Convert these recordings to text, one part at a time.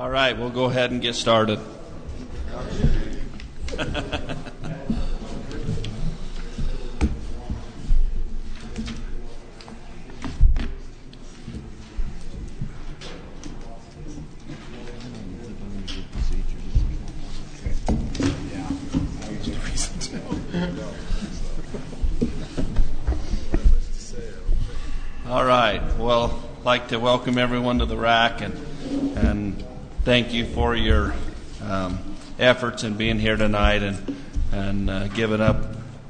All right, we'll go ahead and get started. All right. Well, I'd like to welcome everyone to the RAC and thank you for your efforts in being here tonight and giving up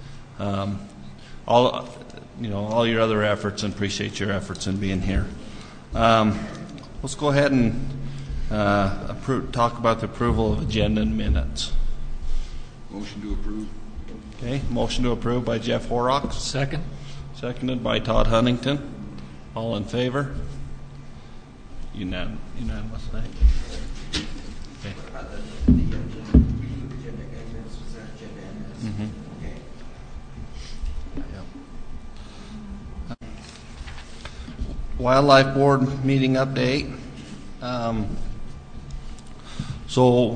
all your other efforts, and appreciate your efforts in being here. Let's go ahead and talk about the approval of agenda and minutes. Motion to approve. Okay, motion to approve by Jeff Horrocks. Second. Seconded by Todd Huntington. All in favor? Unanimous. Okay. Mm-hmm. Wildlife Board meeting update. So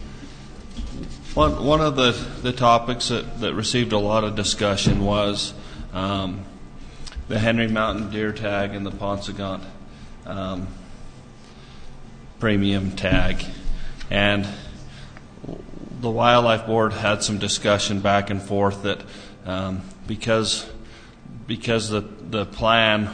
one of the topics that received a lot of discussion was the Henry Mountain Deer Tag and the Paunsaugunt premium tag. And the Wildlife Board had some discussion back and forth that because the plan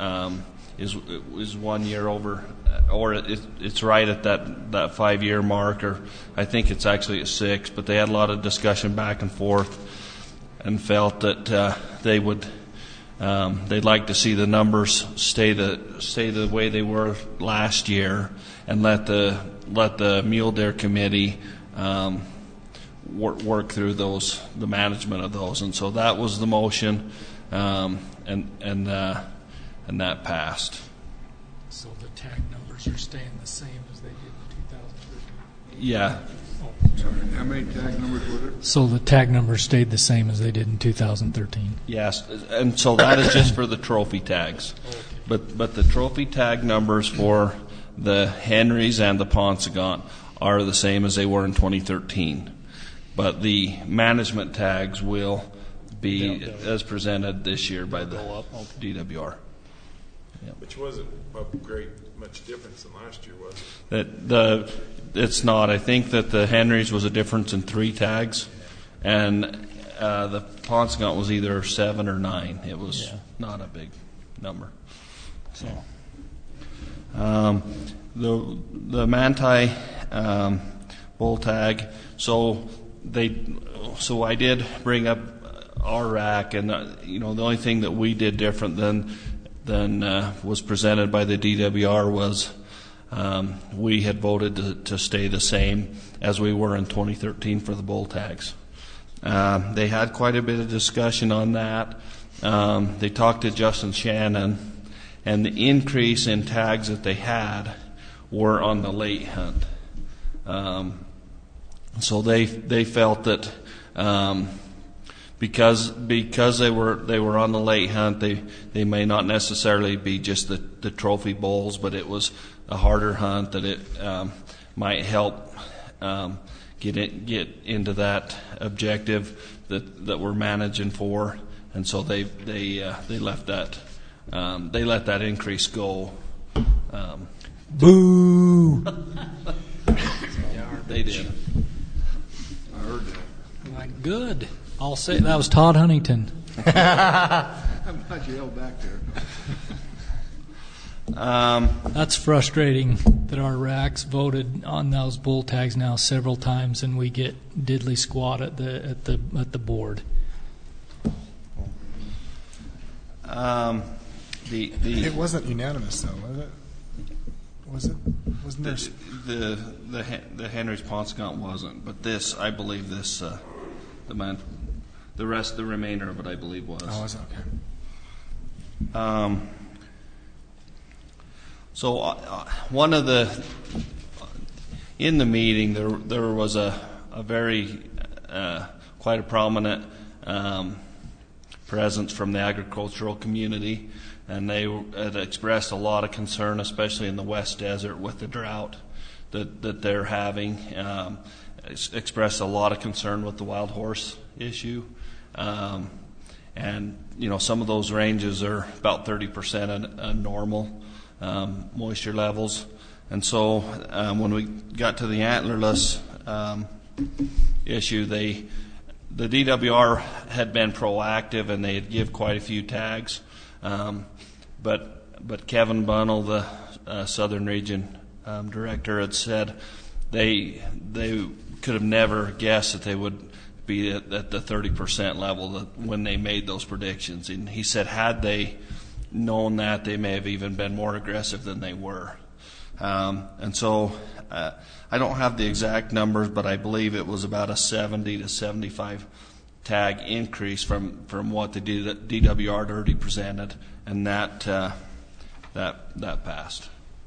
is 1 year over, or it's right at that 5 year mark, or I think it's actually at 6, but they had a lot of discussion back and forth and felt that they'd like to see the numbers stay the way they were last year, and let the Mule Deer Committee work through the management of those. And so that was the motion, and that passed. So the tag numbers are staying the same as they did in 2013? Yeah. Sorry, how many tag numbers were there? So the tag numbers stayed the same as they did in 2013? Yes, and so that is just for the trophy tags. But the trophy tag numbers for the Henrys and the Paunsaugunt are the same as they were in 2013. But the management tags will be as presented this year by the DWR. Yep. Which wasn't much difference than last year, was it? It's not. I think that the Henrys was a difference in 3 tags, and the Paunsaugunt was either 7 or 9. It was not a big number. So the Manti bull tag. So I did bring up our RAC, and the only thing that we did different than was presented by the DWR was we had voted to stay the same as we were in 2013 for the bull tags. They had quite a bit of discussion on that. They talked to Justin Shannon, and the increase in tags that they had were on the late hunt. So they felt that because they were on the late hunt, they may not necessarily be just the trophy bulls, but it was a harder hunt, that it might help get into that objective that we're managing for, and so they left that they let that increase go. Boo! They did. I heard that. Like, good. I'll say that was Todd Huntington. I'm glad you held back there. That's frustrating that our RACs voted on those bull tags now several times, and we get diddly squat at the board. It wasn't unanimous, though, was it? Was it? Wasn't there? The Henry's Paunsaugunt wasn't, but this, I believe, the remainder of it, I believe, was. Oh, was it? Okay. So one of in the meeting there was a very quite a prominent presence from the agricultural community, and they had expressed a lot of concern, especially in the West Desert with the drought that they're having. Expressed a lot of concern with the wild horse issue. And, some of those ranges are about 30% of normal moisture levels. And so when we got to the antlerless issue, the DWR had been proactive and they had give quite a few tags. But Kevin Bunnell, the Southern Region Director, had said they could have never guessed that they would be at the 30% level when they made those predictions. And he said had they known that, they may have even been more aggressive than they were. And so I don't have the exact numbers, but I believe it was about a 70 to 75 tag increase from what the DWR already presented, and that passed.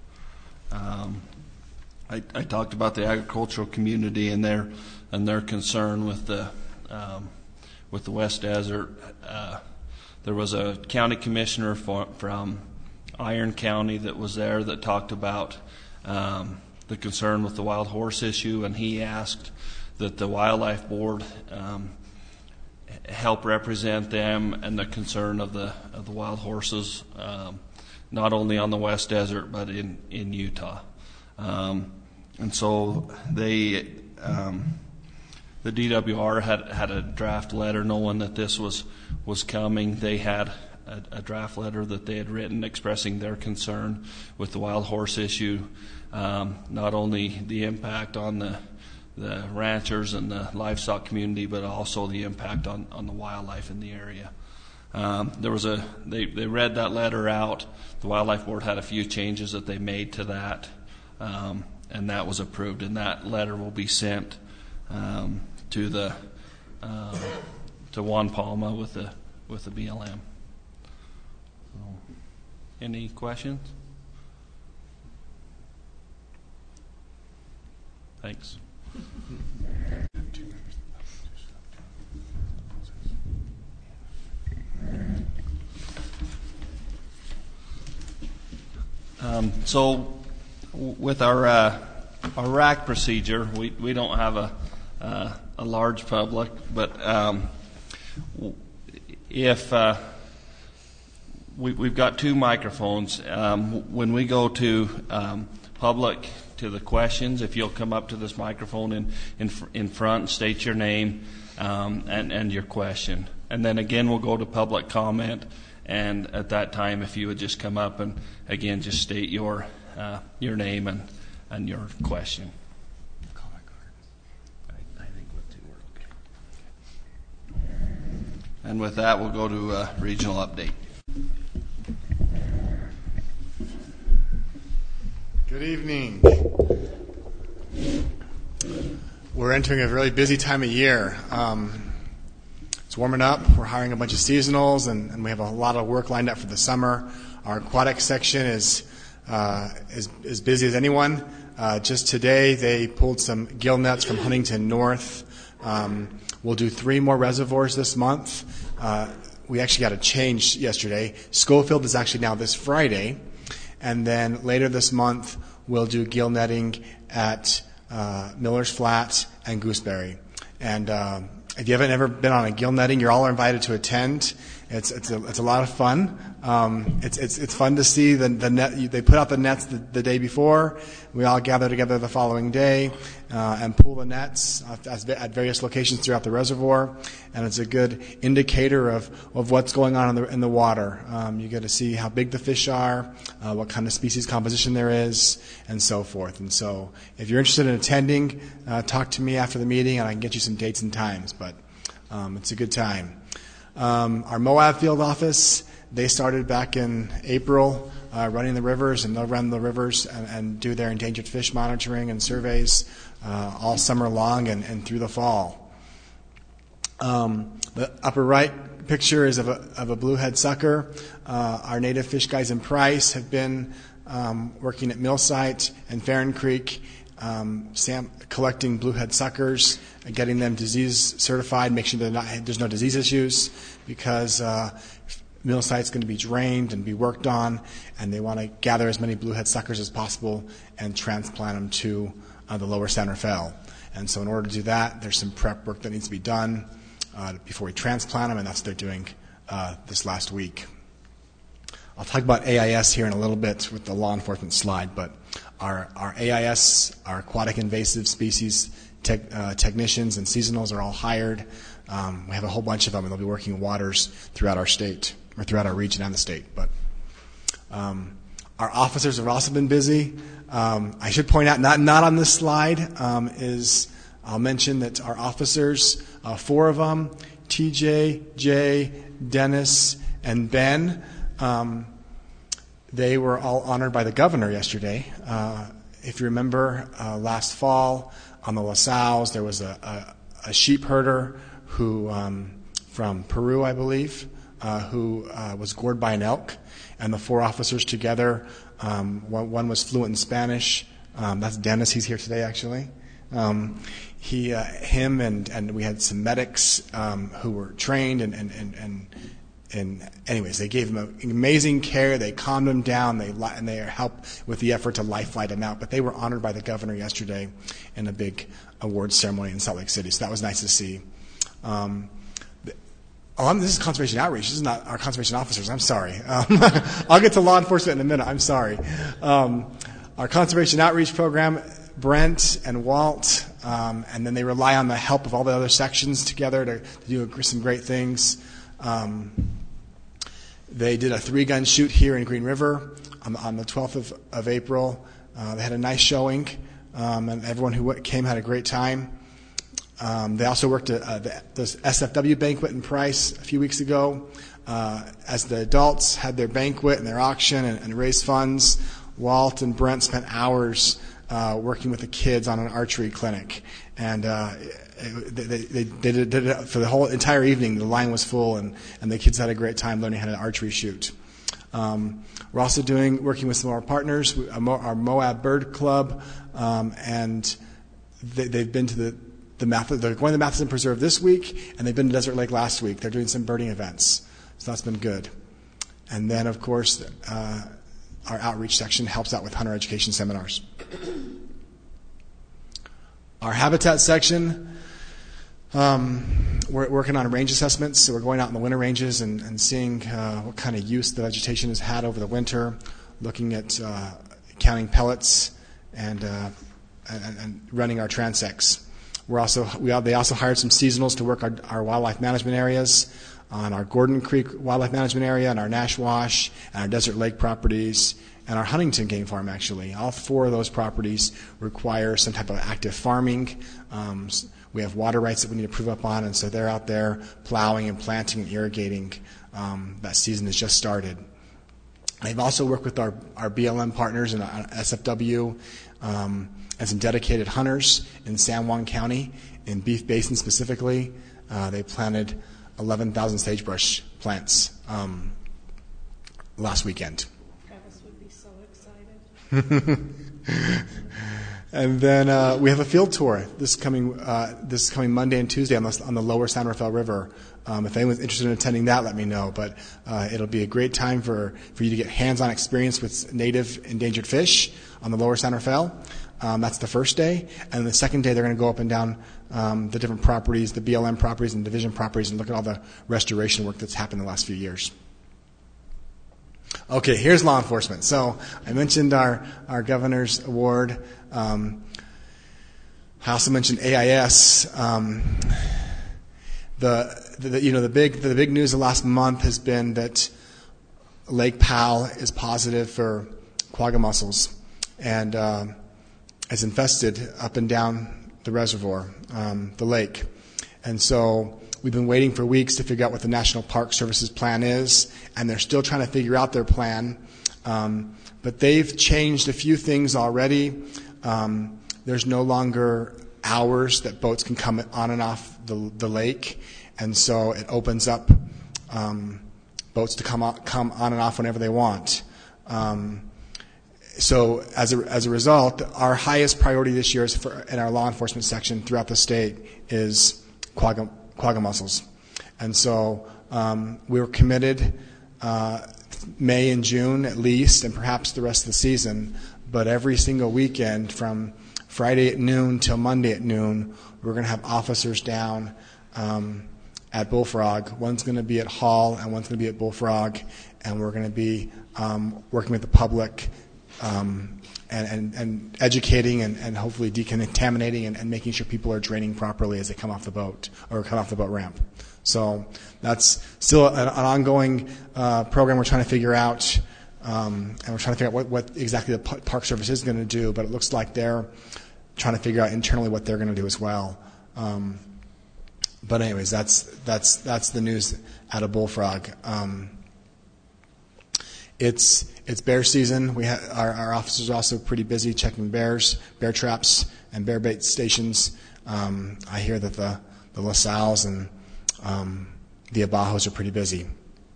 I talked about the agricultural community and their concern with the West Desert. There was a county commissioner from Iron County that was there that talked about the concern with the wild horse issue, and he asked that the Wildlife Board help represent them and the concern of the wild horses, not only on the West Desert but in Utah. And so the DWR had a draft letter knowing that this was coming. They had a draft letter that they had written expressing their concern with the wild horse issue, not only the impact on the ranchers and the livestock community, but also the impact on the wildlife in the area. They read that letter out. The Wildlife Board had a few changes that they made to that, and that was approved. And that letter will be sent to Juan Palma with the BLM. So, any questions? Thanks. So with our RAC procedure, we don't have a large public, but if we've got two microphones, when we go to public to the questions, if you'll come up to this microphone in front and state your name and your question, and then again we'll go to public comment. And at that time, if you would just come up and, again, just state your name and your question. I think we'll do okay. And with that, we'll go to regional update. Good evening. We're entering a really busy time of year. It's warming up. We're hiring a bunch of seasonals, and we have a lot of work lined up for the summer. Our aquatic section is busy as anyone. Just today, they pulled some gill nets from Huntington North. We'll do 3 more reservoirs this month. We actually got a change yesterday. Schofield is actually now this Friday, and then later this month we'll do gill netting at Miller's Flat and Gooseberry. And if you haven't ever been on a gill netting, you're all invited to attend. It's a lot of fun. It's fun to see the net. They put out the nets the day before. We all gather together the following day and pull the nets at various locations throughout the reservoir, and it's a good indicator of what's going on in the water. You get to see how big the fish are, what kind of species composition there is, and so forth. And so, if you're interested in attending, talk to me after the meeting, and I can get you some dates and times. But it's a good time. Our Moab field office, they started back in April running the rivers, and they'll run the rivers and do their endangered fish monitoring and surveys all summer long and through the fall. The upper right picture is of a bluehead sucker. Our native fish guys in Price have been working at Millsite and Farron Creek, collecting bluehead suckers, getting them disease certified, make sure there's no disease issues, because mill site's going to be drained and be worked on, and they want to gather as many bluehead suckers as possible and transplant them to the lower San Rafael. And so in order to do that, there's some prep work that needs to be done before we transplant them, and that's what they're doing this last week. I'll talk about AIS here in a little bit with the law enforcement slide, but our AIS, our aquatic invasive species technicians and seasonals are all hired. We have a whole bunch of them, and they'll be working in waters throughout our state, or throughout our region and the state. But our officers have also been busy. I should point out, not on this slide, I'll mention that our officers, 4 of them, TJ, Jay, Dennis, and Ben, they were all honored by the governor yesterday. If you remember, last fall on the LaSalle's, there was a sheep herder who, from Peru, I believe, who was gored by an elk, and the 4 officers together, one was fluent in Spanish. That's Dennis. He's here today, actually. Him and we had some medics who were trained, and anyways, they gave him amazing care. They calmed him down. They helped with the effort to life flight him out. But they were honored by the governor yesterday in a big awards ceremony in Salt Lake City. So that was nice to see. This is conservation outreach. This is not our conservation officers. I'm sorry. I'll get to law enforcement in a minute. I'm sorry. Our conservation outreach program, Brent and Walt, and then they rely on the help of all the other sections together to do some great things. They did a 3-gun shoot here in Green River on the 12th of April. They had a nice showing, and everyone who came had a great time. They also worked at the SFW banquet in Price a few weeks ago. As the adults had their banquet and their auction and raised funds, Walt and Brent spent hours working with the kids on an archery clinic. And they did it for the whole entire evening. The line was full, and the kids had a great time learning how to archery shoot. We're also working with some of our partners, our Moab Bird Club, and they've been to they're going to the Matheson Preserve this week, and they've been to Desert Lake last week. They're doing some birding events, so that's been good. And then, of course, our outreach section helps out with hunter education seminars. Our habitat section, we're working on range assessments, so we're going out in the winter ranges and seeing what kind of use the vegetation has had over the winter, looking at counting pellets and running our transects. They also hired some seasonals to work our wildlife management areas on our Gordon Creek Wildlife Management Area, and our Nash Wash, and our Desert Lake properties, and our Huntington Game Farm, actually. All 4 of those properties require some type of active farming. We have water rights that we need to prove up on, and so they're out there plowing and planting and irrigating. That season has just started. They've also worked with our BLM partners and SFW and some dedicated hunters in San Juan County, in Beef Basin specifically. They planted 11,000 sagebrush plants last weekend. Travis would be so excited. And then we have a field tour this coming Monday and Tuesday on the lower San Rafael River. If anyone's interested in attending that, let me know. But it'll be a great time for you to get hands-on experience with native endangered fish on the lower San Rafael. That's the first day. And the second day, they're going to go up and down the different properties, the BLM properties and division properties, and look at all the restoration work that's happened in the last few years. Okay, here's law enforcement. So I mentioned our governor's award. I also mentioned AIS. The big news of last month has been that Lake Powell is positive for quagga mussels, and is infested up and down the reservoir, the lake. And so we've been waiting for weeks to figure out what the National Park Service's plan is, and they're still trying to figure out their plan. But they've changed a few things already. There's no longer hours that boats can come on and off the lake, and so it opens up boats to come on and off whenever they want. So as a result, our highest priority this year in our law enforcement section throughout the state is quagga mussels. And so we're committed May and June at least, and perhaps the rest of the season. But every single weekend from Friday at noon till Monday at noon, we're going to have officers down at Bullfrog. One's going to be at Hall and one's going to be at Bullfrog, and we're going to be working with the public and educating and hopefully decontaminating and making sure people are draining properly as they come off the boat or come off the boat ramp. So that's still an ongoing program we're trying to figure out, and we're trying to figure out what exactly the Park Service is going to do, but it looks like they're trying to figure out internally what they're going to do as well. But anyways, that's the news out of Bullfrog. It's bear season. Our officers are also pretty busy checking bear traps, and bear bait stations. I hear that the LaSalles and the Abajos are pretty busy.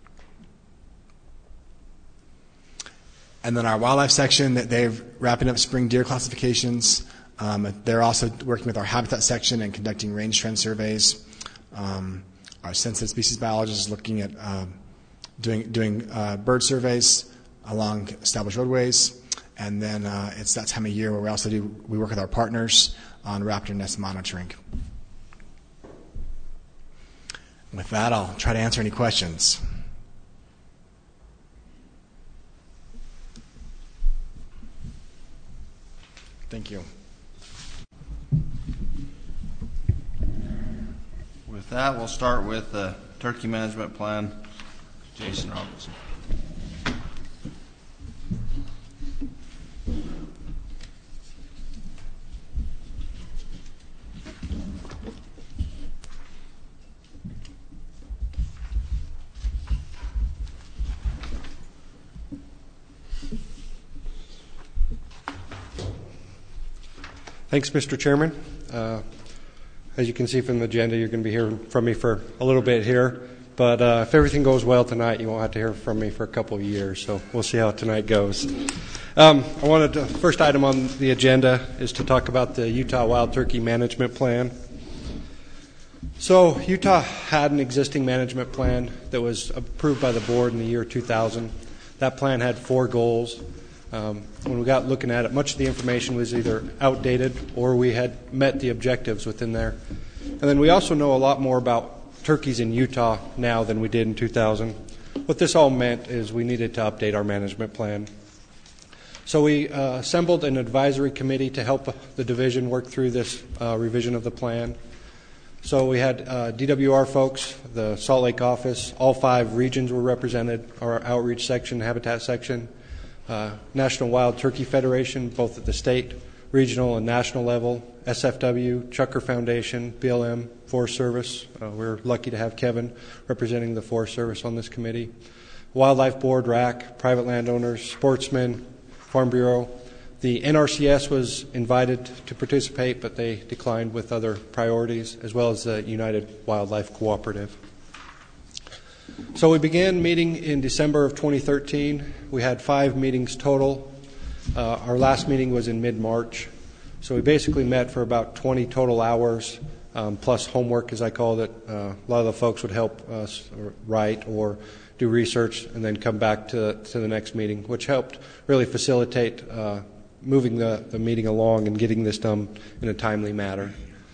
And then our wildlife section, they're wrapping up spring deer classifications. They're also working with our habitat section and conducting range trend surveys. Our sensitive species biologist is looking at doing bird surveys along established roadways. And then it's that time of year where we work with our partners on raptor nest monitoring. With that, I'll try to answer any questions. Thank you. With that, we'll start with the turkey management plan. Jason Robinson. Thanks, Mr. Chairman. As you can see from the agenda, you're going to be hearing from me for a little bit here. But if everything goes well tonight, you won't have to hear from me for a couple of years. So we'll see how tonight goes. First item on the agenda is to talk about the Utah Wild Turkey Management Plan. So Utah had an existing management plan that was approved by the board in the year 2000. That plan had 4 goals. When we got looking at it, much of the information was either outdated or we had met the objectives within there. And then we also know a lot more about turkeys in Utah now than we did in 2000. What this all meant is we needed to update our management plan. So we assembled an advisory committee to help the division work through this revision of the plan. So we had DWR folks, the Salt Lake office, all 5 regions were represented, our outreach section, habitat section, National Wild Turkey Federation, both at the state, regional, and national level, SFW, Chucker Foundation, BLM, Forest Service. We're lucky to have Kevin representing the Forest Service on this committee. Wildlife Board, RAC, private landowners, sportsmen, Farm Bureau. The NRCS was invited to participate, but they declined with other priorities, as well as the United Wildlife Cooperative. So we began meeting in December of 2013. We had 5 meetings total. Our last meeting was in mid-March. So we basically met for about 20 total hours, plus homework, as I called it. A lot of the folks would help us write or do research and then come back to the next meeting, which helped really facilitate moving the meeting along and getting this done in a timely manner.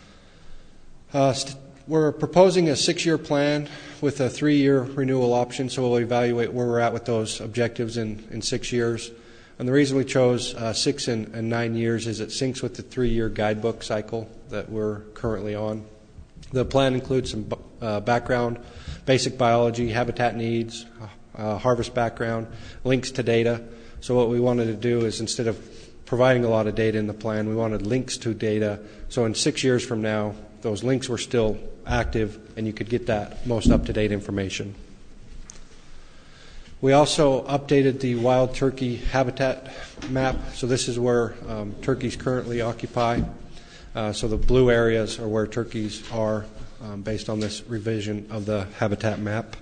We're proposing a 6-year plan with a 3-year renewal option, so we'll evaluate where we're at with those objectives in 6 years. And the reason we chose 6 and 9 years is it syncs with the 3-year guidebook cycle that we're currently on. The plan includes some background, basic biology, habitat needs, harvest background, links to data. So what we wanted to do is, instead of providing a lot of data in the plan, we wanted links to data. So in 6 years from now, those links were still active and you could get that most up-to-date information. We also updated the wild turkey habitat map. So this is where turkeys currently occupy. So the blue areas are where turkeys are based on this revision of the habitat map.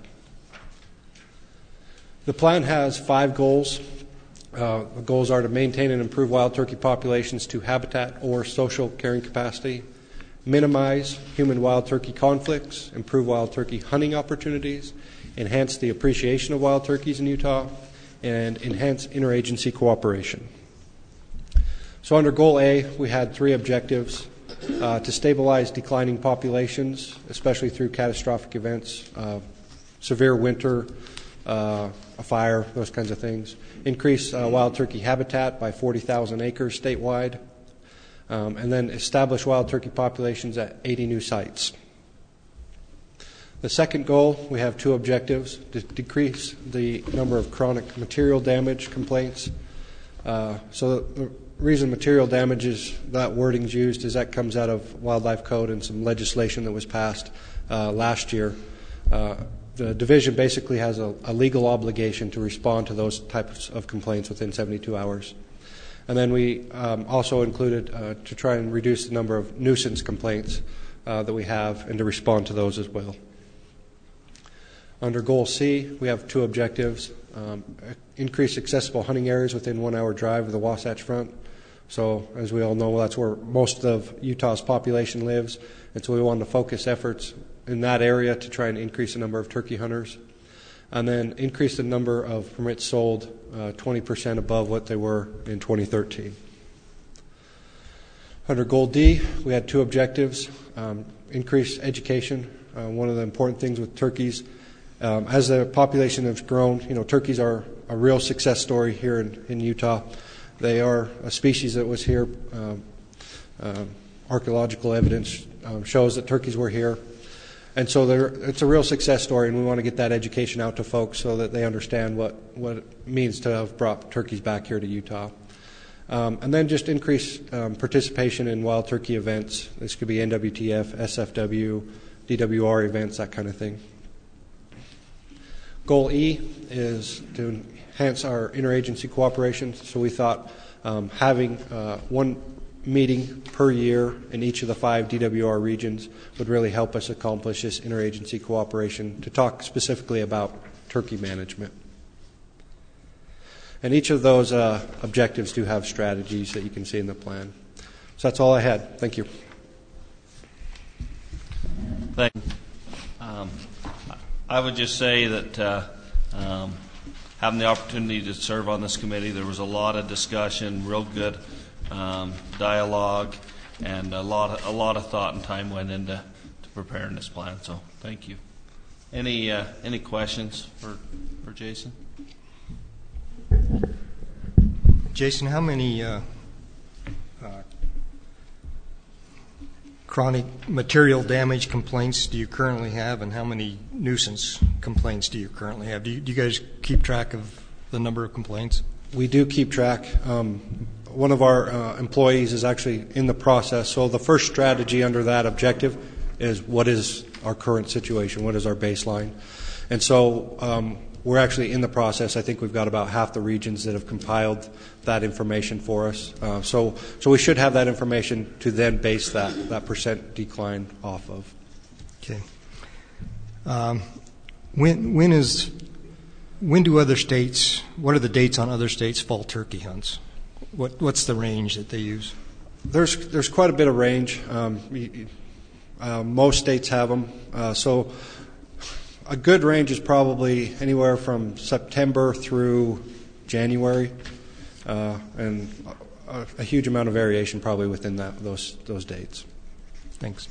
The plan has 5 goals. The goals are to maintain and improve wild turkey populations to habitat or social carrying capacity, minimize human wild turkey conflicts, improve wild turkey hunting opportunities, enhance the appreciation of wild turkeys in Utah, and enhance interagency cooperation. So under Goal A, we had 3 objectives: to stabilize declining populations, especially through catastrophic events, severe winter, a fire, those kinds of things. Increase wild turkey habitat by 40,000 acres statewide, and then establish wild turkey populations at 80 new sites. The second goal, we have 2 objectives: to decrease the number of chronic material damage complaints. So the reason material damage is that wording's used is that comes out of Wildlife Code and some legislation that was passed last year. The division basically has a legal obligation to respond to those types of complaints within 72 hours. And then we also included to try and reduce the number of nuisance complaints that we have and to respond to those as well. Under Goal C, we have 2 objectives: increase accessible hunting areas within 1-hour drive of the Wasatch Front. So, as we all know, that's where most of Utah's population lives, and so we wanted to focus efforts in that area to try and increase the number of turkey hunters. And then increase the number of permits sold 20% above what they were in 2013. Under Goal D, we had 2 objectives: increase education. One of the important things with turkeys, as the population has grown, turkeys are a real success story here in Utah. They are a species that was here. Archaeological evidence shows that turkeys were here. And so it's a real success story, and we want to get that education out to folks so that they understand what it means to have brought turkeys back here to Utah. And then just increase participation in wild turkey events. This could be NWTF, SFW, DWR events, that kind of thing. Goal E is to enhance our interagency cooperation. So we thought having 1 meeting per year in each of the 5 DWR regions would really help us accomplish this interagency cooperation to talk specifically about turkey management. And each of those objectives do have strategies that you can see in the plan. So that's all I had. Thank you. Thank you. I would just say that having the opportunity to serve on this committee, there was a lot of discussion, real good dialogue, and a lot of thought and time went into preparing this plan. So thank you. Any questions for Jason? Jason, how many chronic material damage complaints do you currently have, and how many nuisance complaints do you currently have? Do you guys keep track of the number of complaints? We do keep track. One of our employees is actually in the process. So the first strategy under that objective is what is our current situation, what is our baseline. And so we're actually in the process. I think we've got about half the regions that have compiled that information for us. So we should have that information to then base that percent decline off of. Okay. When do other states, what are the dates on other states' fall turkey hunts? What's the range that they use? There's quite a bit of range. Most states have them. So a good range is probably anywhere from September through January, and a huge amount of variation probably within those dates. Thanks.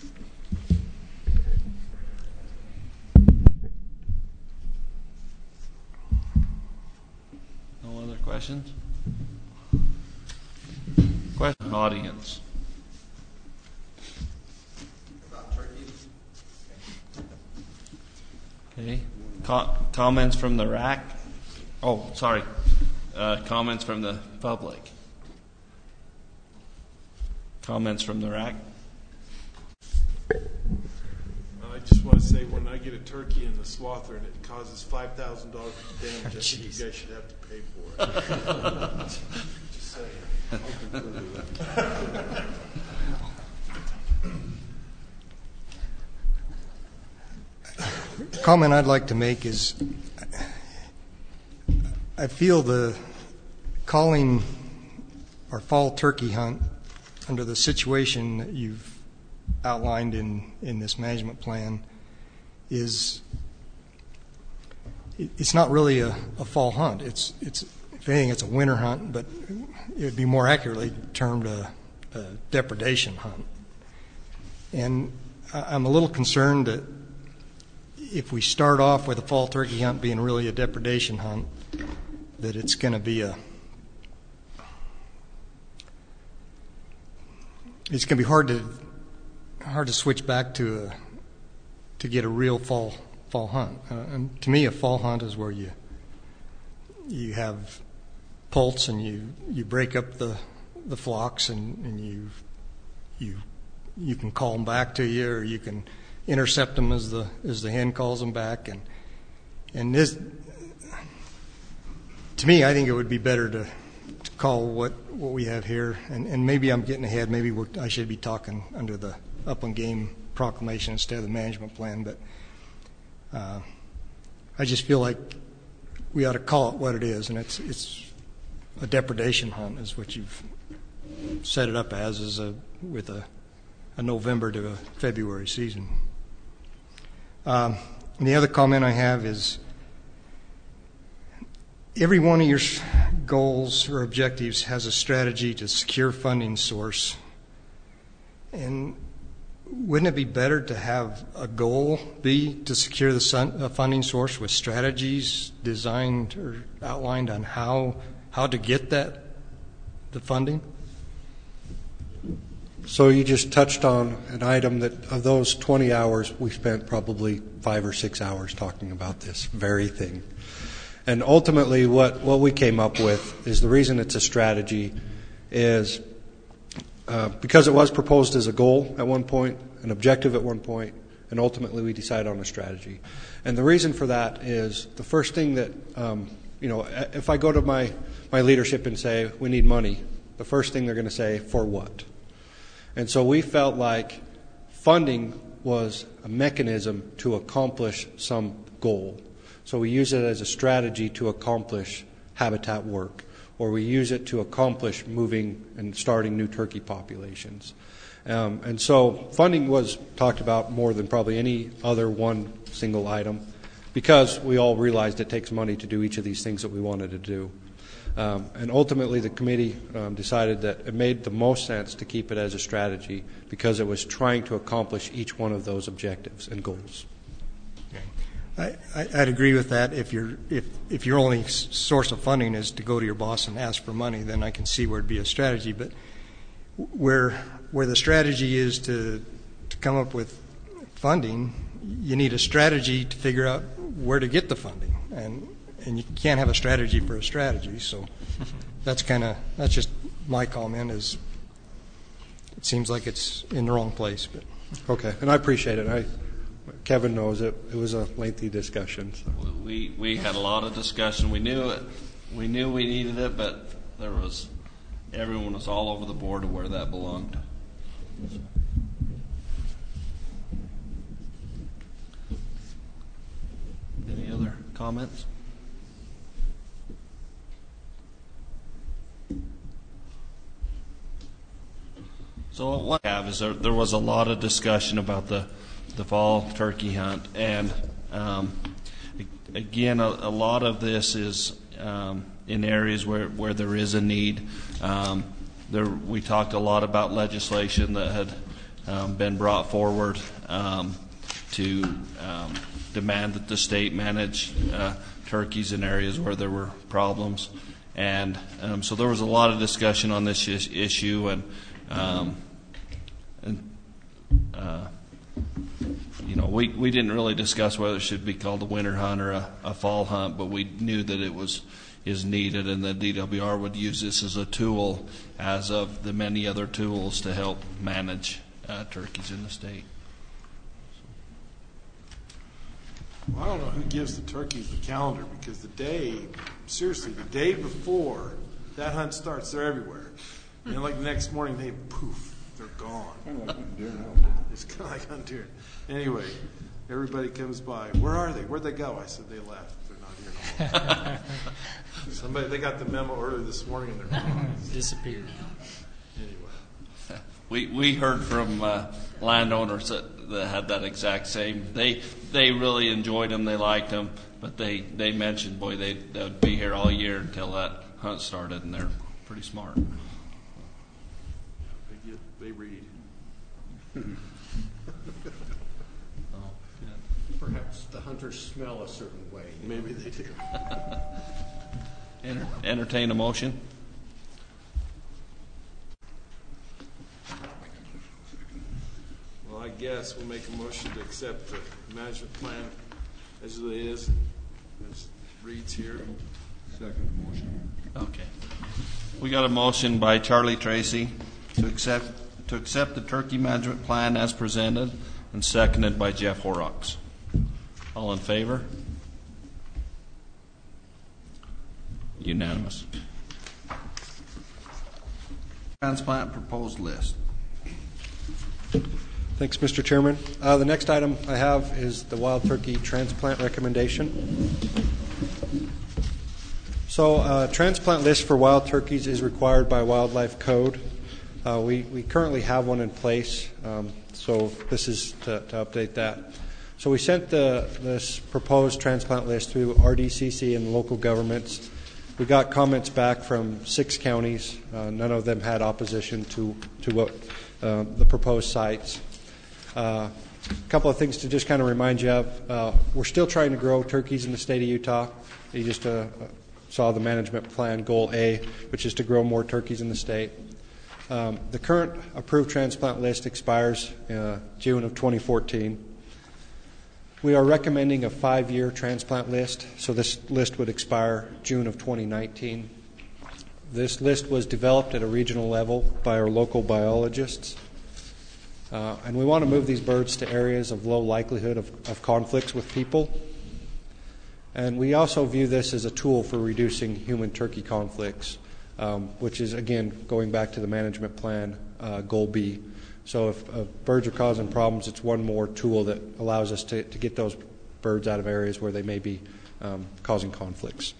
No other questions? Question, audience. Okay. Comments from the RAC? Oh, sorry. Comments from the public. Comments from the RAC? I just want to say, when I get a turkey in the slaughter and it causes $5,000 damage, I think you guys should have to pay for it. Just saying. Comment I'd like to make is I feel the calling our fall turkey hunt under the situation that you've outlined in this management plan is it's not really a fall hunt. It's if anything, it's a winter hunt, but it would be more accurately termed a depredation hunt. And I'm a little concerned that if we start off with a fall turkey hunt being really a depredation hunt, that it's going to be it's going to be hard to switch back to get a real fall hunt. And to me, a fall hunt is where you have poults and you break up the flocks and you can call them back to you, or you can intercept them as the hen calls them back. And this, to me, I think it would be better to call what we have here. And maybe I'm getting ahead. Maybe I should be talking under the Upland Game Proclamation instead of the management plan. But I just feel like we ought to call it what it is, and it's a depredation hunt is what you've set it up as, with a November to a February season. And the other comment I have is every one of your goals or objectives has a strategy to secure funding source. And wouldn't it be better to have a goal be to secure the funding source with strategies designed or outlined on how to get the funding? So you just touched on an item that of those 20 hours, we spent probably 5 or 6 hours talking about this very thing. And ultimately what we came up with is the reason it's a strategy is because it was proposed as a goal at one point, an objective at one point, and ultimately we decided on a strategy. And the reason for that is the first thing that, if I go to my leadership and say, we need money, the first thing they're going to say, for what? And so we felt like funding was a mechanism to accomplish some goal. So we use it as a strategy to accomplish habitat work, or we use it to accomplish moving and starting new turkey populations. And so funding was talked about more than probably any other one single item, because we all realized it takes money to do each of these things that we wanted to do. And ultimately the committee decided that it made the most sense to keep it as a strategy because it was trying to accomplish each one of those objectives and goals. I'd agree with that. If your only source of funding is to go to your boss and ask for money, then I can see where it'd be a strategy. But where the strategy is to come up with funding, you need a strategy to figure out where to get the funding, and you can't have a strategy for a strategy. So that's just my comment. Is it seems like it's in the wrong place. But okay, and I appreciate it. Kevin knows it. It was a lengthy discussion. So. We had a lot of discussion. We knew it. We knew we needed it, but everyone was all over the board of where that belonged. Any other comments? So what I have is there was a lot of discussion about the fall turkey hunt, and again, a lot of this is in areas where there is a need. We talked a lot about legislation that had been brought forward to demand that the state manage turkeys in areas where there were problems, and so there was a lot of discussion on this issue, and we didn't really discuss whether it should be called a winter hunt or a fall hunt, but we knew that it is needed, and the DWR would use this as a tool, as of the many other tools, to help manage turkeys in the state. Well, I don't know who gives the turkeys the calendar, because the day before that hunt starts, they're everywhere. And like the next morning, poof, they're gone. It's kind of like hunting deer. Anyway, everybody comes by. Where are they? Where'd they go? I said, they left. They're not here no more. They got the memo early this morning and they're gone. Disappeared. Anyway. We heard from landowners that had that exact same. They really enjoyed them. They liked them. But they mentioned, boy, they'd be here all year until that hunt started, and they're pretty smart. They read. Perhaps the hunters smell a certain way. Maybe they do. Entertain a motion. Well, I guess we'll make a motion to accept the management plan as it is, as reads here. Second motion. Okay. We got a motion by Charlie Tracy to accept the turkey management plan as presented, and seconded by Jeff Horrocks. All in favor? Unanimous. Transplant proposed list. Thanks, Mr. Chairman. The next item I have is the wild turkey transplant recommendation. So, transplant list for wild turkeys is required by Wildlife Code. We currently have one in place, so this is to update that. So we sent this proposed transplant list through RDCC and local governments. We got comments back from 6 counties. None of them had opposition to what the proposed sites. A couple of things to just kind of remind you of. We're still trying to grow turkeys in the state of Utah. You just saw the management plan, Goal A, which is to grow more turkeys in the state. The current approved transplant list expires June of 2014. We are recommending a 5-year transplant list, so this list would expire June of 2019. This list was developed at a regional level by our local biologists, and we want to move these birds to areas of low likelihood of conflicts with people. And we also view this as a tool for reducing human-turkey conflicts, which is, again, going back to the management plan, Goal B. So if birds are causing problems, it's one more tool that allows us to get those birds out of areas where they may be causing conflicts.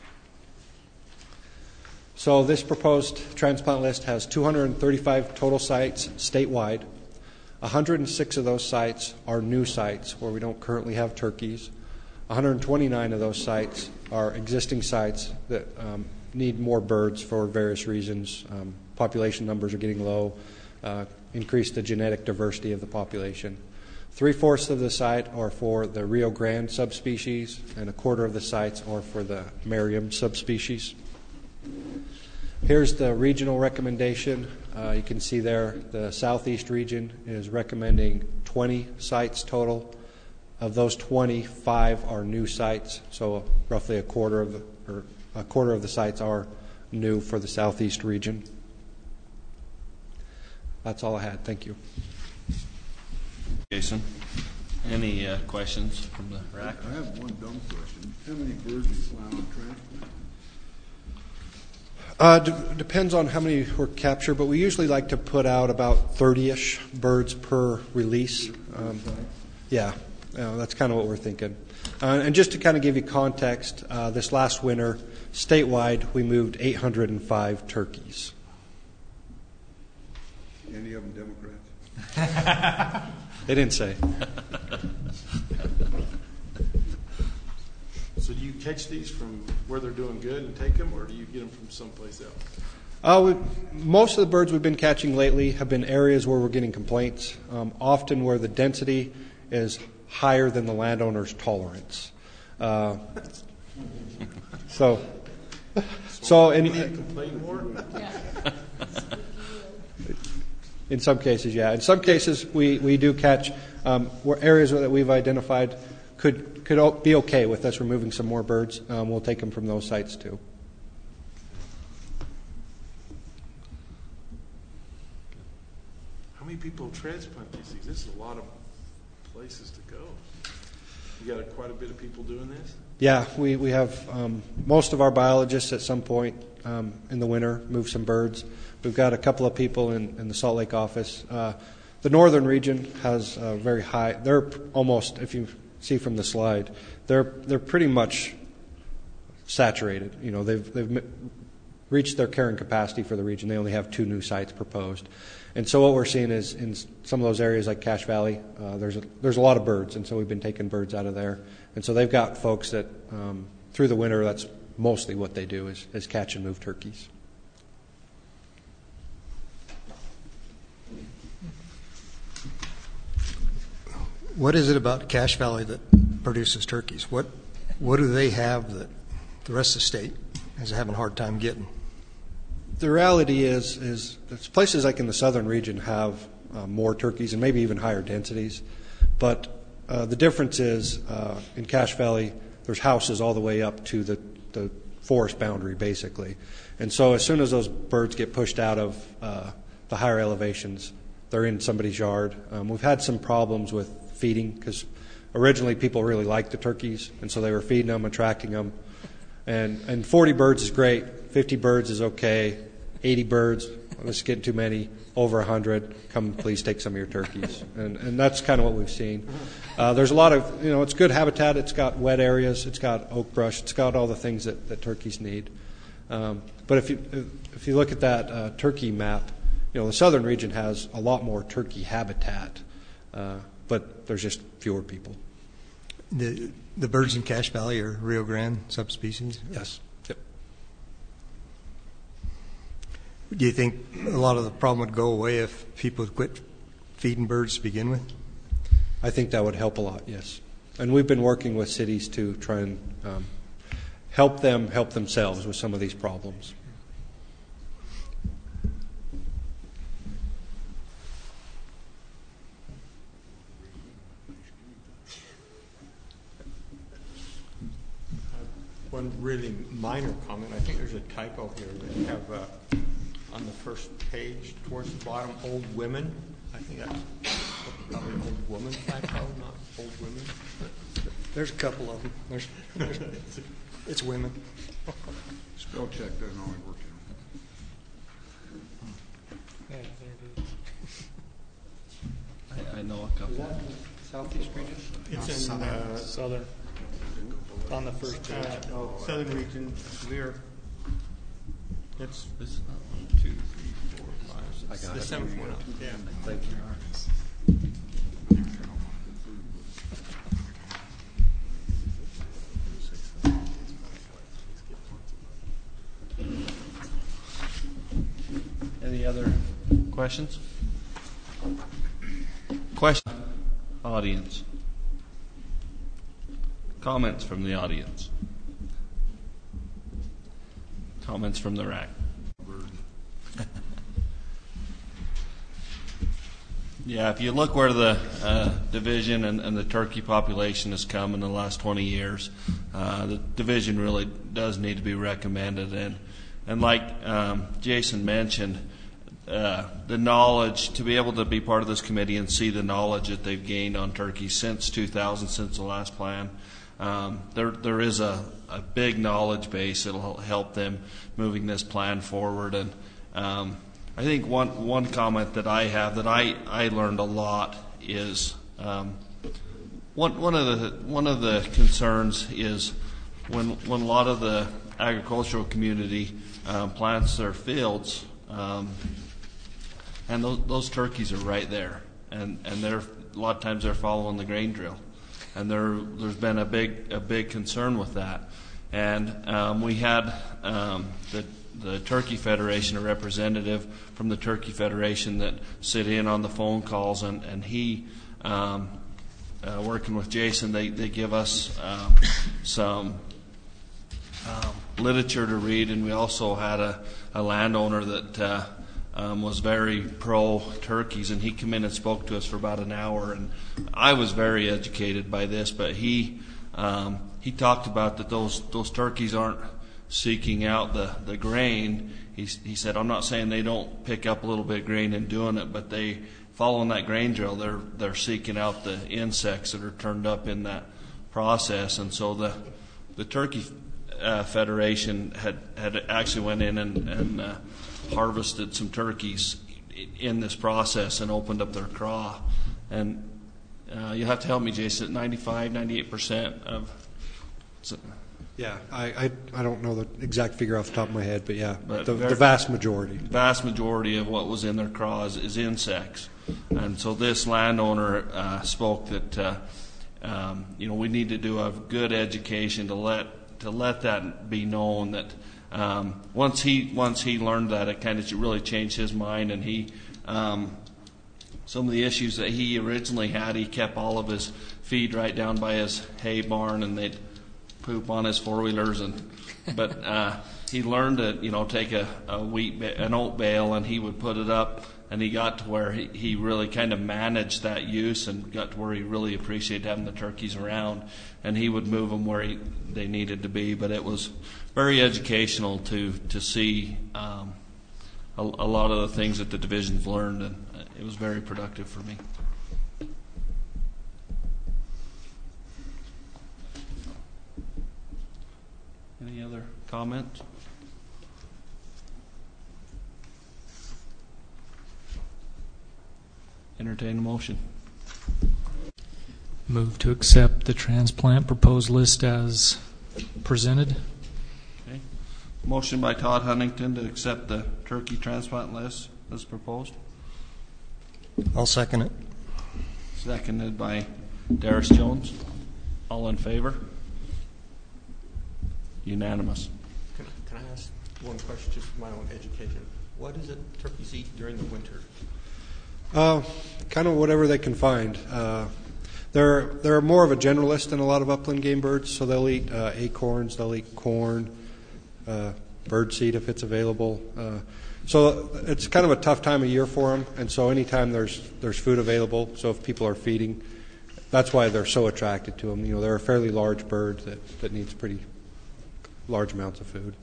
So this proposed transplant list has 235 total sites statewide. 106 of those sites are new sites where we don't currently have turkeys. 129 of those sites are existing sites that need more birds for various reasons. Population numbers are getting low, increase the genetic diversity of the population. 3/4 of the site are for the Rio Grande subspecies, and 1/4 of the sites are for the Merriam subspecies. Here's the regional recommendation. You can see there the southeast region is recommending 20 sites total. Of those 20, 5 are new sites, so roughly a quarter of the sites are new for the southeast region. That's all I had. Thank you. Jason, any questions from the rack? I have one dumb question. How many birds is allowed on transplant? Depends on how many were captured, but we usually like to put out about 30-ish birds per release. That's kind of what we're thinking. And just to kind of give you context, this last winter, statewide, we moved 805 turkeys. Any of them Democrats? They didn't say. So do you catch these from where they're doing good and take them, or do you get them from someplace else? Most of the birds we've been catching lately have been areas where we're getting complaints, often where the density is higher than the landowner's tolerance. So we need to complain more? In some cases, yeah. In some cases, we do catch where areas that we've identified could be okay with us removing some more birds. We'll take them from those sites too. How many people transplant these things? This is a lot of places to go. You got quite a bit of people doing this? Yeah, we have most of our biologists at some point in the winter move some birds. We've got a couple of people in the Salt Lake office. The northern region has very high. They're almost, if you see from the slide, they're pretty much saturated. They've reached their carrying capacity for the region. They only have 2 new sites proposed, And so what we're seeing is in some of those areas like Cache Valley, there's a lot of birds, and so we've been taking birds out of there. And so they've got folks that through the winter, that's mostly what they do is catch and move turkeys. What is it about Cache Valley that produces turkeys? What do they have that the rest of the state is having a hard time getting? The reality is there's places like in the southern region have more turkeys and maybe even higher densities. But the difference is in Cache Valley, there's houses all the way up to the forest boundary, basically. And so as soon as those birds get pushed out of the higher elevations, they're in somebody's yard. We've had some problems with feeding because originally people really liked the turkeys, and so they were feeding them, attracting them. And 40 birds is great. 50 birds is okay. 80 birds, let's get too many. Over 100, come please take some of your turkeys. And that's kind of what we've seen. There's a lot of, it's good habitat. It's got wet areas. It's got oak brush. It's got all the things that turkeys need. But if you look at that turkey map, the southern region has a lot more turkey habitat, but there's just fewer people. The birds in Cache Valley are Rio Grande subspecies? Yes. Yep. Do you think a lot of the problem would go away if people would quit feeding birds to begin with? I think that would help a lot, yes. And we've been working with cities to try and help them help themselves with some of these problems. One really minor comment. I think there's a typo here that you have on the first page towards the bottom, old women. I think that's probably old woman typo, not old women. There's a couple of them. It's women. Spell check doesn't always work. I know a couple. Is that Southeast region? It's in southern. On the first page. Southern region, Lear. It's This 1, 2, 3, 4, 5, 6. the seventh one up. Yeah. Thank you. Any other questions? Question, audience. Comments from the audience. Comments from the rack. Yeah, if you look where the division and the turkey population has come in the last 20 years, the division really does need to be recommended. And like Jason mentioned, the knowledge, to be able to be part of this committee and see the knowledge that they've gained on turkey since 2000, since the last plan, there is a big knowledge base that'll help them moving this plan forward. And I think one comment that I have that I learned a lot is one of the concerns is when a lot of the agricultural community plants their fields, and those turkeys are right there, and they're a lot of times they're following the grain drill, and there's been a big concern with that. And we had the Turkey Federation, a representative from the Turkey Federation that sit in on the phone calls, and he, working with Jason, they give us some literature to read, and we also had a landowner that was very pro turkeys, and he came in and spoke to us for about an hour, and I was very educated by this, but he talked about that those turkeys aren't seeking out the grain. He said, I'm not saying they don't pick up a little bit of grain and doing it, but they, following that grain drill, they're seeking out the insects that are turned up in that process. And so the Turkey Federation had actually went in and harvested some turkeys in this process and opened up their craw. And you'll have to help me, Jason, 95, 98% of Yeah, I don't know the exact figure off the top of my head, but yeah, But the vast majority. Vast majority of what was in their craws is insects. And so this landowner spoke that we need to do a good education to let that be known that once he learned that, it kind of really changed his mind, and he some of the issues that he originally had, he kept all of his feed right down by his hay barn, and they'd poop on his four-wheelers, but he learned to take an oat bale, and he would put it up, and he got to where he really kind of managed that use and got to where he really appreciated having the turkeys around, and he would move them where they needed to be. But it was very educational to see a lot of the things that the divisions learned, and it was very productive for me. Any other comments? Entertain a motion. Move to accept the transplant proposed list as presented. Okay. Motion by Todd Huntington to accept the turkey transplant list as proposed. I'll second it. Seconded by Darius Jones. All in favor? Unanimous. Can I ask one question, just for my own education? What is it turkeys eat during the winter? Kind of whatever they can find. They're more of a generalist than a lot of upland game birds, so they'll eat acorns, they'll eat corn, birdseed if it's available. So it's kind of a tough time of year for them, and so anytime there's food available, so if people are feeding, that's why they're so attracted to them. They're a fairly large bird that needs pretty large amounts of food.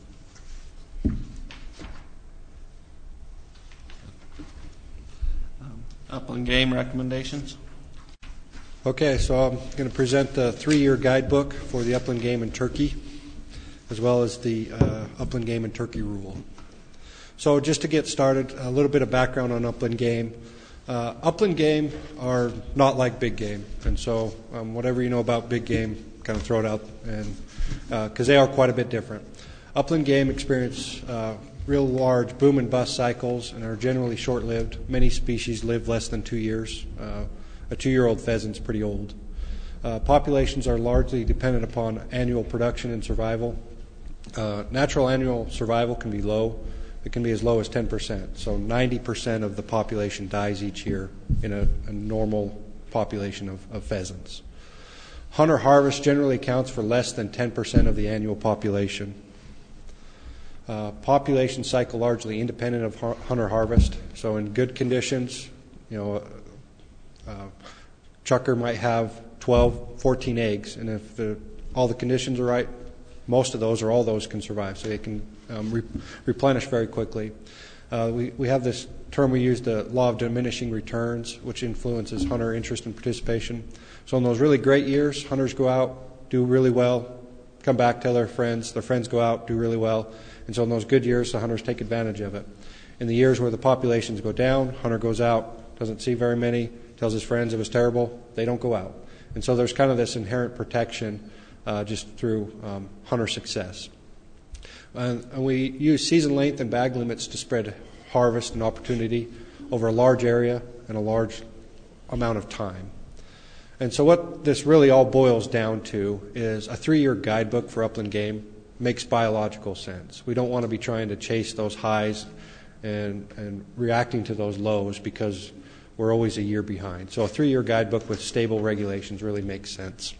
Upland game recommendations. Okay, so I'm going to present the 3-year guidebook for the upland game and turkey, as well as the upland game and turkey rule. So just to get started, a little bit of background on upland game. Upland game are not like big game, and so whatever you know about big game, kind of throw it out, and because they are quite a bit different. Upland game experience real large boom and bust cycles and are generally short-lived. Many species live less than 2 years. A 2-year-old pheasant's pretty old. Populations are largely dependent upon annual production and survival. Natural annual survival can be low. It can be as low as 10%. So 90% of the population dies each year in a normal population of pheasants. Hunter-harvest generally accounts for less than 10% of the annual population. Population cycle largely independent of hunter-harvest. So in good conditions, chucker might have 12, 14 eggs, and if all the conditions are right, most of those or all those can survive, so they can replenish very quickly. We have this term we use, the law of diminishing returns, which influences hunter interest and participation. So in those really great years, hunters go out, do really well, come back, tell their friends go out, do really well. And so in those good years, the hunters take advantage of it. In the years where the populations go down, hunter goes out, doesn't see very many, tells his friends it was terrible, they don't go out. And so there's kind of this inherent protection just through hunter success. And we use season length and bag limits to spread harvest and opportunity over a large area and a large amount of time. And so what this really all boils down to is a 3-year guidebook for upland game makes biological sense. We don't want to be trying to chase those highs and reacting to those lows because we're always a year behind. So a 3-year guidebook with stable regulations really makes sense.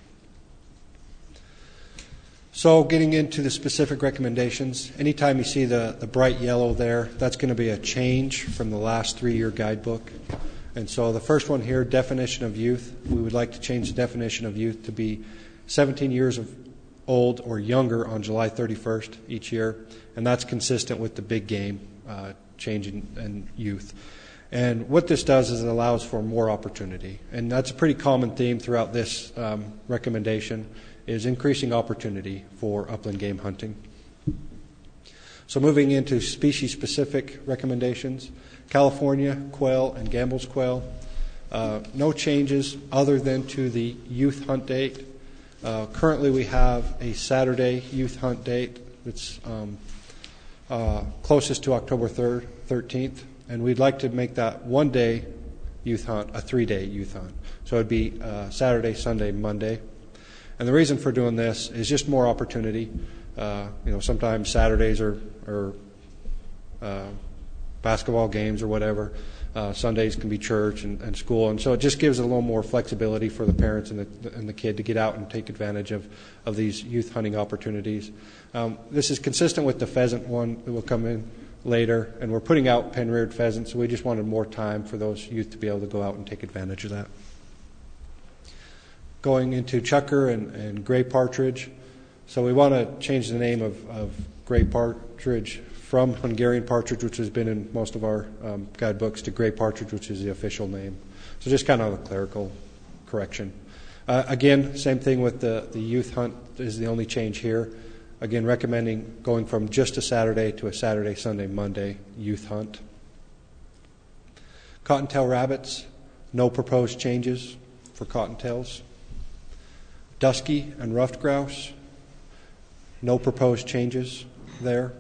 So getting into the specific recommendations, anytime you see the bright yellow there, that's going to be a change from the last 3-year guidebook. And so the first one here, definition of youth, we would like to change the definition of youth to be 17 years of old or younger on July 31st each year, and that's consistent with the big game change in youth. And what this does is it allows for more opportunity, and that's a pretty common theme throughout this recommendation, is increasing opportunity for upland game hunting. So moving into species-specific recommendations, California quail and Gambel's quail, no changes other than to the youth hunt date. Currently, we have a Saturday youth hunt date that's closest to October 3rd, 13th, and we'd like to make that one-day youth hunt a 3-day youth hunt. So it'd be Saturday, Sunday, Monday. And the reason for doing this is just more opportunity. Sometimes Saturdays are basketball games or whatever. Sundays can be church and school, and so it just gives a little more flexibility for the parents and the kid to get out and take advantage of these youth hunting opportunities. This is consistent with the pheasant one that will come in later, and we're putting out pen-reared pheasants, so we just wanted more time for those youth to be able to go out and take advantage of that. Going into chukar and gray partridge, so we want to change the name of gray partridge from Hungarian partridge, which has been in most of our guidebooks, to gray partridge, which is the official name. So just kind of a clerical correction. Again, same thing with the youth hunt is the only change here. Again, recommending going from just a Saturday to a Saturday, Sunday, Monday youth hunt. Cottontail rabbits, no proposed changes for cottontails. Dusky and ruffed grouse, no proposed changes there.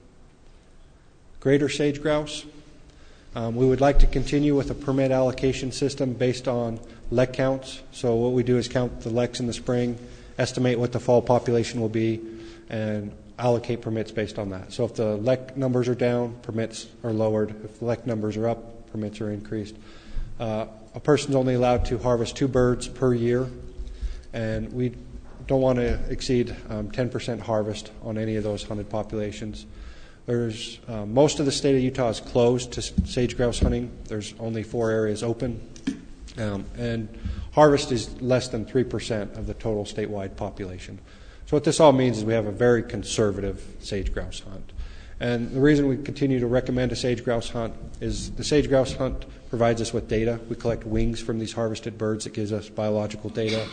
Greater sage grouse, we would like to continue with a permit allocation system based on lek counts. So what we do is count the leks in the spring, estimate what the fall population will be, and allocate permits based on that. So if the lek numbers are down, permits are lowered. If the lek numbers are up, permits are increased. A person's only allowed to harvest 2 birds per year, and we don't want to exceed 10% harvest on any of those hunted populations. There's most of the state of Utah is closed to sage grouse hunting. There's only 4 areas open, and harvest is less than 3% of the total statewide population. So what this all means is we have a very conservative sage grouse hunt. And the reason we continue to recommend a sage grouse hunt is the sage grouse hunt provides us with data. We collect wings from these harvested birds that gives us biological data.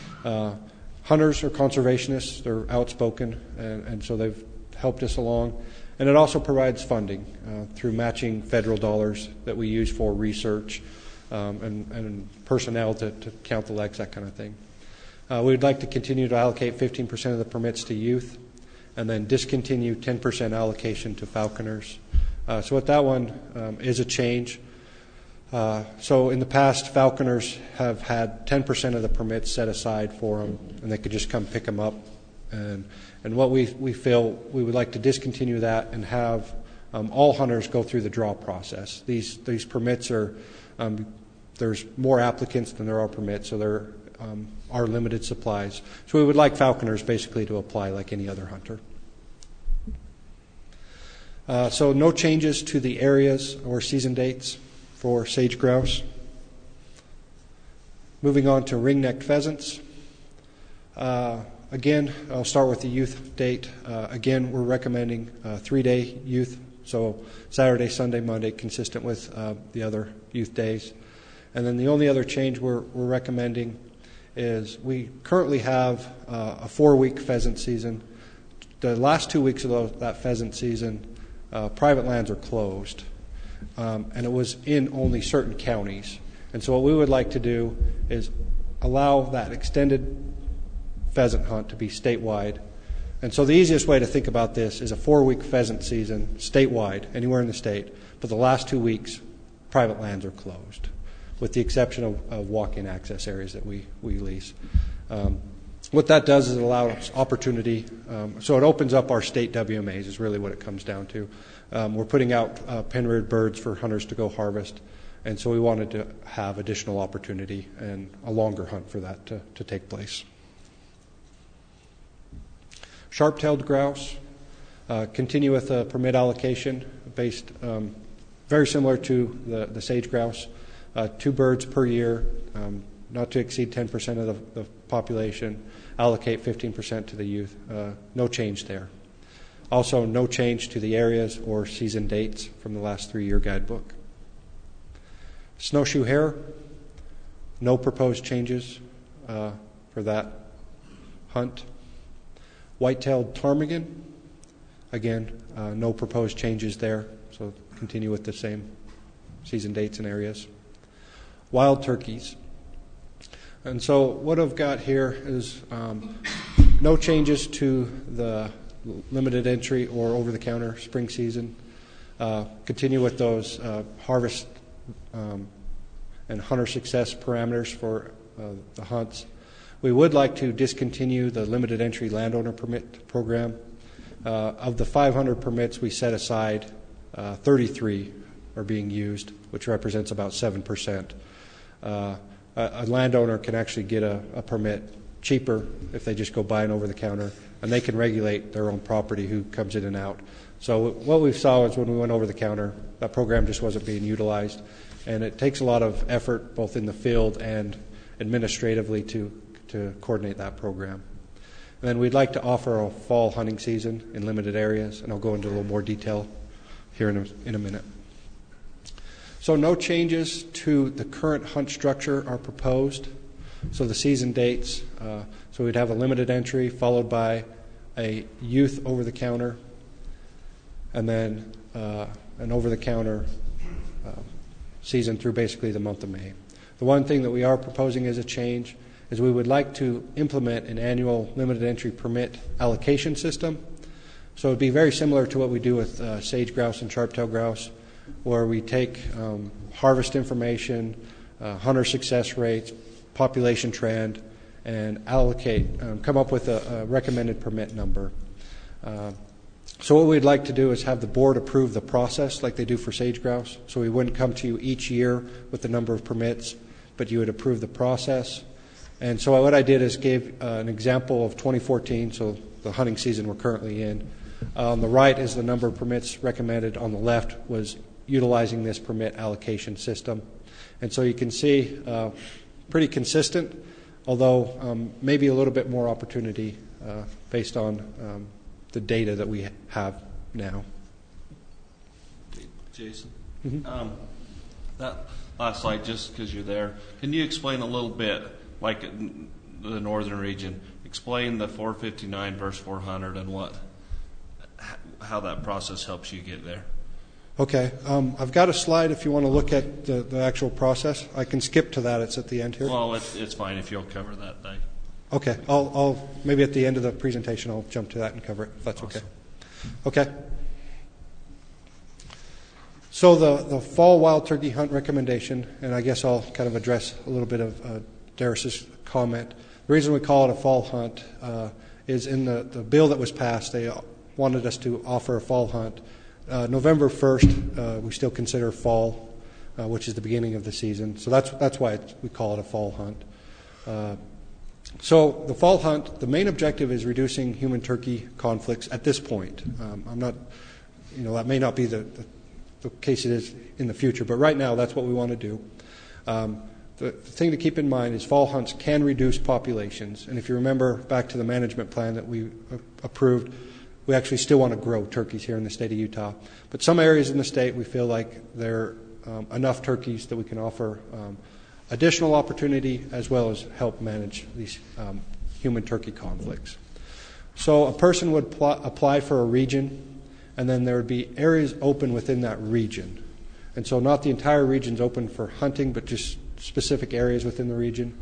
Hunters are conservationists. They're outspoken, and so they've helped us along. And it also provides funding through matching federal dollars that we use for research and personnel to count the leks, that kind of thing. We'd like to continue to allocate 15% of the permits to youth and then discontinue 10% allocation to falconers. So with that one is a change. So in the past, falconers have had 10% of the permits set aside for them, and they could just come pick them up. And what we feel, we would like to discontinue that and have all hunters go through the draw process. These permits are, there's more applicants than there are permits, so there are limited supplies. So we would like falconers basically to apply like any other hunter. So no changes to the areas or season dates for sage grouse. Moving on to ring-necked pheasants. Again, I'll start with the youth date. Again, we're recommending 3-day youth, so Saturday, Sunday, Monday, consistent with the other youth days. And then the only other change we're recommending is we currently have a 4-week pheasant season. The last 2 weeks of that pheasant season, private lands are closed, and it was in only certain counties. And so what we would like to do is allow that extended pheasant hunt to be statewide. And so the easiest way to think about this is a 4-week pheasant season statewide, anywhere in the state, but the last 2 weeks, private lands are closed, with the exception of walk-in access areas that we lease. What that does is it allows opportunity, so it opens up our state WMAs is really what it comes down to. We're putting out pen-reared birds for hunters to go harvest, and so we wanted to have additional opportunity and a longer hunt for that to take place. Sharp-tailed grouse, continue with a permit allocation based very similar to the sage grouse. 2 birds per year, not to exceed 10% of the population, allocate 15% to the youth. No change there. Also, no change to the areas or season dates from the last 3-year guidebook. Snowshoe hare, no proposed changes for that hunt. White-tailed ptarmigan, again, no proposed changes there, so continue with the same season dates and areas. Wild turkeys. And so what I've got here is no changes to the limited entry or over-the-counter spring season. Continue with those harvest and hunter success parameters for the hunts. We would like to discontinue the limited entry landowner permit program. Of the 500 permits we set aside, 33 are being used, which represents about 7%. A landowner can actually get a permit cheaper if they just go buy an over-the-counter, and they can regulate their own property who comes in and out. So what we saw is when we went over-the-counter, that program just wasn't being utilized, and it takes a lot of effort both in the field and administratively to coordinate that program. And then we'd like to offer a fall hunting season in limited areas, and I'll go into a little more detail here in a minute. So no changes to the current hunt structure are proposed. So the season dates, so we'd have a limited entry followed by a youth over-the-counter, and then an over-the-counter season through basically the month of May. The one thing that we are proposing as a change is we would like to implement an annual limited entry permit allocation system. So it would be very similar to what we do with sage grouse and sharp-tailed grouse, where we take harvest information, hunter success rates, population trend, and allocate, come up with a recommended permit number. So what we'd like to do is have the board approve the process like they do for sage grouse. So we wouldn't come to you each year with the number of permits, but you would approve the process. And so what I did is gave an example of 2014, so the hunting season we're currently in. On the right is the number of permits recommended. On the left was utilizing this permit allocation system. And so you can see pretty consistent, although maybe a little bit more opportunity based on the data that we have now. Jason, that last slide, just because you're there, can you explain a little bit, like the northern region, explain the 459 versus 400 and how that process helps you get there? Okay. I've got a slide if you want to look at the actual process. I can skip to that. It's at the end here. Well, it's fine if you'll cover that day. Okay. I'll maybe at the end of the presentation I'll jump to that and cover it, if that's awesome. Okay. Okay. So the fall wild turkey hunt recommendation, and I guess I'll kind of address a little bit of Darius's comment. The reason we call it a fall hunt is in the bill that was passed, they wanted us to offer a fall hunt. November 1st, we still consider fall, which is the beginning of the season. So that's why we call it a fall hunt. So the fall hunt, the main objective is reducing human-turkey conflicts at this point. I'm not, that may not be the case it is in the future, but right now that's what we want to do. The thing to keep in mind is fall hunts can reduce populations. And if you remember back to the management plan that we approved, we actually still want to grow turkeys here in the state of Utah. But some areas in the state, we feel like there are enough turkeys that we can offer additional opportunity as well as help manage these human-turkey conflicts. So a person would apply for a region, and then there would be areas open within that region. And so not the entire region's open for hunting, but just specific areas within the region.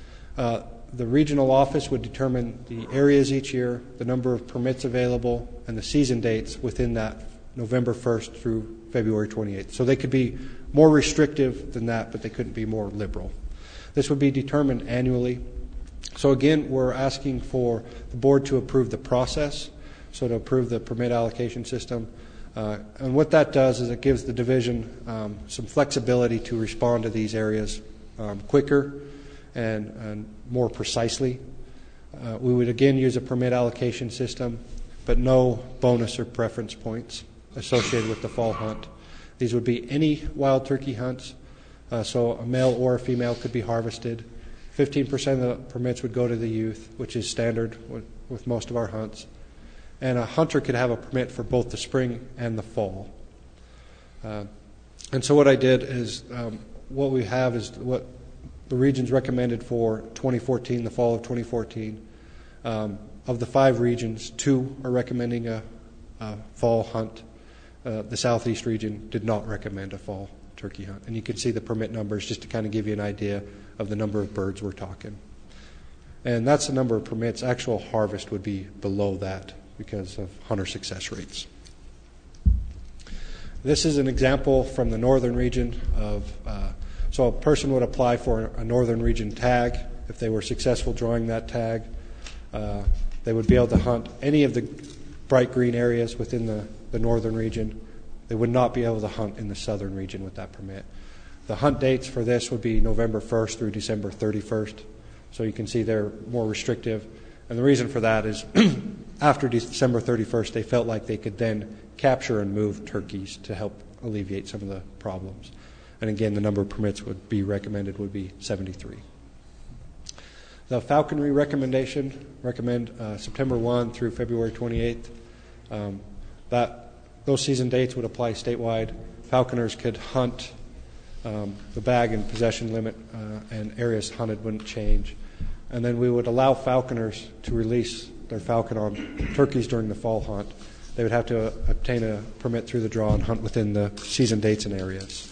The regional office would determine the areas each year, the number of permits available, and the season dates within that November 1st through February 28th. So they could be more restrictive than that, but they couldn't be more liberal. This would be determined annually. So again, we're asking for the board to approve the process, so to approve the permit allocation system. And what that does is it gives the division some flexibility to respond to these areas quicker and more precisely. We would again use a permit allocation system, but no bonus or preference points associated with the fall hunt. These would be any wild turkey hunts, so a male or a female could be harvested. 15% of the permits would go to the youth, which is standard with most of our hunts. And a hunter could have a permit for both the spring and the fall. And so what I did is what we have is what the regions recommended for 2014, the fall of 2014. Of the 5 regions, 2 are recommending a fall hunt. The southeast region did not recommend a fall turkey hunt. And you can see the permit numbers just to kind of give you an idea of the number of birds we're talking. And that's the number of permits. Actual harvest would be below that because of hunter success rates. This is an example from the northern region of, so a person would apply for a northern region tag. If they were successful drawing that tag, they would be able to hunt any of the bright green areas within the northern region. They would not be able to hunt in the southern region with that permit. The hunt dates for this would be November 1st through December 31st. So you can see they're more restrictive. And the reason for that is after December 31st, they felt like they could then capture and move turkeys to help alleviate some of the problems. And again, the number of permits would be recommended would be 73. The falconry recommend September 1 through February 28th. Those season dates would apply statewide. Falconers could hunt. The bag and possession limit and areas hunted wouldn't change. And then we would allow falconers to release their falcon on turkeys during the fall hunt. They would have to obtain a permit through the draw and hunt within the season dates and areas.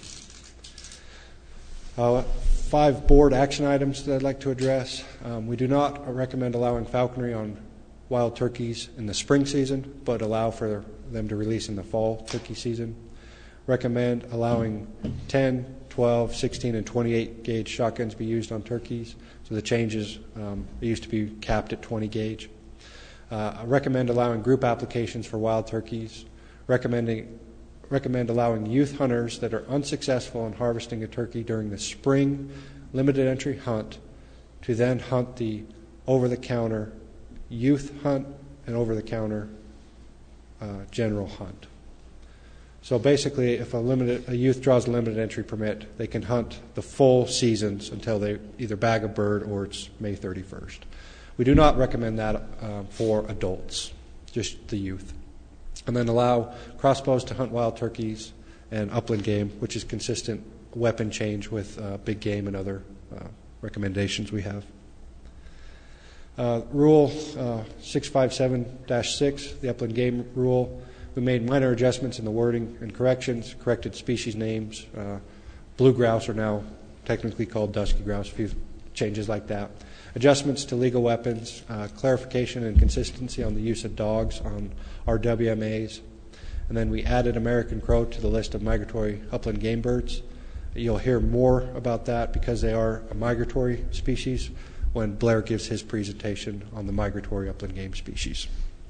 5 board action items that I'd like to address. We do not recommend allowing falconry on wild turkeys in the spring season, but allow for them to release in the fall turkey season. Recommend allowing 10, 12, 16, and 28 gauge shotguns be used on turkeys. So the changes, they used to be capped at 20 gauge. I recommend allowing group applications for wild turkeys. Recommend allowing youth hunters that are unsuccessful in harvesting a turkey during the spring limited entry hunt to then hunt the over-the-counter youth hunt and over-the-counter general hunt. So basically, if a youth draws a limited entry permit, they can hunt the full seasons until they either bag a bird or it's May 31st. We do not recommend that for adults, just the youth. And then allow crossbows to hunt wild turkeys and upland game, which is consistent weapon change with big game and other recommendations we have. Rule 657-6, the upland game rule. We made minor adjustments in the wording and corrections, corrected species names. Blue grouse are now technically called dusky grouse, a few changes like that. Adjustments to legal weapons, clarification and consistency on the use of dogs on our WMAs. And then we added American crow to the list of migratory upland game birds. You'll hear more about that because they are a migratory species when Blair gives his presentation on the migratory upland game species.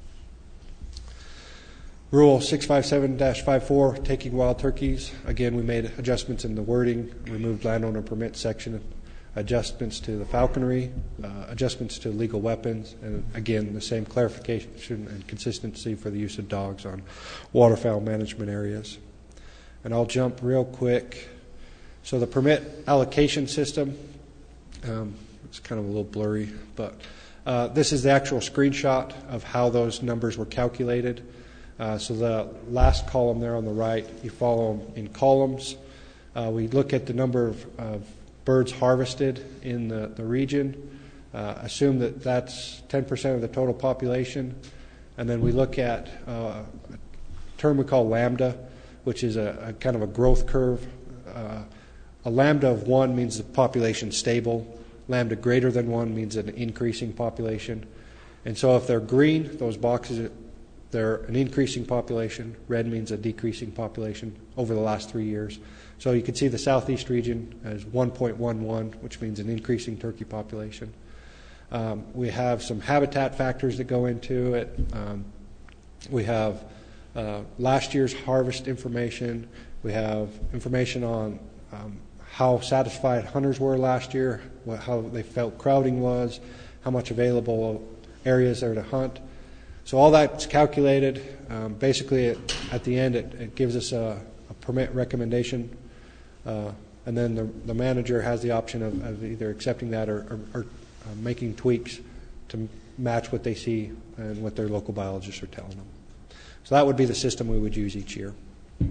Rule 657-54, taking wild turkeys. Again, we made adjustments in the wording, removed landowner permit section, adjustments to the falconry, adjustments to legal weapons, and again, the same clarification and consistency for the use of dogs on waterfowl management areas. And I'll jump real quick. So the permit allocation system, it's kind of a little blurry, but this is the actual screenshot of how those numbers were calculated. So the last column there on the right, you follow them in columns. We look at the number of birds harvested in the region, assume that that's 10% of the total population, and then we look at a term we call lambda, which is a kind of a growth curve. A lambda of 1 means the population's stable. Lambda greater than 1 means an increasing population. And so if they're green, those boxes, they're an increasing population. Red means a decreasing population over the last 3 years. So you can see the southeast region as 1.11, which means an increasing turkey population. We have some habitat factors that go into it. We have last year's harvest information. We have information on how satisfied hunters were last year, how they felt crowding was, how much available areas there to hunt. So all that's calculated. Basically, at the end, it gives us a permit recommendation, and then the manager has the option of either accepting that or making tweaks to match what they see and what their local biologists are telling them. So that would be the system we would use each year.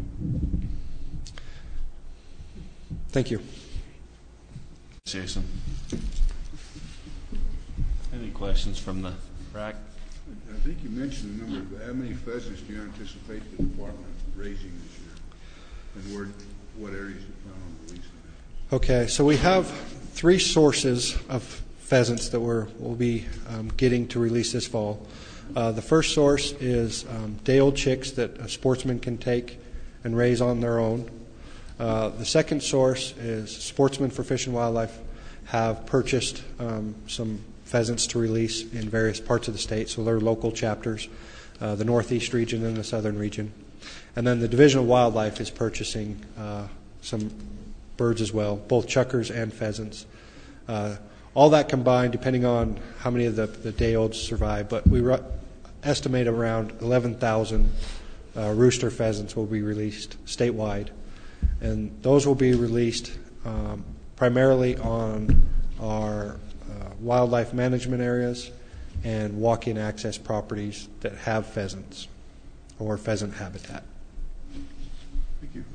Thank you. Jason. Any questions from the RAC? I think you mentioned the number of how many pheasants do you anticipate the department raising this year, and what areas you plan on releasing? Okay, so we have three sources of pheasants that we'll be getting to release this fall. The first source is day-old chicks that a sportsman can take and raise on their own. The second source is Sportsmen for Fish and Wildlife have purchased some pheasants to release in various parts of the state, so they're local chapters, the Northeast region and the Southern region. And then the Division of Wildlife is purchasing some birds as well, both chukars and pheasants. All that combined, depending on how many of the day-olds survive, but we estimate around 11,000 rooster pheasants will be released statewide. And those will be released primarily on our wildlife management areas and walk-in access properties that have pheasants or pheasant habitat. Thank you.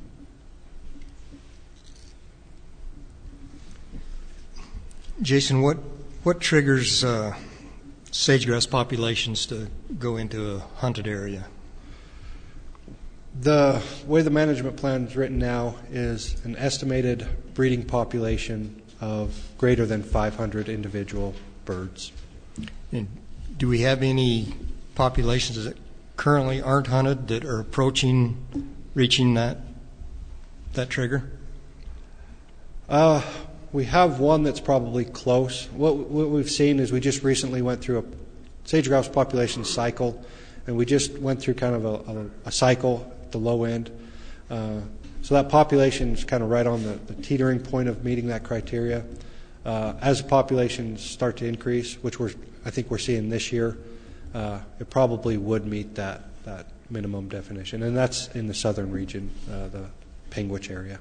Jason, what triggers sage-grouse populations to go into a hunted area? The way the management plan is written now is an estimated breeding population of greater than 500 individual birds. And do we have any populations that currently aren't hunted that are reaching that trigger? We have one that's probably close. What we've seen is we just recently went through a sage-grouse population cycle, and we just went through kind of a cycle at the low end. So that population is kind of right on the teetering point of meeting that criteria. As populations start to increase, which I think we're seeing this year, it probably would meet that minimum definition, and that's in the southern region, the Panguitch area.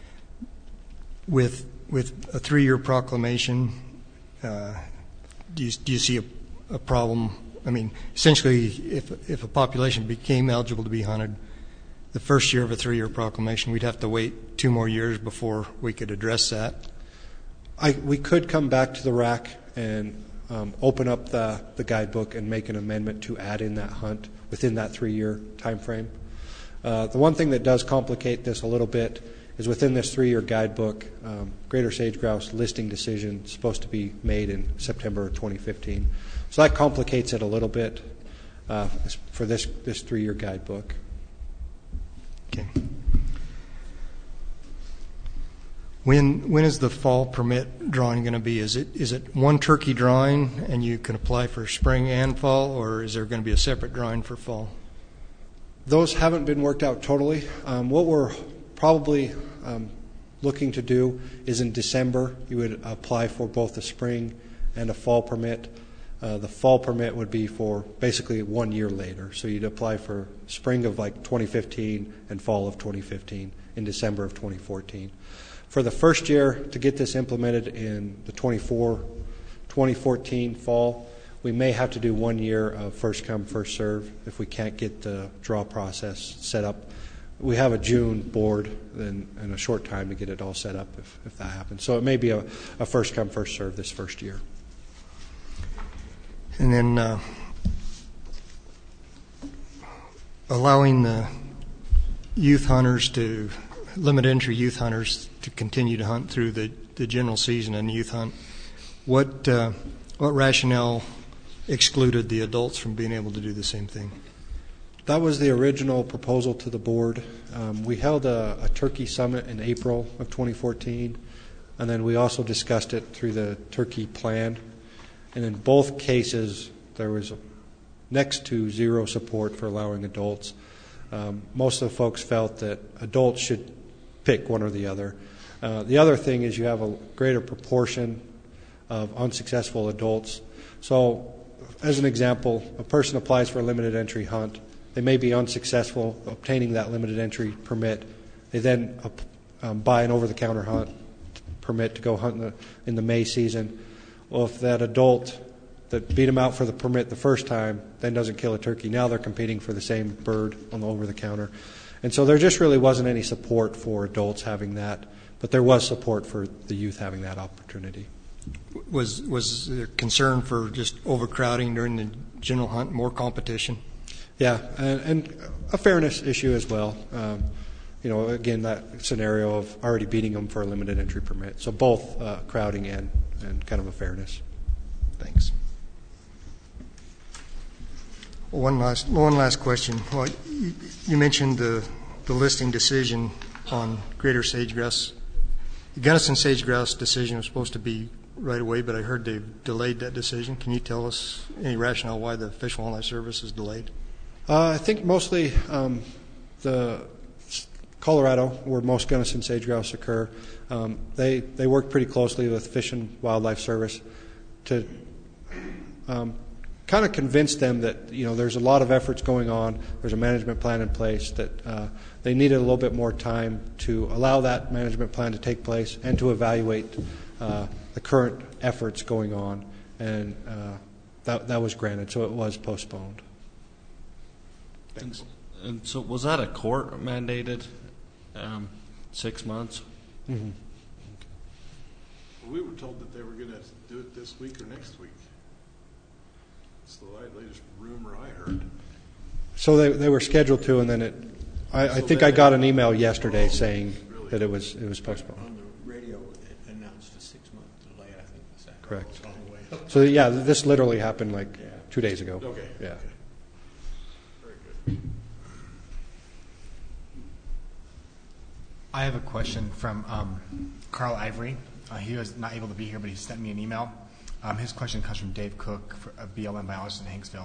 With a 3-year proclamation, do you see a problem? I mean, essentially, if a population became eligible to be hunted, the first year of a 3-year proclamation, we'd have to wait 2 more years before we could address that. We could come back to the RAC and open up the guidebook and make an amendment to add in that hunt within that 3-year time frame. The one thing that does complicate this a little bit is within this 3-year guidebook, greater sage-grouse listing decision is supposed to be made in September of 2015. So that complicates it a little bit for this 3-year guidebook. Okay. When is the fall permit drawing going to be? Is it one turkey drawing and you can apply for spring and fall, or is there going to be a separate drawing for fall? Those haven't been worked out totally. What we're probably looking to do is in December you would apply for both a spring and a fall permit. The fall permit would be for basically 1 year later. So you'd apply for spring of like 2015 and fall of 2015 in December of 2014. For the first year to get this implemented in the 2014 fall, we may have to do 1 year of first come, first serve if we can't get the draw process set up. We have a June board and a short time to get it all set up if that happens. So it may be a first come, first serve this first year. And then allowing the youth hunters to, limited entry youth hunters to continue to hunt through the general season and youth hunt. What rationale excluded the adults from being able to do the same thing? That was the original proposal to the board. We held a turkey summit in April of 2014, and then we also discussed it through the turkey plan. And in both cases, there was next to zero support for allowing adults. Most of the folks felt that adults should pick one or the other. The other thing is you have a greater proportion of unsuccessful adults. So, as an example, a person applies for a limited entry hunt. They may be unsuccessful obtaining that limited entry permit. They then buy an over-the-counter hunt permit to go hunt in the May season. Well, if that adult that beat them out for the permit the first time then doesn't kill a turkey, now they're competing for the same bird on the over-the-counter. And so there just really wasn't any support for adults having that, but there was support for the youth having that opportunity. Was there concern for just overcrowding during the general hunt, more competition? Yeah, and a fairness issue as well. again, that scenario of already beating them for a limited entry permit. So both crowding and kind of a fairness. Thanks. One last question. Well, you mentioned the listing decision on greater sage-grouse. The Gunnison sage-grouse decision was supposed to be right away, but I heard they've delayed that decision. Can you tell us any rationale why the Fish and Wildlife Service is delayed? I think mostly the Colorado, where most Gunnison sage-grouse occur, they work pretty closely with Fish and Wildlife Service to kind of convince them that there's a lot of efforts going on. There's a management plan in place that they needed a little bit more time to allow that management plan to take place and to evaluate the current efforts going on, and that was granted, so it was postponed. Thanks. And so was that a court mandated 6 months? Mm-hmm. We were told that they were going to do it this week or next week. It's the latest rumor I heard. So they were scheduled to, and then I think I got an email yesterday saying that it was postponed. On the radio, it announced a 6-month delay, I think. Is that correct? All the way. So yeah, this literally happened like 2 days ago. Okay. Yeah. Okay. Very good. I have a question from Carl Ivory. He was not able to be here, but he sent me an email. His question comes from Dave Cook, a BLM biologist in Hanksville.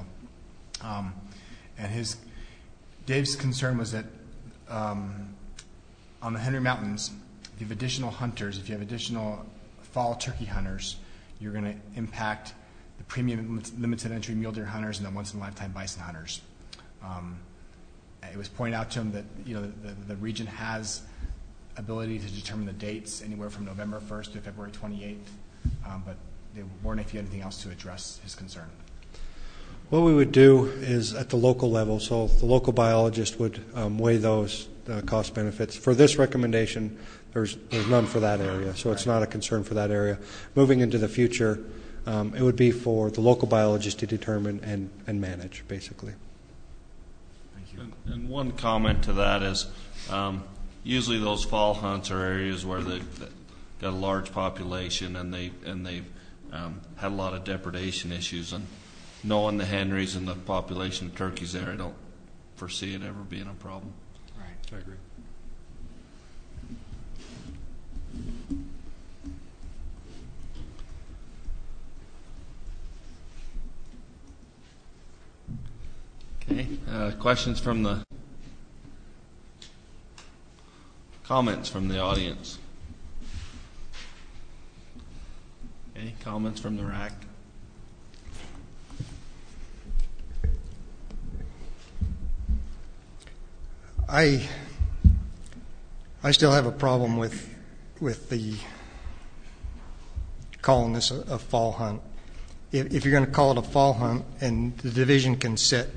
And Dave's concern was that on the Henry Mountains, if you have additional hunters, if you have additional fall turkey hunters, you're going to impact the premium limited entry mule deer hunters and the once-in-a-lifetime bison hunters. It was pointed out to him that the region has ability to determine the dates anywhere from November 1st to February 28th, but they weren't if you had anything else to address his concern. What we would do is at the local level, so the local biologist would weigh those cost benefits. For this recommendation, there's none for that area, so it's not a concern for that area. Moving into the future, it would be for the local biologist to determine and manage, basically. Thank you. And one comment to that is usually those fall hunts are areas where they've got a large population and they've had a lot of depredation issues, and knowing the Henrys and the population of turkeys there, I don't foresee it ever being a problem. Right. I agree. Okay. Questions from the comments from the audience? Okay. Comments from the RAC? I still have a problem with the calling this a fall hunt. If you're going to call it a fall hunt and the division can set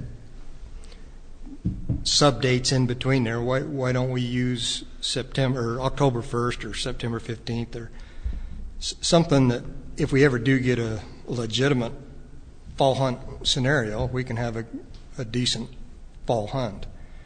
sub dates in between there, why don't we use September or October 1st or September 15th or something that if we ever do get a legitimate fall hunt scenario, we can have a decent fall hunt.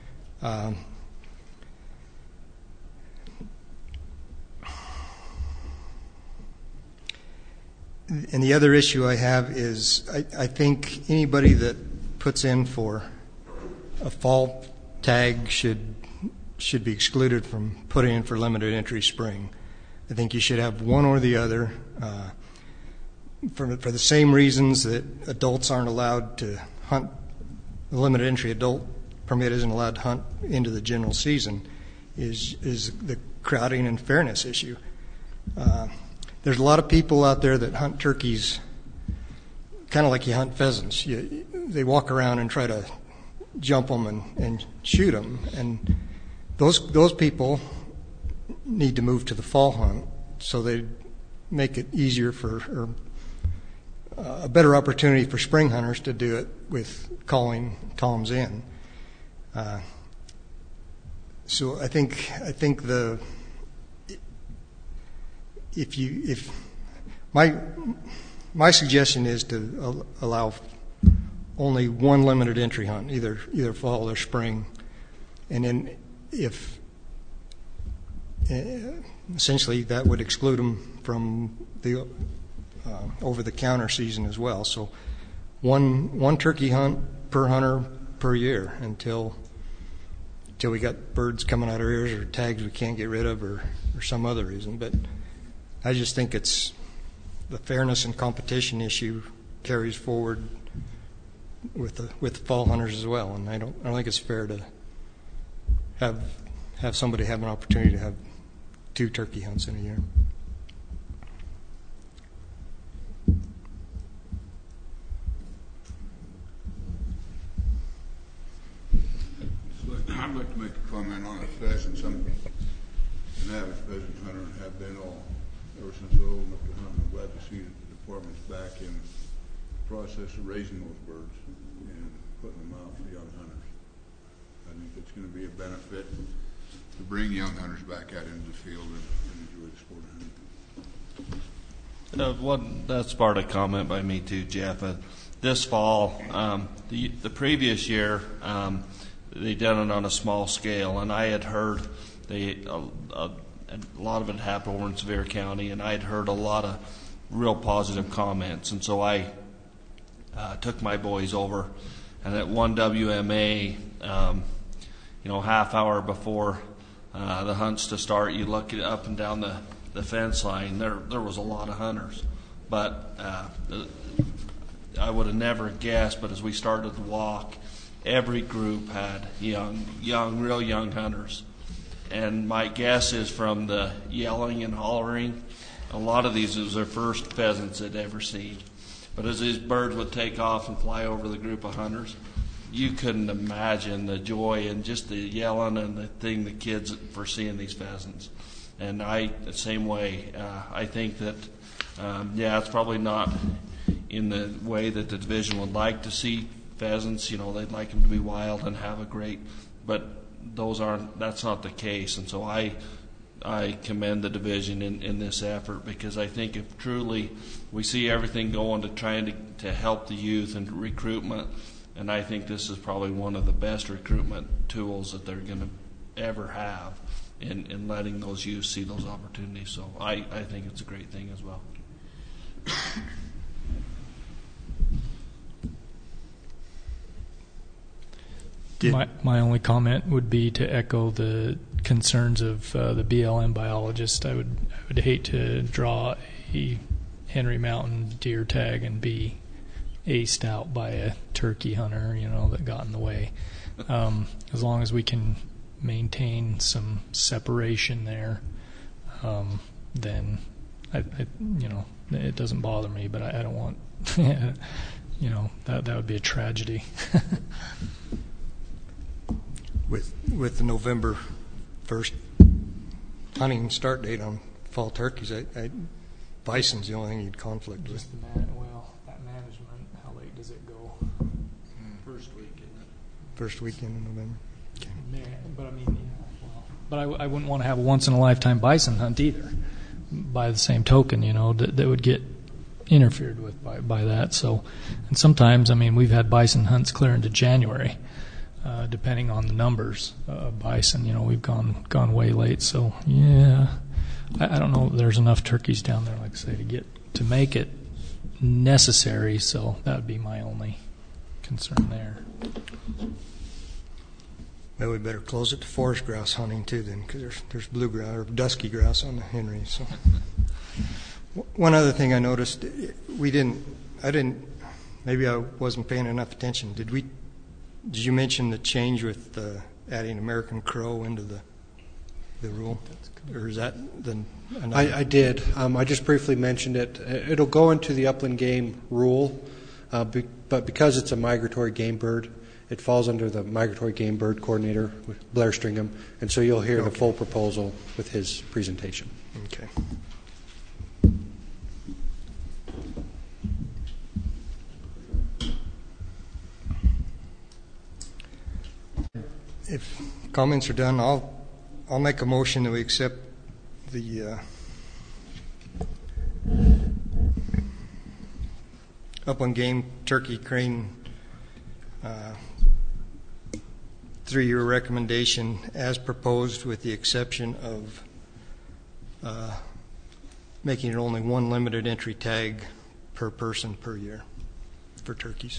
And the other issue I have is I think anybody that puts in for a fall tag should be excluded from putting in for limited entry spring. I think you should have one or the other for the same reasons that adults aren't allowed to hunt. The limited entry adult permit isn't allowed to hunt into the general season is the crowding and fairness issue. There's a lot of people out there that hunt turkeys kind of like you hunt pheasants. They walk around and try to jump them and shoot them, and those people need to move to the fall hunt so they make it easier or a better opportunity for spring hunters to do it with calling toms in. So I think if my suggestion is to allow only one limited entry hunt, either fall or spring, and then if essentially that would exclude them from the over-the-counter season as well. So one turkey hunt per hunter per year until we got birds coming out of our ears or tags we can't get rid of or some other reason. But I just think it's the fairness and competition issue carries forward with the fall hunters as well, and I don't think it's fair to have somebody have an opportunity to have 2 turkey hunts in a year. I'd like to make a comment on the pheasants. I'm an avid pheasant hunter and have been ever since I was old enough to hunt. I'm glad to see that the department's back in the process of raising those birds and putting them out for young hunters. I think it's going to be a benefit to bring young hunters back out into the field and enjoy the sport of hunting. That's part of a comment by me too, Jeff. This fall, the previous year, they did it on a small scale, and I had heard a lot of it happened over in Sevier County, and I had heard a lot of real positive comments, and so I took my boys over, and at one WMA, half hour before the hunts to start, you look up and down the fence line, there was a lot of hunters, but I would have never guessed, but as we started to walk, every group had real young hunters. And my guess is from the yelling and hollering, a lot of these was their first pheasants they'd ever seen. But as these birds would take off and fly over the group of hunters, you couldn't imagine the joy and just the yelling and the kids for seeing these pheasants. And the same way, I think that, it's probably not in the way that the division would like to see pheasants. They'd like them to be wild and have a great, but that's not the case. And so I commend the division in this effort, because I think if truly we see everything going to trying to help the youth and recruitment, and I think this is probably one of the best recruitment tools that they're going to ever have in letting those youth see those opportunities. So I think it's a great thing as well. My only comment would be to echo the concerns of the BLM biologist. I would hate to draw a Henry Mountain deer tag and be aced out by a turkey hunter, that got in the way. As long as we can maintain some separation there, then it doesn't bother me. But I don't want, that would be a tragedy. With the November 1st hunting start date on fall turkeys, bison's the only thing you'd conflict with. That management, how late does it go? First weekend in November. Okay. But I wouldn't want to have a once-in-a-lifetime bison hunt either. By the same token, that would get interfered with by that. So, and sometimes, we've had bison hunts clear into January. Depending on the numbers of bison, we've gone way late. So I don't know if there's enough turkeys down there, like I say, to make it necessary. So that would be my only concern there. Well, we better close it to forest grouse hunting too, then, because there's blue grouse or dusky grouse on the Henry. So one other thing I noticed, maybe I wasn't paying enough attention. Did you mention the change with adding American Crow into the rule? Or is that I did. I just briefly mentioned it. It'll go into the upland game rule, but because it's a migratory game bird, it falls under the migratory game bird coordinator, Blair Stringham, and so you'll hear the full proposal with his presentation. Okay. If comments are done, I'll make a motion that we accept the upland game turkey crane 3-year recommendation as proposed, with the exception of making it only one limited entry tag per person per year for turkeys.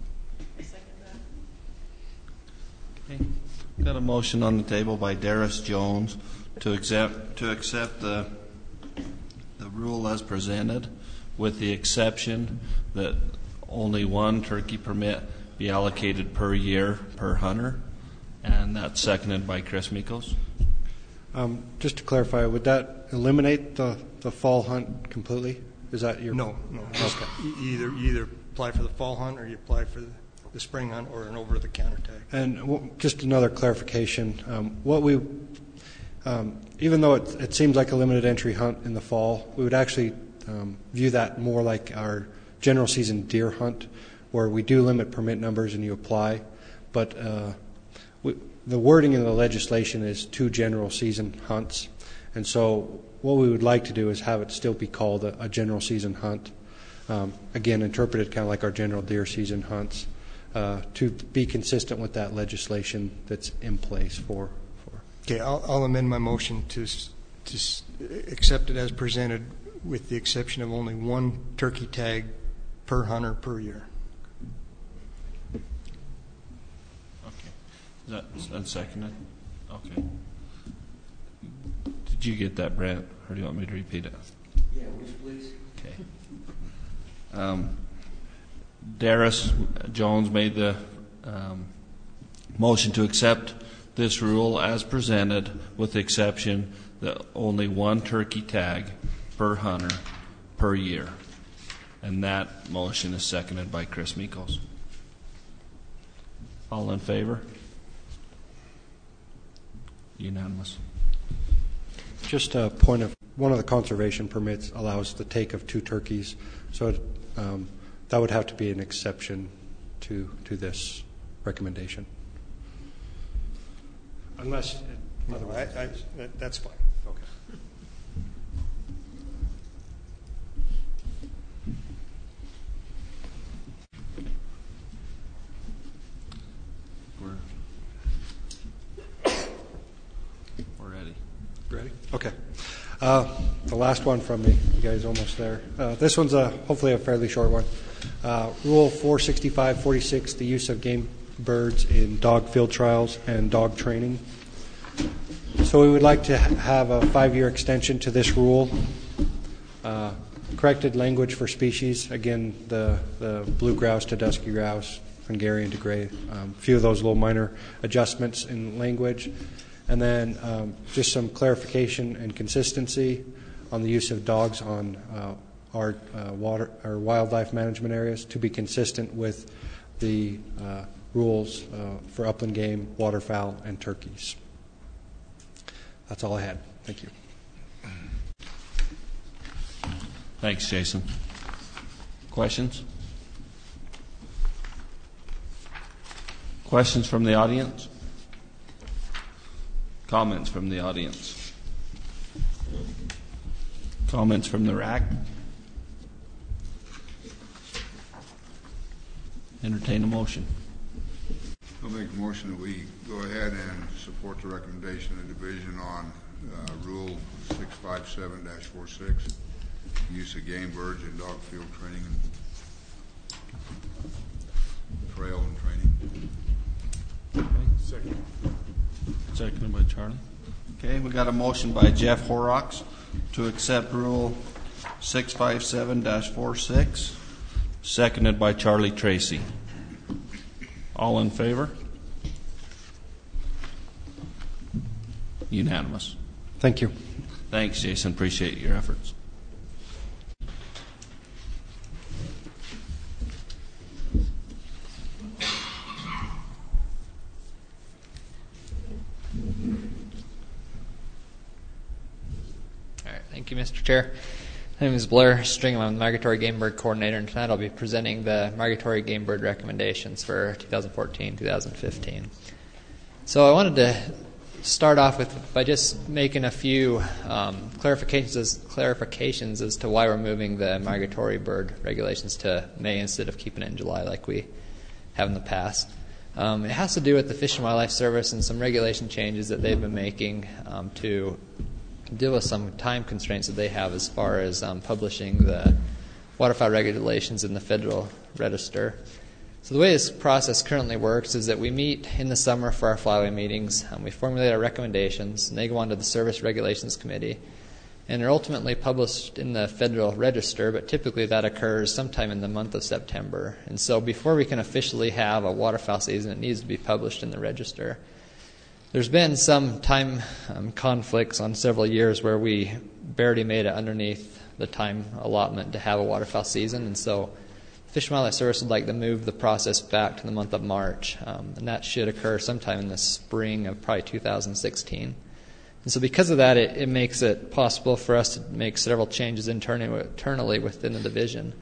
Okay. Got a motion on the table by Darius Jones to accept the rule as presented, with the exception that only one turkey permit be allocated per year per hunter, and that's seconded by Chris Mikos. Just to clarify, would that eliminate the fall hunt completely? Is that your... No. Okay. You either apply for the fall hunt or you apply for the spring hunt or an over-the-counter tag. And just another clarification, even though it seems like a limited entry hunt in the fall, we would actually view that more like our general season deer hunt, where we do limit permit numbers and you apply. But the wording in the legislation is 2 general season hunts. And so what we would like to do is have it still be called a general season hunt. Again, interpreted kind of like our general deer season hunts, to be consistent with that legislation that's in place for. Okay, I'll amend my motion to accept it as presented, with the exception of only one turkey tag per hunter per year. Okay. Is that seconded? Okay. Did you get that, Brent, or do you want me to repeat it? Yeah, please. Okay. Darius Jones made the motion to accept this rule as presented, with the exception that only one turkey tag per hunter per year. And that motion is seconded by Chris Mikos. All in favor? Unanimous. Just a point of, one of the conservation permits allows the take of 2 turkeys, so that would have to be an exception to this recommendation. Unless that's fine. Okay. We're ready. Ready? Okay. The last one from me. You guys almost there. This one's hopefully a fairly short one. Rule 465-46, the use of game birds in dog field trials and dog training. So we would like to have a 5-year extension to this rule. Corrected language for species. Again, the blue grouse to dusky grouse, Hungarian to gray. A few of those little minor adjustments in language. And then just some clarification and consistency on the use of dogs on our wildlife management areas, to be consistent with the rules for upland game, waterfowl, and turkeys. That's all I had. Thank you. Thanks, Jason. Questions? Questions from the audience? Comments from the audience? Comments from the RAC? Entertain a motion. I'll make a motion that we go ahead and support the recommendation of the division on Rule 657-46, use of game birds in dog field training and trail and training. Second. Seconded by Charlie. Okay, we got a motion by Jeff Horrocks to accept Rule 657-46, seconded by Charlie Tracy. All in favor? Unanimous. Thank you. Thanks, Jason. Appreciate your efforts. All right. Thank you, Mr. Chair. My name is Blair Stringham. I'm the Migratory Game Bird Coordinator, and tonight I'll be presenting the Migratory Game Bird recommendations for 2014-2015. So I wanted to start off by just making a few clarifications as to why we're moving the migratory bird regulations to May instead of keeping it in July like we have in the past. It has to do with the Fish and Wildlife Service and some regulation changes that they've been making to deal with some time constraints that they have as far as publishing the waterfowl regulations in the Federal Register. So the way this process currently works is that we meet in the summer for our flyway meetings. We formulate our recommendations, and they go on to the Service Regulations Committee, and are ultimately published in the Federal Register, but typically that occurs sometime in the month of September. And so before we can officially have a waterfowl season, it needs to be published in the Register. There's been some time conflicts on several years where we barely made it underneath the time allotment to have a waterfowl season, and so Fish and Wildlife Service would like to move the process back to the month of March, and that should occur sometime in the spring of probably 2016. And so because of that, it makes it possible for us to make several changes internally within the division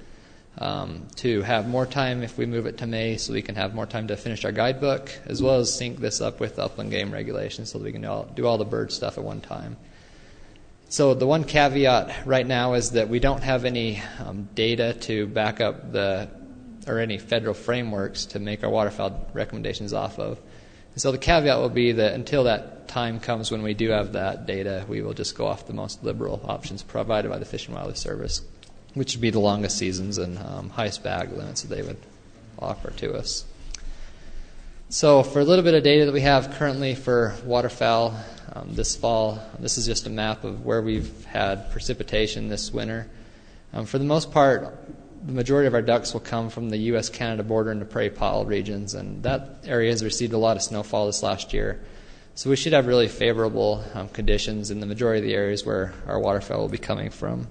to have more time if we move it to May, so we can have more time to finish our guidebook, as well as sync this up with the upland game regulations so that we can do all the bird stuff at one time. So the one caveat right now is that we don't have any data to back up or any federal frameworks to make our waterfowl recommendations off of. And so the caveat will be that until that time comes when we do have that data, we will just go off the most liberal options provided by the Fish and Wildlife Service, which would be the longest seasons and highest bag limits that they would offer to us. So for a little bit of data that we have currently for waterfowl this fall, this is just a map of where we've had precipitation this winter. For the most part, the majority of our ducks will come from the U.S.-Canada border and the Prairie Pottle regions, and that area has received a lot of snowfall this last year. So we should have really favorable conditions in the majority of the areas where our waterfowl will be coming from.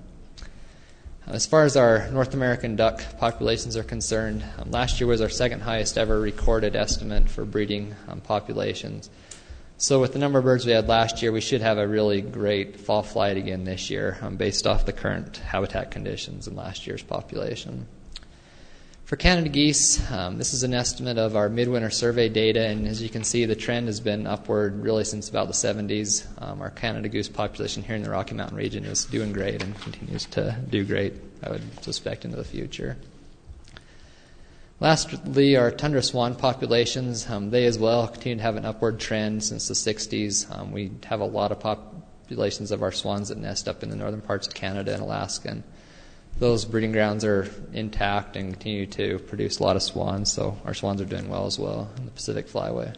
As far as our North American duck populations are concerned, last year was our second highest ever recorded estimate for breeding populations. So with the number of birds we had last year, we should have a really great fall flight again this year based off the current habitat conditions in last year's population. For Canada geese, this is an estimate of our midwinter survey data, and as you can see, the trend has been upward really since about the 70s. Our Canada goose population here in the Rocky Mountain region is doing great and continues to do great, I would suspect, into the future. Lastly, our tundra swan populations, they as well continue to have an upward trend since the 60s. We have a lot of populations of our swans that nest up in the northern parts of Canada and Alaska, and those breeding grounds are intact and continue to produce a lot of swans, so our swans are doing well as well in the Pacific Flyway.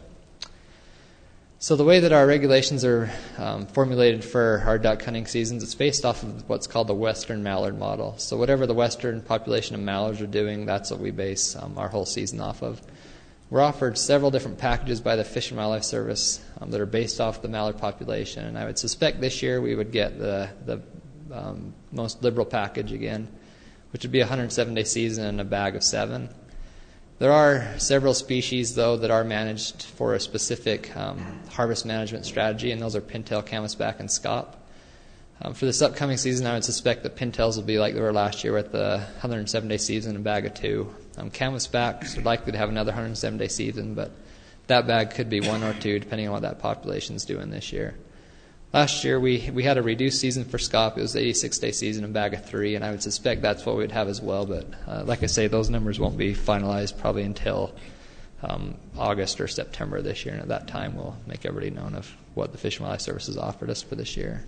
So the way that our regulations are formulated for our duck hunting seasons, it's based off of what's called the Western Mallard model. So whatever the western population of mallards are doing, that's what we base our whole season off of. We're offered several different packages by the Fish and Wildlife Service that are based off the mallard population, and I would suspect this year we would get the most liberal package again, which would be a 107-day season and a bag of 7. There are several species, though, that are managed for a specific harvest management strategy, and those are pintail, canvasback, and scaup. For this upcoming season, I would suspect that pintails will be like they were last year with the 107-day season and a bag of 2. Canvasbacks are likely to have another 107-day season, but that bag could be 1 or 2, depending on what that population is doing this year. Last year, we had a reduced season for scaup. It was the 86-day season and bag of 3, and I would suspect that's what we'd have as well. But like I say, those numbers won't be finalized probably until August or September this year, and at that time we'll make everybody known of what the Fish and Wildlife Service has offered us for this year.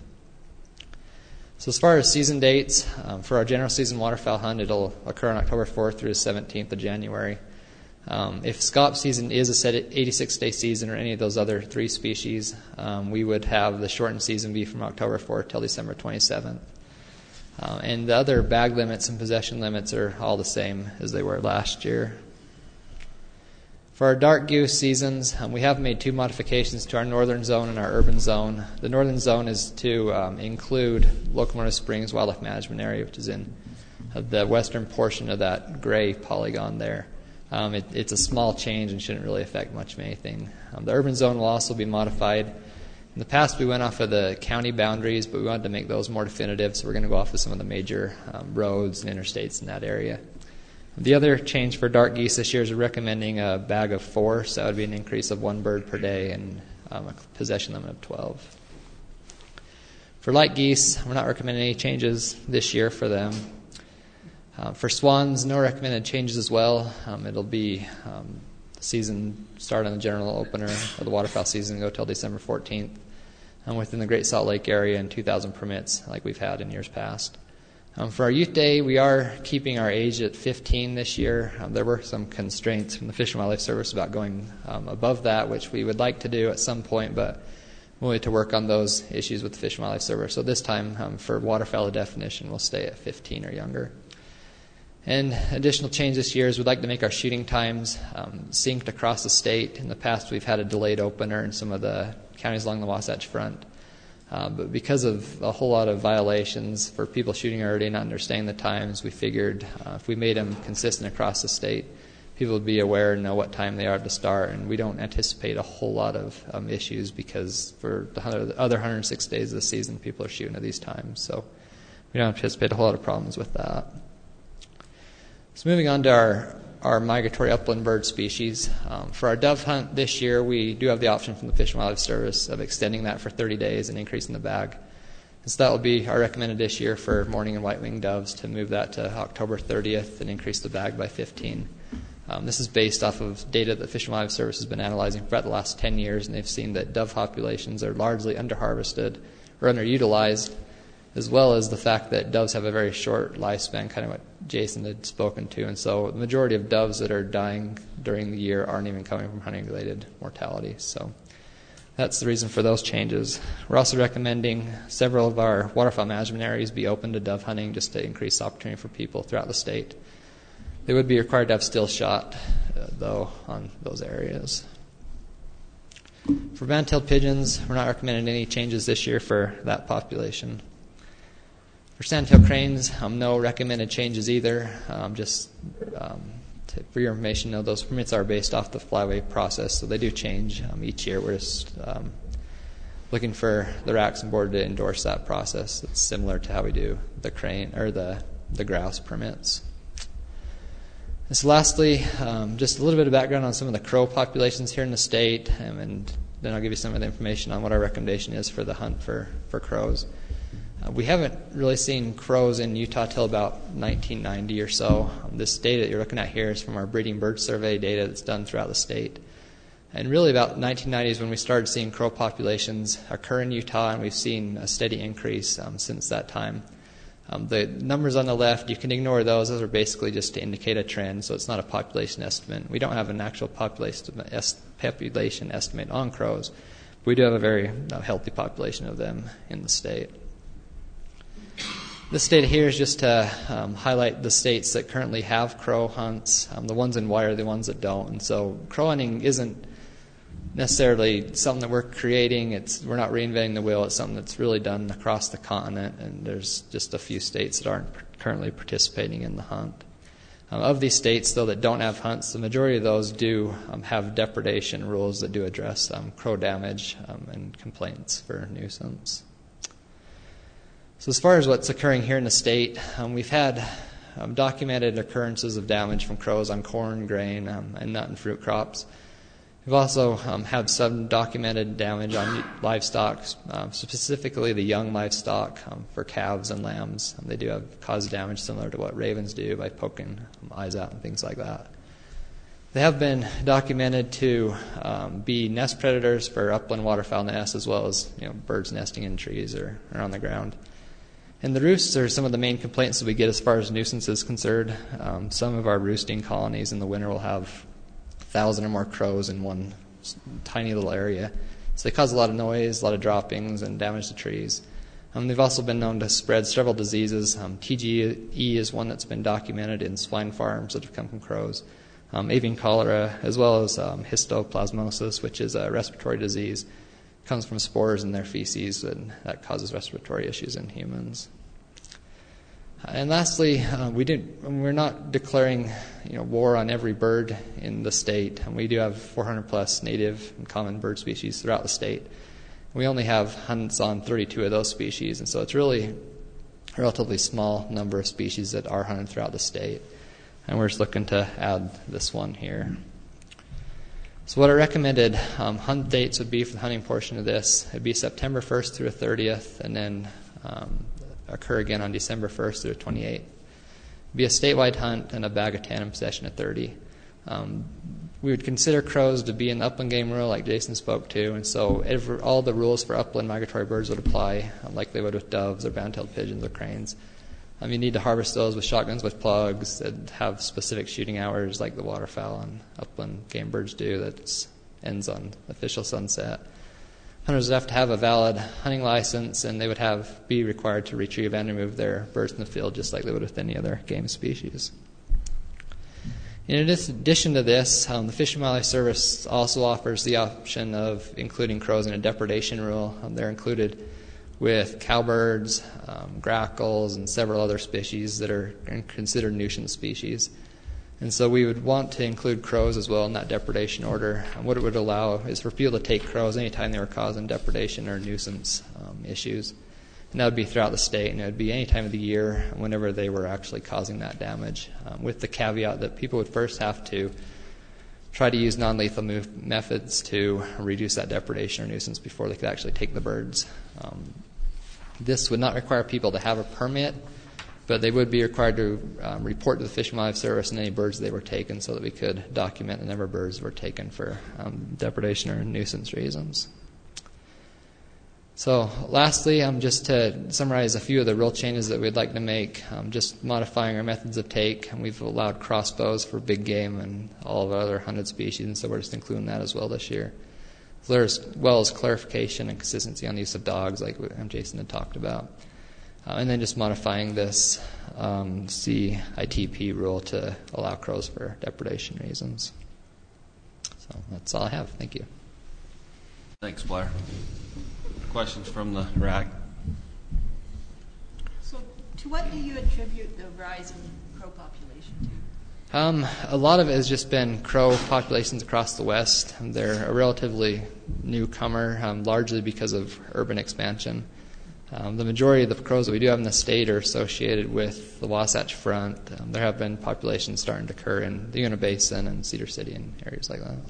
So as far as season dates, for our general season waterfowl hunt, it'll occur on October 4th through the 17th of January. If scaup season is a set 86-day season or any of those other 3 species, we would have the shortened season be from October 4th till December 27th. And the other bag limits and possession limits are all the same as they were last year. For our dark goose seasons, we have made 2 modifications to our northern zone and our urban zone. The northern zone is to include Locomotive Springs Wildlife Management Area, which is in the western portion of that gray polygon there. It's a small change and shouldn't really affect much of anything. The urban zone will also be modified. In the past, we went off of the county boundaries, but we wanted to make those more definitive, so we're going to go off of some of the major roads and interstates in that area. The other change for dark geese this year is recommending a bag of 4, so that would be an increase of 1 bird per day and a possession limit of 12. For light geese, we're not recommending any changes this year for them. For swans, no recommended changes as well. It'll be the season start on the general opener of the waterfowl season and go till December 14th. within the Great Salt Lake area and 2,000 permits like we've had in years past. For our youth day, we are keeping our age at 15 this year. There were some constraints from the Fish and Wildlife Service about going above that, which we would like to do at some point, but we'll need to work on those issues with the Fish and Wildlife Service. So this time, for waterfowl definition, we'll stay at 15 or younger. And additional change this year is we'd like to make our shooting times synced across the state. In the past, we've had a delayed opener in some of the counties along the Wasatch Front. But because of a whole lot of violations for people shooting early and not understanding the times, we figured if we made them consistent across the state, people would be aware and know what time they are to start. And we don't anticipate a whole lot of issues because for the other 106 days of the season, people are shooting at these times. So we don't anticipate a whole lot of problems with that. So moving on to our migratory upland bird species. For our dove hunt this year, we do have the option from the Fish and Wildlife Service of extending that for 30 days and increasing the bag. And so that will be our recommended this year for mourning and white-winged doves to move that to October 30th and increase the bag by 15. This is based off of data that the Fish and Wildlife Service has been analyzing for about the last 10 years, and they've seen that dove populations are largely underharvested or underutilized, as well as the fact that doves have a very short lifespan, kind of what Jason had spoken to. And so the majority of doves that are dying during the year aren't even coming from hunting-related mortality. So that's the reason for those changes. We're also recommending several of our waterfowl management areas be open to dove hunting just to increase opportunity for people throughout the state. They would be required to have still shot, though, on those areas. For band-tailed pigeons, we're not recommending any changes this year for that population. For sand-tailed cranes, no recommended changes either. For your information, those permits are based off the flyway process, so they do change each year. We're just looking for the RACs and board to endorse that process. It's similar to how we do the crane or the grouse permits. And so lastly, just a little bit of background on some of the crow populations here in the state, and then I'll give you some of the information on what our recommendation is for the hunt for crows. We haven't really seen crows in Utah till about 1990 or so. This data that you're looking at here is from our breeding bird survey data that's done throughout the state. And really about 1990 is when we started seeing crow populations occur in Utah, and we've seen a steady increase since that time. The numbers on the left, you can ignore those. Those are basically just to indicate a trend, so it's not a population estimate. We don't have an actual population estimate on crows, but we do have a very healthy population of them in the state. This data here is just to highlight the states that currently have crow hunts. The ones in white are the ones that don't. And so crow hunting isn't necessarily something that we're creating. We're not reinventing the wheel. It's something that's really done across the continent, and there's just a few states that aren't currently participating in the hunt. Of these states, though, that don't have hunts, the majority of those do have depredation rules that do address crow damage and complaints for nuisance. So as far as what's occurring here in the state, we've had documented occurrences of damage from crows on corn, grain, and nut and fruit crops. We've also had some documented damage on livestock, specifically the young livestock for calves and lambs. They do cause damage similar to what ravens do by poking eyes out and things like that. They have been documented to be nest predators for upland waterfowl nests, as well as birds nesting in trees or on the ground. And the roosts are some of the main complaints that we get as far as nuisance is concerned. Some of our roosting colonies in the winter will have 1,000 or more crows in one tiny little area. So they cause a lot of noise, a lot of droppings, and damage to trees. They've also been known to spread several diseases. TGE is one that's been documented in swine farms that have come from crows. Avian cholera, as well as histoplasmosis, which is a respiratory disease. It comes from spores in their feces, and that causes respiratory issues in humans. And lastly, we're not declaring war on every bird in the state. And we do have 400 plus native and common bird species throughout the state. We only have hunts on 32 of those species, and so it's really a relatively small number of species that are hunted throughout the state. And we're just looking to add this one here. So what our recommended hunt dates would be for the hunting portion of this, it would be September 1st through the 30th, and then occur again on December 1st through the 28th. It'd be a statewide hunt and a bag of tandem possession at 30. we would consider crows to be in the upland game rule, like Jason spoke to, and so all the rules for upland migratory birds would apply, like they would with doves or bound-tailed pigeons or cranes. You need to harvest those with shotguns with plugs that have specific shooting hours, like the waterfowl and upland game birds do. That ends on official sunset. Hunters would have to have a valid hunting license, and they would be required to retrieve and remove their birds in the field, just like they would with any other game species. In addition to this, the Fish and Wildlife Service also offers the option of including crows in a depredation rule. They're included with cowbirds, grackles, and several other species that are considered nuisance species. And so we would want to include crows as well in that depredation order. And what it would allow is for people to take crows anytime they were causing depredation or nuisance issues. And that would be throughout the state, and it would be any time of the year whenever they were actually causing that damage, with the caveat that people would first have to try to use non-lethal methods to reduce that depredation or nuisance before they could actually take the birds. This would not require people to have a permit, but they would be required to report to the Fish and Wildlife Service and any birds they were taken, so that we could document the number of birds were taken for depredation or nuisance reasons. So lastly, just to summarize a few of the rule changes that we'd like to make, just modifying our methods of take. And we've allowed crossbows for big game and all of our other hunted species, and so we're just including that as well this year. As well as clarification and consistency on the use of dogs, like Jason had talked about. And then just modifying this CITP rule to allow crows for depredation reasons. So that's all I have. Thank you. Thanks, Blair. Questions from the RAC? So to what do you attribute the rise in crow population to? A lot of it has just been crow populations across the West. They're a relatively newcomer, largely because of urban expansion. The majority of the crows that we do have in the state are associated with the Wasatch Front. There have been populations starting to occur in the Uinta Basin and Cedar City and areas like that.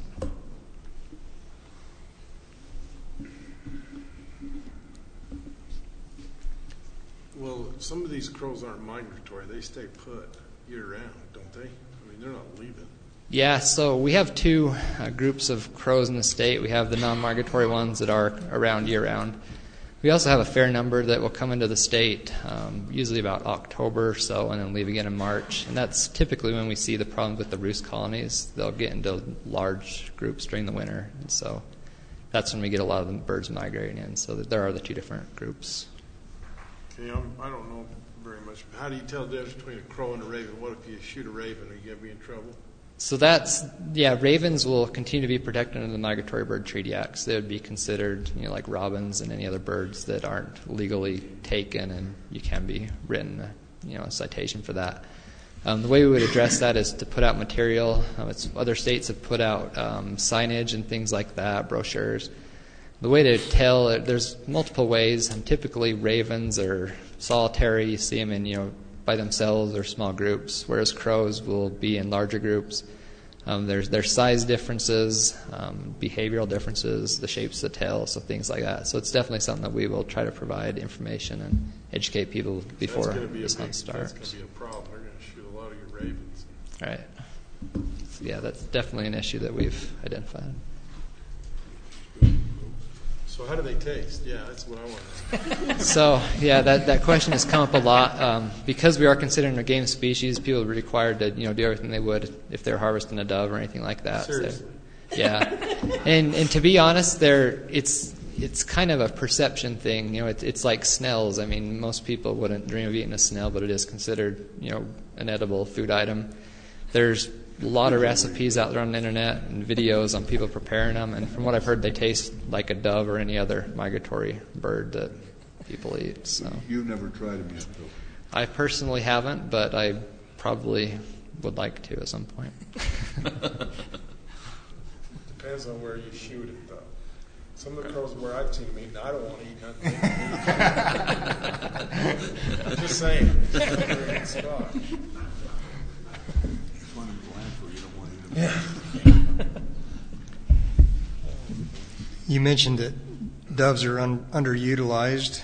Well, some of these crows aren't migratory. They stay put year-round, don't they? I mean, they're not leaving. Yeah, so we have two groups of crows in the state. We have the non-migratory ones that are around year-round. We also have a fair number that will come into the state, usually about October or so, and then leave again in March. And that's typically when we see the problems with the roost colonies. They'll get into large groups during the winter, and so that's when we get a lot of the birds migrating in. So there are the two different groups. Okay, I don't know very much. How do you tell the difference between a crow and a raven? What if you shoot a raven? Are you going to be in trouble? So ravens will continue to be protected under the Migratory Bird Treaty Act. So they would be considered, like robins and any other birds that aren't legally taken, and you can be written, a citation for that. The way we would address that is to put out material. Other states have put out signage and things like that, brochures. The way to tell, there's multiple ways. And typically, ravens are solitary. You see them in, by themselves or small groups, whereas crows will be in larger groups. There's size differences, behavioral differences, the shapes of the tail, so things like that. So it's definitely something that we will try to provide information and educate people before this hunt starts. That's going to be a problem. They're going to shoot a lot of your ravens. Right. So yeah, that's definitely an issue that we've identified. So how do they taste? Yeah, that's what I want to know. So, yeah, that question has come up a lot. Because we are considering a game species, people are required to, do everything they would if they're harvesting a dove or anything like that. Seriously. So, yeah. And to be honest, it's kind of a perception thing. It's like snails. I mean, most people wouldn't dream of eating a snail, but it is considered, an edible food item. There's a lot of recipes out there on the internet and videos on people preparing them, and from what I've heard, they taste like a dove or any other migratory bird that people eat. So you've never tried them yet, though? I personally haven't, but I probably would like to at some point. Depends on where you shoot it, though. Some of the crows where I've seen them eating, I don't want to eat nothing. I'm just saying. It's not a very good spot. You mentioned that doves are underutilized,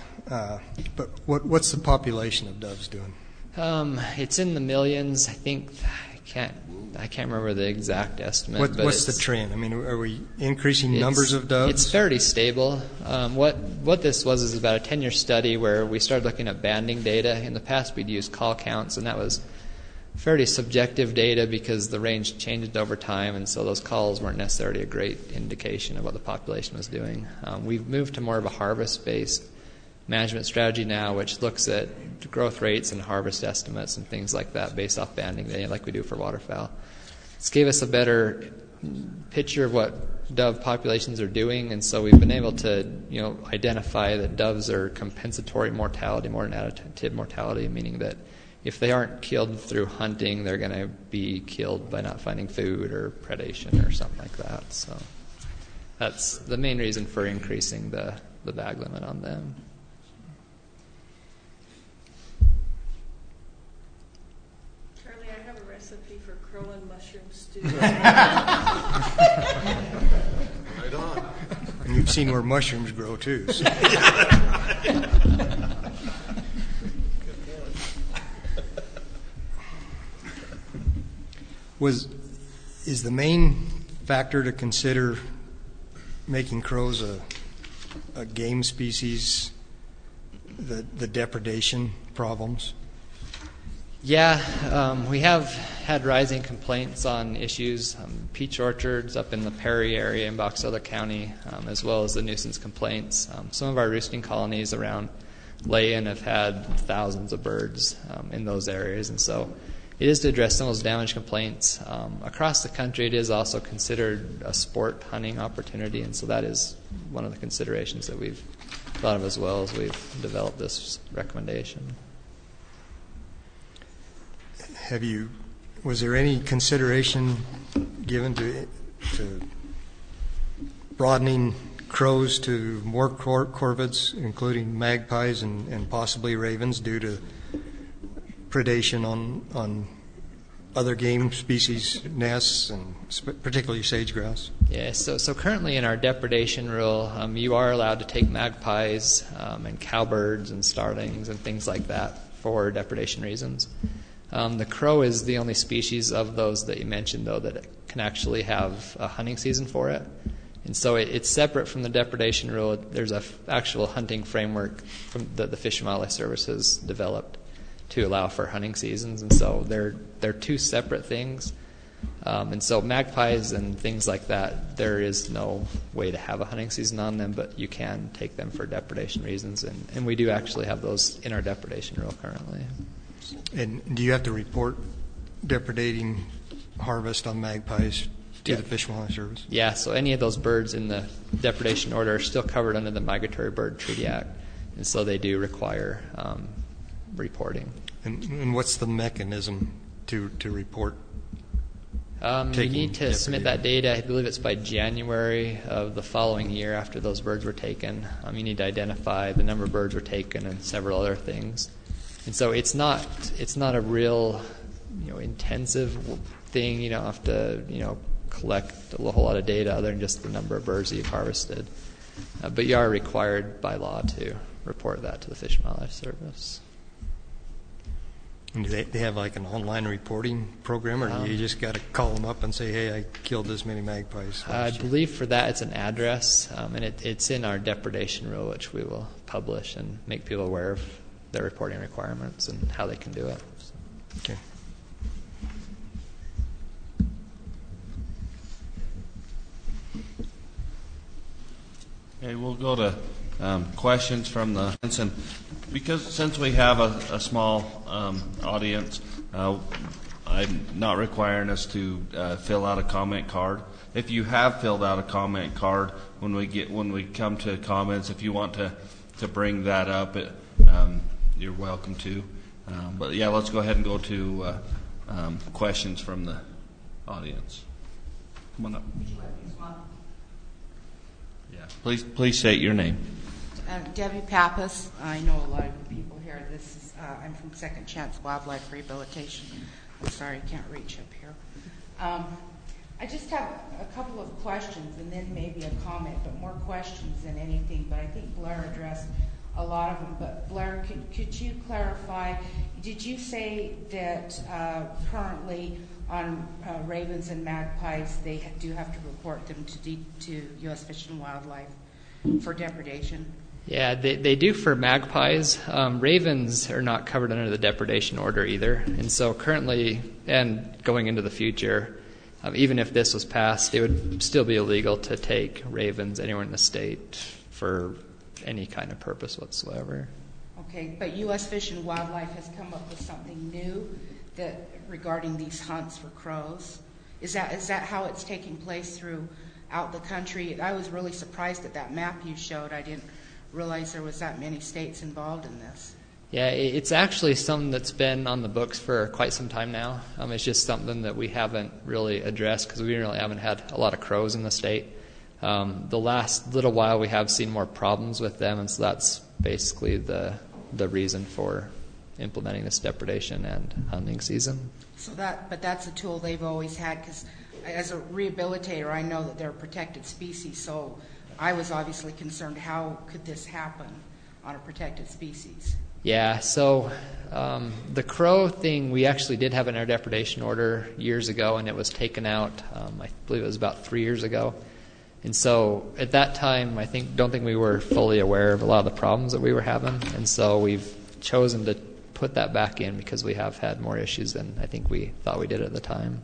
but what's the population of doves doing? It's in the millions. I think, I I can't remember the exact estimate. What's the trend? I mean, are we increasing numbers of doves? It's fairly stable. What this was is about a 10-year study where we started looking at banding data. In the past, we'd use call counts, and that was fairly subjective data because the range changed over time, and so those calls weren't necessarily a great indication of what the population was doing. We've moved to more of a harvest-based management strategy now, which looks at growth rates and harvest estimates and things like that based off banding data like we do for waterfowl. It's gave us a better picture of what dove populations are doing, and so we've been able to identify that doves are compensatory mortality more than additive mortality, meaning that if they aren't killed through hunting, they're going to be killed by not finding food or predation or something like that. So that's the main reason for increasing the bag limit on them. Charlie, I have a recipe for crow and mushroom stew. Right on. And you've seen where mushrooms grow too. So. Is the main factor to consider making crows a game species the depredation problems? Yeah, we have had rising complaints on issues, peach orchards up in the Perry area in Box Elder County, as well as the nuisance complaints. Some of our roosting colonies around Lay-In have had thousands of birds in those areas, and so it is to address some of those damage complaints. Across the country, it is also considered a sport hunting opportunity, and so that is one of the considerations that we've thought of as well as we've developed this recommendation. Was there any consideration given to broadening crows to more corvids, including magpies and possibly ravens, due to predation on other game species nests, and particularly sage-grouse? Yeah, so currently in our depredation rule, you are allowed to take magpies and cowbirds and starlings and things like that for depredation reasons. The crow is the only species of those that you mentioned, though, that can actually have a hunting season for it. And so it's separate from the depredation rule. There's an actual hunting framework that the Fish and Wildlife Service has developed to allow for hunting seasons, and so they're two separate things. And so magpies and things like that, there is no way to have a hunting season on them, but you can take them for depredation reasons, and we do actually have those in our depredation rule currently. And do you have to report depredating harvest on magpies to the Fish and Wildlife Service? Yeah, so any of those birds in the depredation order are still covered under the Migratory Bird Treaty Act, and so they do require reporting. And what's the mechanism to report? You need to submit that data. I believe it's by January of the following year after those birds were taken. You need to identify the number of birds were taken and several other things. And so it's not a real intensive thing. You don't have to collect a whole lot of data other than just the number of birds that you've harvested. But you are required by law to report that to the Fish and Wildlife Service. And do they have like an online reporting program, or do you just got to call them up and say, hey, I killed this many magpies? I believe for that it's an address, and it's in our depredation rule, which we will publish and make people aware of their reporting requirements and how they can do it. So. Okay. Okay, we'll go to questions from the audience, and since we have a small audience, I'm not requiring us to fill out a comment card. If you have filled out a comment card, when we come to comments, if you want to bring that up, you're welcome to. But yeah, let's go ahead and go to questions from the audience. Come on up. Yeah, please state your name. Debbie Pappas. I know a lot of the people here. I'm from Second Chance Wildlife Rehabilitation. I'm sorry I can't reach up here. I just have a couple of questions and then maybe a comment, but more questions than anything. But I think Blair addressed a lot of them. But Blair, could you clarify, did you say that currently on ravens and magpies, they do have to report them to U.S. Fish and Wildlife for depredation. Yeah, they do for magpies. Ravens are not covered under the depredation order either. And so currently, and going into the future, even if this was passed, it would still be illegal to take ravens anywhere in the state for any kind of purpose whatsoever. Okay, but U.S. Fish and Wildlife has come up with something new that regarding these hunts for crows. Is that how it's taking place throughout the country? I was really surprised at that map you showed. I didn't realize there was that many states involved in this. Yeah, it's actually something that's been on the books for quite some time now. It's just something that we haven't really addressed because we really haven't had a lot of crows in the state. The last little while we have seen more problems with them, and so that's basically the reason for implementing this depredation and hunting season. But that's a tool they've always had, because as a rehabilitator, I know that they're a protected species, so I was obviously concerned, how could this happen on a protected species? Yeah, so the crow thing, we actually did have an air depredation order years ago, and it was taken out, I believe it was about 3 years ago. And so at that time, don't think we were fully aware of a lot of the problems that we were having, and so we've chosen to put that back in because we have had more issues than I think we thought we did at the time.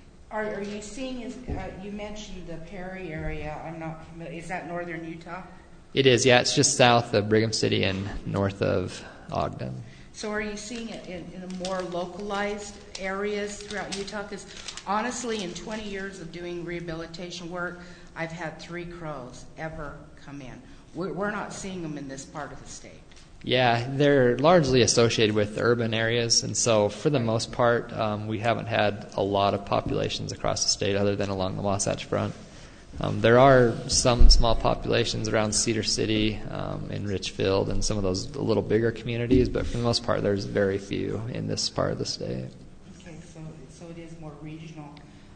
Are you seeing, you mentioned the Perry area, I'm not familiar, is that northern Utah? It is, yeah. It's just south of Brigham City and north of Ogden. So are you seeing it in more localized areas throughout Utah? Because honestly, in 20 years of doing rehabilitation work, I've had 3 crows ever come in. We're not seeing them in this part of the state. Yeah, they're largely associated with urban areas, and so for the most part, we haven't had a lot of populations across the state other than along the Wasatch Front. There are some small populations around Cedar City, in Richfield, and some of those a little bigger communities, but for the most part, there's very few in this part of the state. Okay, so it is more regional.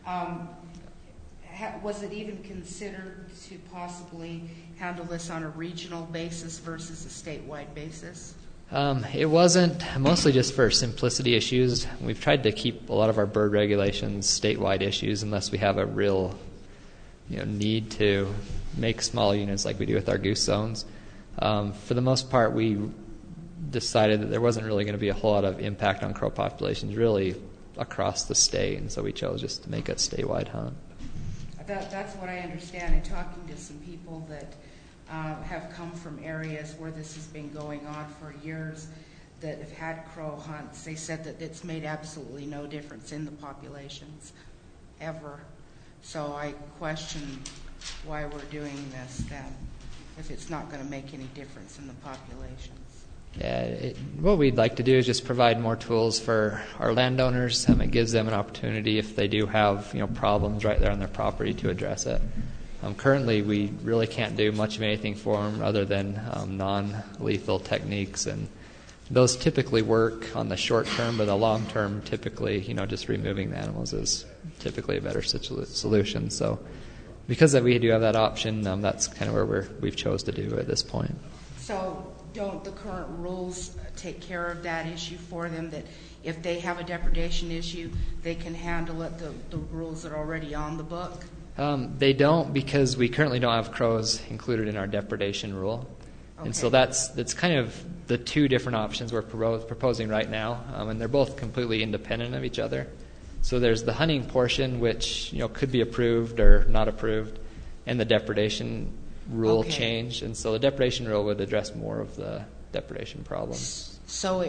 Was it even considered to possibly handle this on a regional basis versus a statewide basis? It wasn't, mostly just for simplicity issues. We've tried to keep a lot of our bird regulations statewide issues unless we have a real need to make small units like we do with our goose zones. For the most part, we decided that there wasn't really going to be a whole lot of impact on crow populations really across the state, and so we chose just to make it a statewide hunt. That's what I understand in talking to some people that have come from areas where this has been going on for years that have had crow hunts. They said that it's made absolutely no difference in the populations ever. So I question why we're doing this then, if it's not going to make any difference in the populations. Yeah, what we'd like to do is just provide more tools for our landowners. It gives them an opportunity if they do have problems right there on their property to address it. Currently, we really can't do much of anything for them other than non-lethal techniques, and those typically work on the short term, but the long term, typically, just removing the animals is typically a better solution. So, because we do have that option, that's kind of where we've chose to do at this point. So, don't the current rules take care of that issue for them, that if they have a depredation issue, they can handle it, the rules that are already on the book? They don't, because we currently don't have crows included in our depredation rule. Okay. And so that's kind of the 2 different options we're proposing right now, and they're both completely independent of each other. So there's the hunting portion, which could be approved or not approved, and the depredation rule change, and so the depredation rule would address more of the depredation problems. So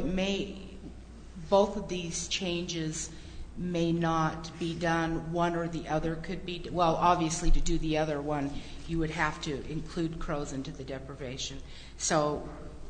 both of these changes may not be done, one or the other could be, well, obviously to do the other one, you would have to include crows into the deprivation. So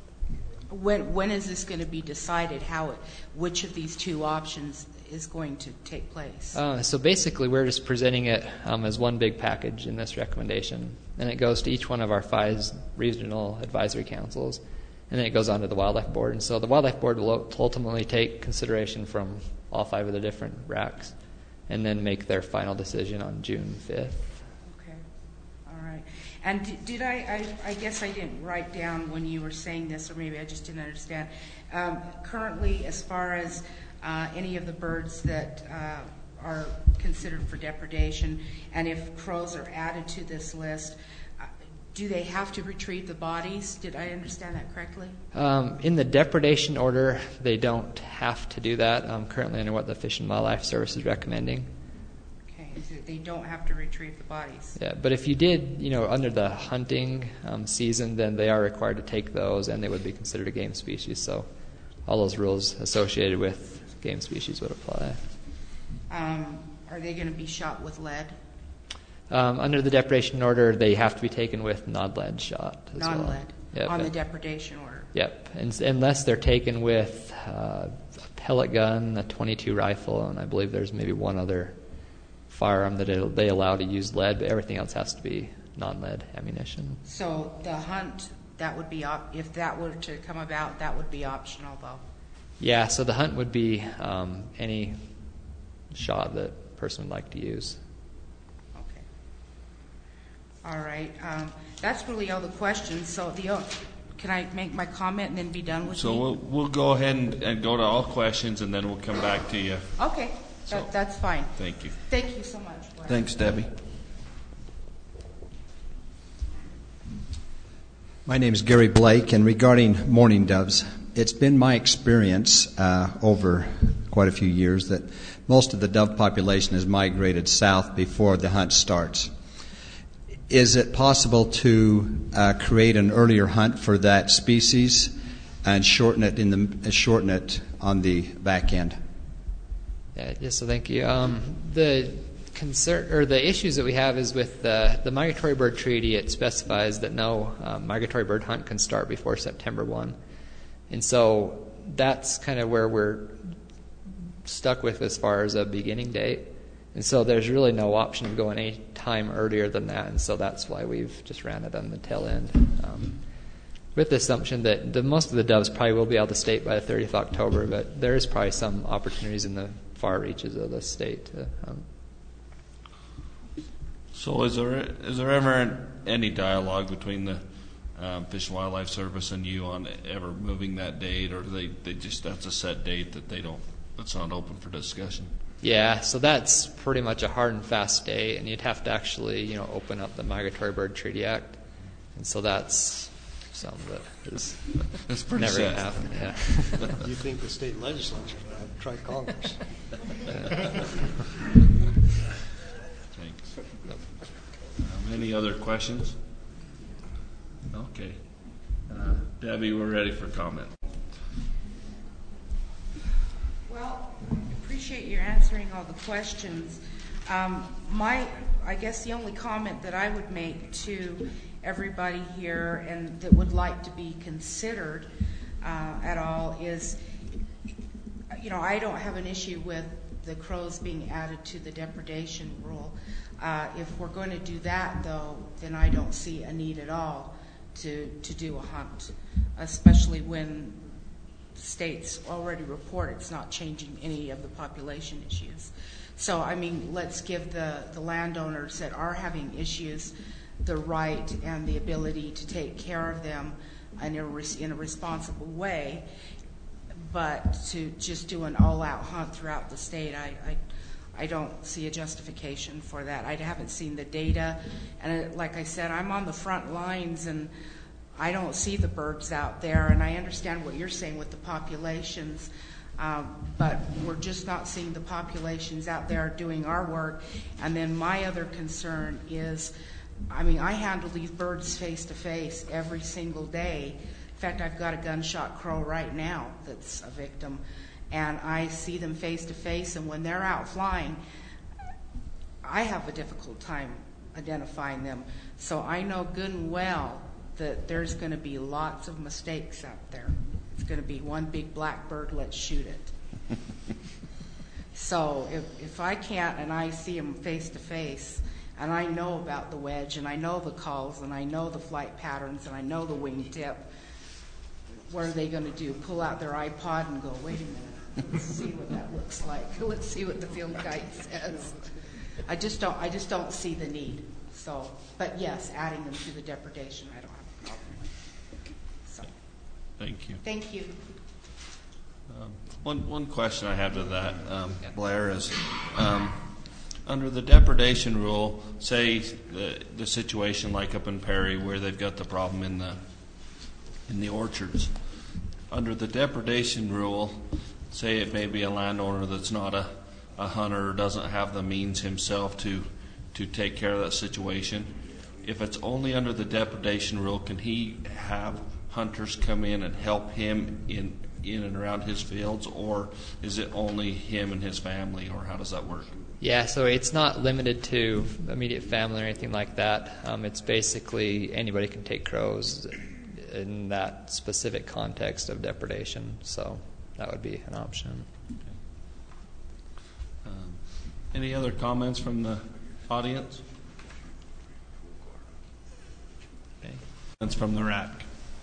when is this going to be decided, which of these 2 options is going to take place? So basically we're just presenting it as one big package in this recommendation, and it goes to each one of our 5 regional advisory councils, and then it goes on to the Wildlife Board. And so the Wildlife Board will ultimately take consideration from all 5 of the different RACs and then make their final decision on June 5th. Okay. All right. And did I guess I didn't write down when you were saying this, or maybe I just didn't understand. Currently, as far as any of the birds that are considered for depredation, and if crows are added to this list, do they have to retrieve the bodies? Did I understand that correctly? In the depredation order, they don't have to do that, currently under what the Fish and Wildlife Service is recommending. Okay, so they don't have to retrieve the bodies. Yeah, but if you did, under the hunting season, then they are required to take those, and they would be considered a game species. So all those rules associated with game species would apply. Are they going to be shot with lead? Under the depredation order, they have to be taken with non-lead shot as well. Non-lead, Yep. on the depredation order. Yep, and unless they're taken with a pellet gun, a .22 rifle, and I believe there's maybe one other firearm that they allow to use lead, but everything else has to be non-lead ammunition. So the hunt, that would be if that were to come about, that would be optional, though. Yeah, so the hunt would be any shot that a person would like to use. All right. That's really all the questions. So can I make my comment and then be done with So we'll go ahead and go to all questions, and then we'll come back to you. Okay. That's fine. Thank you. Thank you so much. Thanks, Debbie. My name is Gary Blake, and regarding mourning doves, it's been my experience over quite a few years that most of the dove population has migrated south before the hunt starts. Is it possible to create an earlier hunt for that species and shorten it on the back end? Yes, so thank you. The concern or the issues that we have is with the Migratory Bird Treaty. It specifies that no migratory bird hunt can start before September 1, and so that's kind of where we're stuck with as far as a beginning date. And so there's really no option of going any time earlier than that, and so that's why we've just ran it on the tail end, with the assumption that most of the doves probably will be out of the state by the 30th of October, but there is probably some opportunities in the far reaches of the state to hunt. So is there ever any dialogue between the Fish and Wildlife Service and you on ever moving that date, or they just that's a set date that that's not open for discussion? Yeah, so that's pretty much a hard and fast date, and you'd have to actually, open up the Migratory Bird Treaty Act, and so that's something that is never going to happen. Yeah. You think the state legislature would have to try Congress? Thanks. Any other questions? Okay. Debbie, we're ready for comment. Well, appreciate your answering all the questions. I guess the only comment that I would make to everybody here and that would like to be considered at all is, I don't have an issue with the crows being added to the depredation rule. If we're going to do that, though, then I don't see a need at all to do a hunt, especially when states already report it's not changing any of the population issues. So, let's give the landowners that are having issues the right and the ability to take care of them in a responsible way, but to just do an all-out hunt throughout the state, I don't see a justification for that. I haven't seen the data, and like I said, I'm on the front lines, and I don't see the birds out there, and I understand what you're saying with the populations, but we're just not seeing the populations out there doing our work. And then my other concern is, I handle these birds face to face every single day. In fact, I've got a gunshot crow right now that's a victim, and I see them face to face, and when they're out flying, I have a difficult time identifying them. So I know good and well that there's going to be lots of mistakes out there. It's going to be one big black bird, let's shoot it. So if I can't, and I see them face to face, and I know about the wedge, and I know the calls, and I know the flight patterns, and I know the wingtip, what are they going to do? Pull out their iPod and go, wait a minute, let's see what that looks like. Let's see what the field guide says. I just don't see the need. So, but yes, adding them to the depredation, I don't have a problem with. So, thank you. Thank you. One question I have to that, Blair, is under the depredation rule, say the situation like up in Perry where they've got the problem in the orchards. Under the depredation rule, say it may be a landowner that's not a hunter or doesn't have the means himself to take care of that situation. If it's only under the depredation rule, can he have hunters come in and help him in and around his fields, or is it only him and his family, or how does that work? Yeah, so it's not limited to immediate family or anything like that. It's basically anybody can take crows in that specific context of depredation, so that would be an option. Any other comments from the audience? Okay. Comments from the RAC?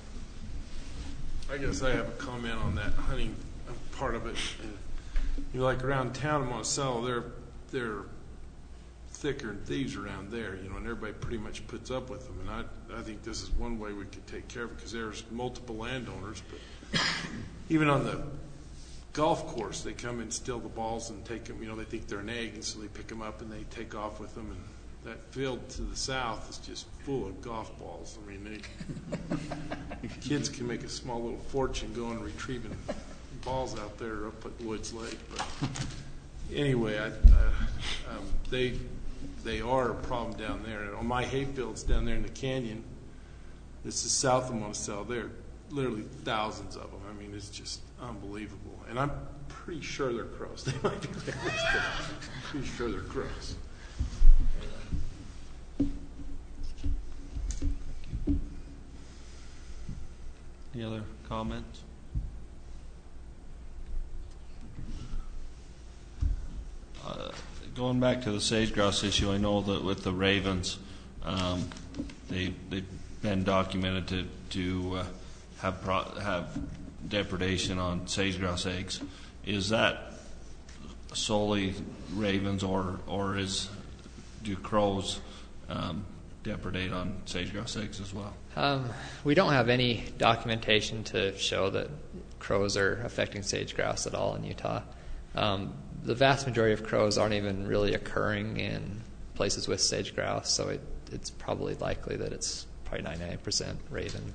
I guess I have a comment on that hunting part of it. Like around town in Monticello, they're thicker than thieves around there, and everybody pretty much puts up with them. And I think this is one way we could take care of it, because there's multiple landowners. But even on the golf course, they come and steal the balls and take them. They think they're an egg, and so they pick them up and they take off with them. And that field to the south is just full of golf balls. I mean, kids can make a small little fortune going retrieving balls out there up at Woods Lake. But anyway, they are a problem down there. And on my hay fields down there in the canyon, this is south of Monticello, there are literally thousands of them. I mean, it's just unbelievable. And I'm pretty sure they're crows. They might be bears, but I'm pretty sure they're crows. Any other comments? Going back to the sage-grouse issue, I know that with the ravens, they've been documented to have depredation on sage-grouse eggs. Is that solely ravens, or do crows depredate on sage-grouse eggs as well? We don't have any documentation to show that crows are affecting sage-grouse at all in Utah. The vast majority of crows aren't even really occurring in places with sage-grouse, so it's probably likely that it's probably 99% ravens.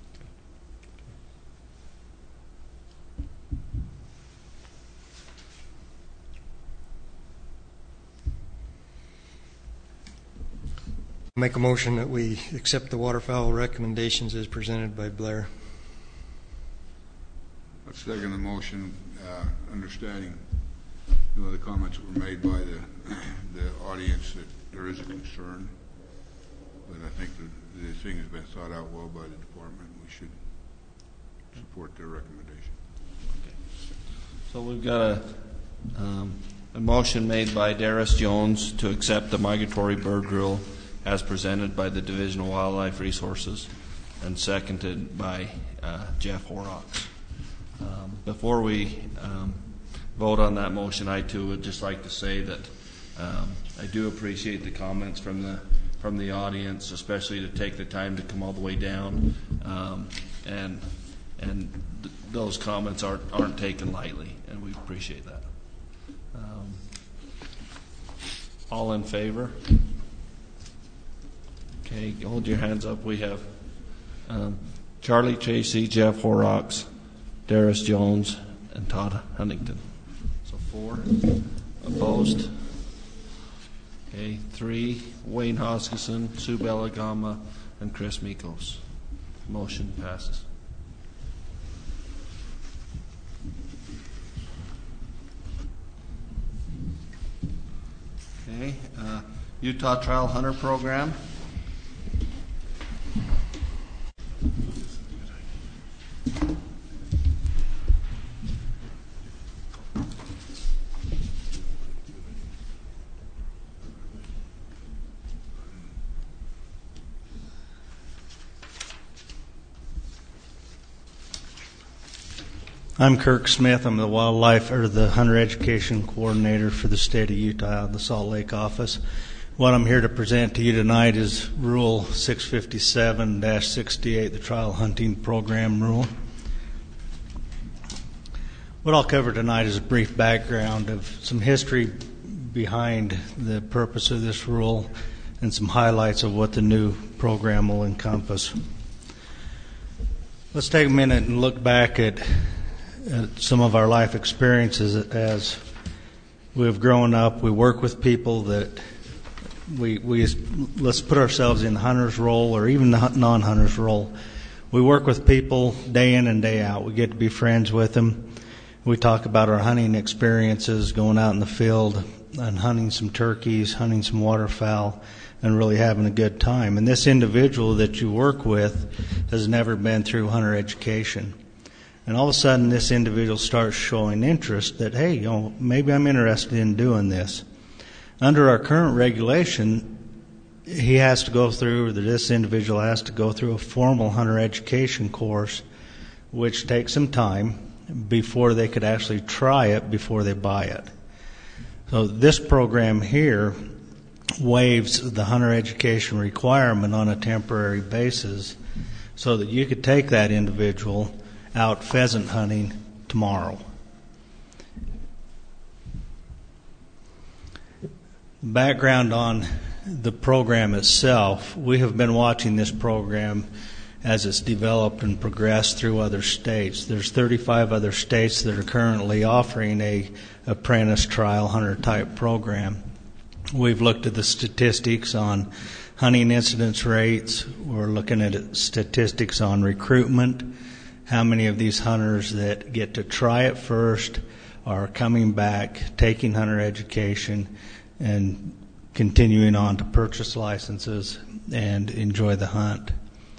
Make a motion that we accept the waterfowl recommendations as presented by Blair. I second the motion, understanding the comments that were made by the audience that there is a concern, but I think the thing has been thought out well by the department. We should support their recommendation. Okay. So we've got a motion made by Darius Jones to accept the migratory bird rule as presented by the Division of Wildlife Resources, and seconded by Jeff Horrocks. Before we vote on that motion, I too would just like to say that I do appreciate the comments from the audience, especially to take the time to come all the way down, and those comments aren't taken lightly, and we appreciate that. All in favor? Okay, hold your hands up. We have Charlie Tracy, Jeff Horrocks, Darius Jones, and Todd Huntington. So 4 opposed. Okay, 3, Wayne Hoskison, Sue Belagama, and Chris Mikos. Motion passes. Okay, Utah Trail Hunter Program. I'm Kirk Smith. I'm the Hunter Education Coordinator for the state of Utah, the Salt Lake office. What I'm here to present to you tonight is Rule 657-68, the Trial Hunting Program Rule. What I'll cover tonight is a brief background of some history behind the purpose of this rule and some highlights of what the new program will encompass. Let's take a minute and look back at some of our life experiences as we've grown up. We work with people that let's put ourselves in the hunter's role or even the non-hunter's role. We work with people day in and day out. We get to be friends with them. We talk about our hunting experiences, going out in the field and hunting some turkeys, hunting some waterfowl, and really having a good time. And this individual that you work with has never been through hunter education. And all of a sudden this individual starts showing interest that, hey, maybe I'm interested in doing this. Under our current regulation, this individual has to go through a formal hunter education course, which takes some time before they could actually try it before they buy it. So this program here waives the hunter education requirement on a temporary basis so that you could take that individual out pheasant hunting tomorrow. Background on the program itself. We have been watching this program as it's developed and progressed through other states. There's 35 other states that are currently offering a apprentice trial hunter type program. We've looked at the statistics on hunting incidence rates. We're looking at statistics on recruitment. How many of these hunters that get to try it first are coming back, taking hunter education, and continuing on to purchase licenses and enjoy the hunt.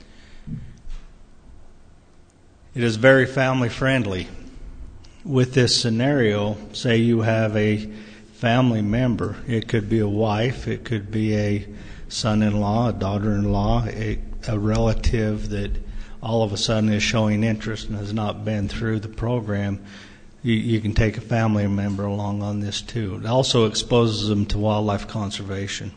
It is very family friendly. With this scenario, say you have a family member. It could be a wife, it could be a son-in-law, a daughter-in-law, a relative that all of a sudden is showing interest and has not been through the program. You can take a family member along on this too. It also exposes them to wildlife conservation.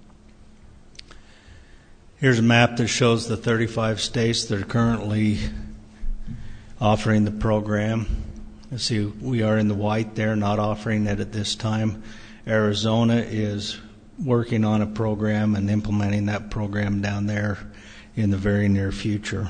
Here's a map that shows the 35 states that are currently offering the program. You see, we are in the white there, not offering it at this time. Arizona is working on a program and implementing that program down there in the very near future.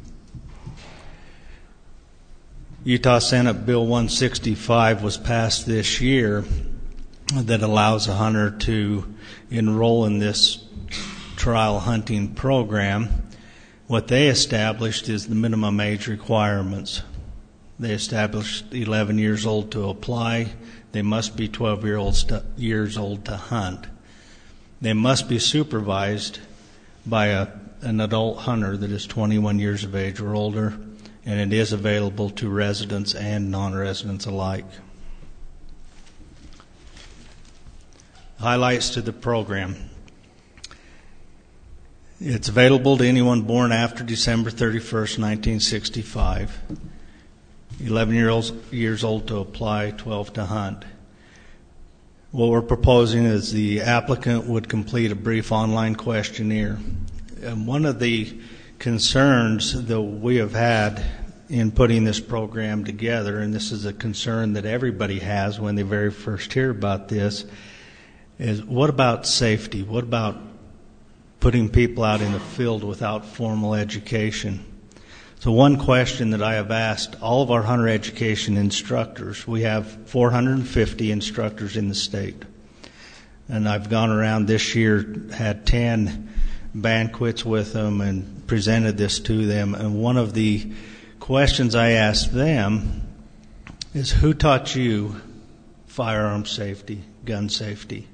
Utah Senate Bill 165 was passed this year that allows a hunter to enroll in this trial hunting program. What they established is the minimum age requirements. They established 11 years old to apply. They must be 12 years old to hunt. They must be supervised by an adult hunter that is 21 years of age or older, and it is available to residents and non-residents alike. Highlights to the program. It's available to anyone born after December 31st, 1965. 11 years old to apply, 12 to hunt. What we're proposing is the applicant would complete a brief online questionnaire. And one of the concerns that we have had in putting this program together, and this is a concern that everybody has when they very first hear about this, is what about safety? What about putting people out in the field without formal education? So one question that I have asked all of our hunter education instructors, we have 450 instructors in the state, and I've gone around this year, had 10 banquets with them and presented this to them, and one of the questions I asked them is, who taught you firearm safety, gun safety?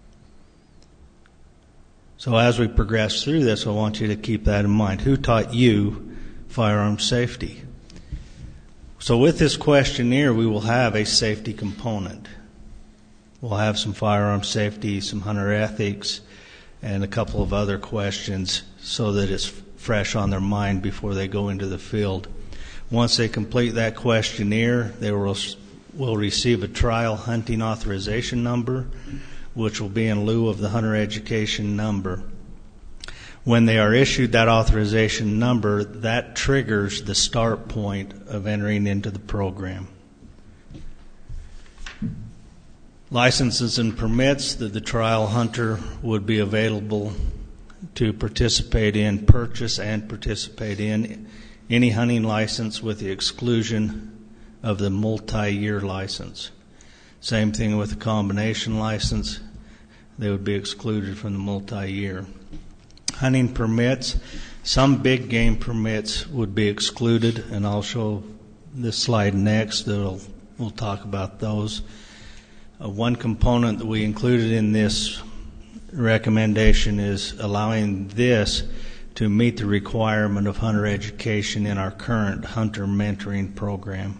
So as we progress through this, I want you to keep that in mind. Who taught you firearm safety? So with this questionnaire, we will have a safety component. We'll have some firearm safety, some hunter ethics, and a couple of other questions so that it's fresh on their mind before they go into the field. Once they complete that questionnaire, they will receive a trial hunting authorization number, which will be in lieu of the hunter education number. When they are issued that authorization number, that triggers the start point of entering into the program. Licenses and permits that the trial hunter would be available to participate in, purchase and participate in any hunting license with the exclusion of the multi-year license. Same thing with the combination license. They would be excluded from the multi-year. Hunting permits, some big game permits would be excluded, and I'll show this slide next. We'll talk about those. One component that we included in this recommendation is allowing this to meet the requirement of hunter education in our current hunter mentoring program.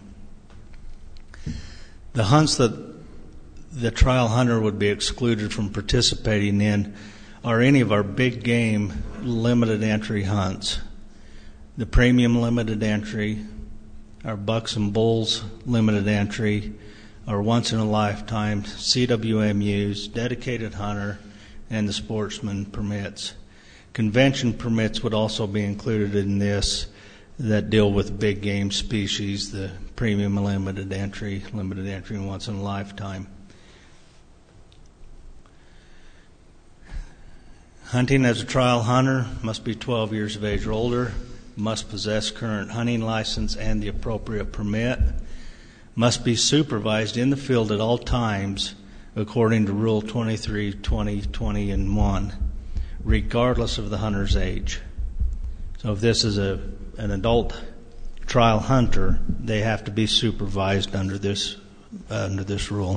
The hunts that the trial hunter would be excluded from participating in are any of our big game limited entry hunts. The premium limited entry, our bucks and bulls limited entry, our once in a lifetime CWMUs, dedicated hunter, and the sportsman permits. Convention permits would also be included in this that deal with big game species, the premium limited entry, and once in a lifetime. Hunting as a trial hunter must be 12 years of age or older, must possess current hunting license and the appropriate permit, must be supervised in the field at all times according to Rule 23, 20, 20, and 1, regardless of the hunter's age. So if this is an adult trial hunter, they have to be supervised under this rule.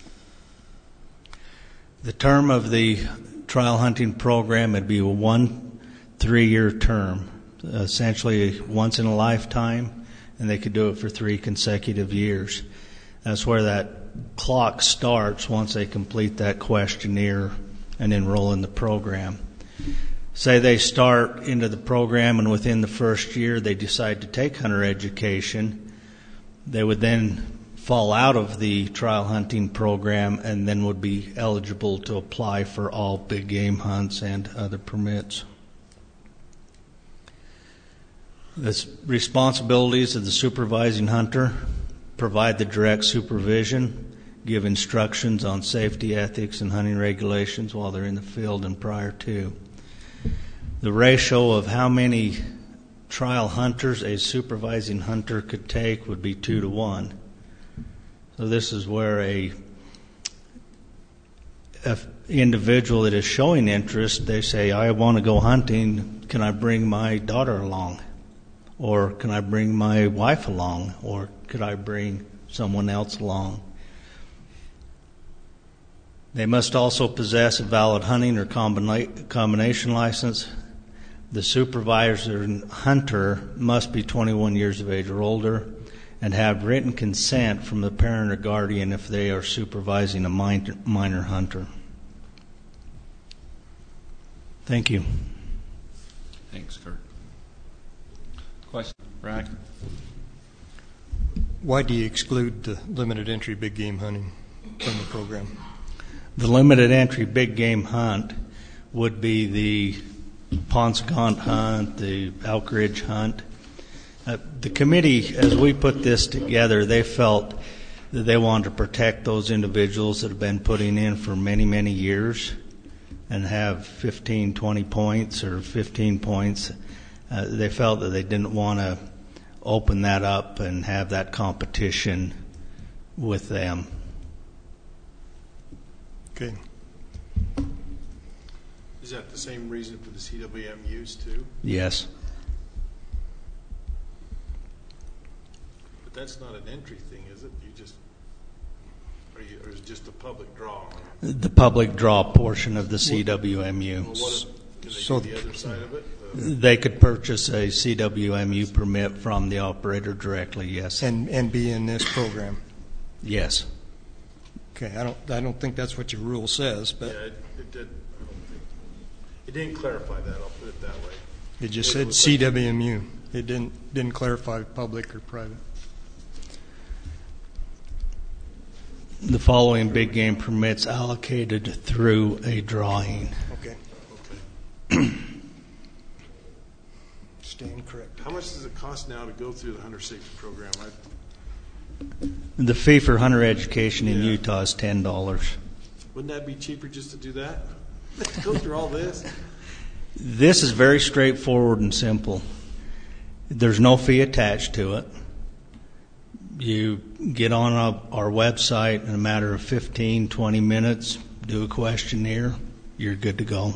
The term of the trial hunting program would be a 1 3-year term, essentially once in a lifetime, and they could do it for 3 consecutive years. That's where that clock starts once they complete that questionnaire and enroll in the program. Say they start into the program and within the first year they decide to take hunter education, they would then fall out of the trial hunting program and then would be eligible to apply for all big game hunts and other permits. The responsibilities of the supervising hunter: provide the direct supervision, give instructions on safety, ethics, and hunting regulations while they're in the field and prior to. The ratio of how many trial hunters a supervising hunter could take would be 2 to 1. So this is where a individual that is showing interest, they say, I want to go hunting, can I bring my daughter along? Or can I bring my wife along? Or could I bring someone else along? They must also possess a valid hunting or combination license. The supervisor and hunter must be 21 years of age or older and have written consent from the parent or guardian if they are supervising a minor hunter. Thank you. Thanks, Kurt. Question, Rack? Why do you exclude the limited entry big game hunting from the program? The limited entry big game hunt would be the Ponscont hunt, the Elk Ridge hunt. The committee, as we put this together, they felt that they wanted to protect those individuals that have been putting in for many, many years and have 15, 20 points or 15 points. They felt that they didn't want to open that up and have that competition with them. Okay. Is that the same reason for the CWMUs too? Yes. But that's not an entry thing, is it? Or is it just a public draw? The public draw portion of the CWMU. Well, can they do the other side of it? They could purchase a CWMU permit from the operator directly, yes. And be in this program? Yes. Okay, I don't think that's what your rule says, but yeah, it did. I don't think it didn't clarify that. I'll put it that way. It just said CWMU. It didn't clarify public or private. The following big game permits allocated through a drawing. Okay. Stand correct. How much does it cost now to go through the hunter safety program? The fee for hunter education in Utah is $10. Wouldn't that be cheaper just to do that? Go through all this. This is very straightforward and simple. There's no fee attached to it. You get on our website in a matter of 15, 20 minutes, do a questionnaire, you're good to go.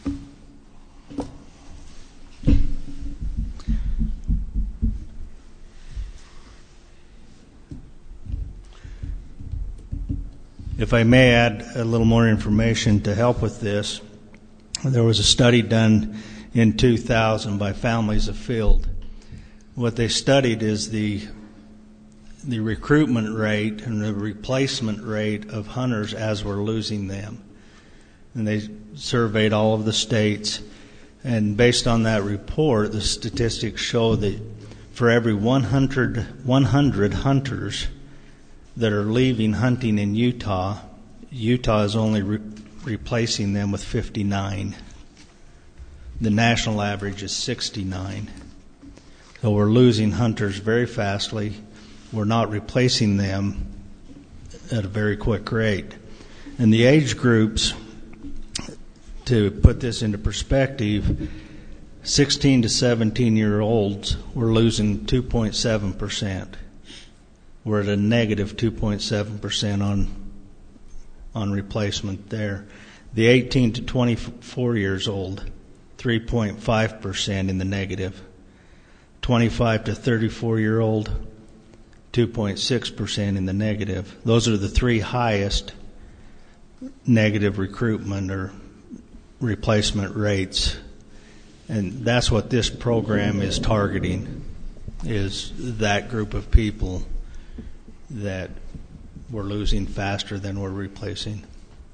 If I may add a little more information to help with this, there was a study done in 2000 by Families Afield. What they studied is the recruitment rate and the replacement rate of hunters as we're losing them. And they surveyed all of the states. And based on that report, the statistics show that for every 100 hunters that are leaving hunting in Utah, Utah is only replacing them with 59. The national average is 69. So we're losing hunters very fastly. We're not replacing them at a very quick rate. And the age groups, to put this into perspective, 16 to 17-year-olds, we're losing 2.7%. We're at a negative 2.7% on replacement there. The 18 to 24 years old, 3.5% in the negative. 25 to 34-year-old, 2.6% in the negative. Those are the three highest negative recruitment or replacement rates. And that's what this program is targeting, is that group of people that we're losing faster than we're replacing.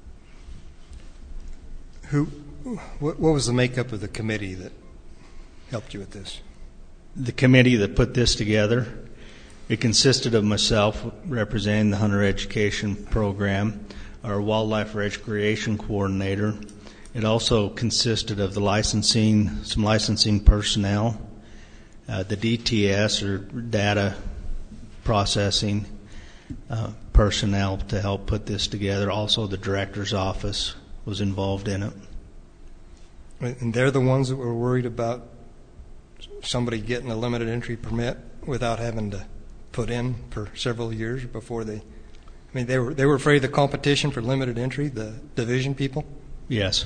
What was the makeup of the committee that helped you with this? The committee that put this together, it consisted of myself representing the Hunter Education Program, our Wildlife Recreation Coordinator. It also consisted of some licensing personnel, the DTS or data processing personnel to help put this together. Also, the director's office was involved in it. And they're the ones that were worried about somebody getting a limited entry permit without having to put in for several years before they were afraid of the competition for limited entry, the division people? Yes.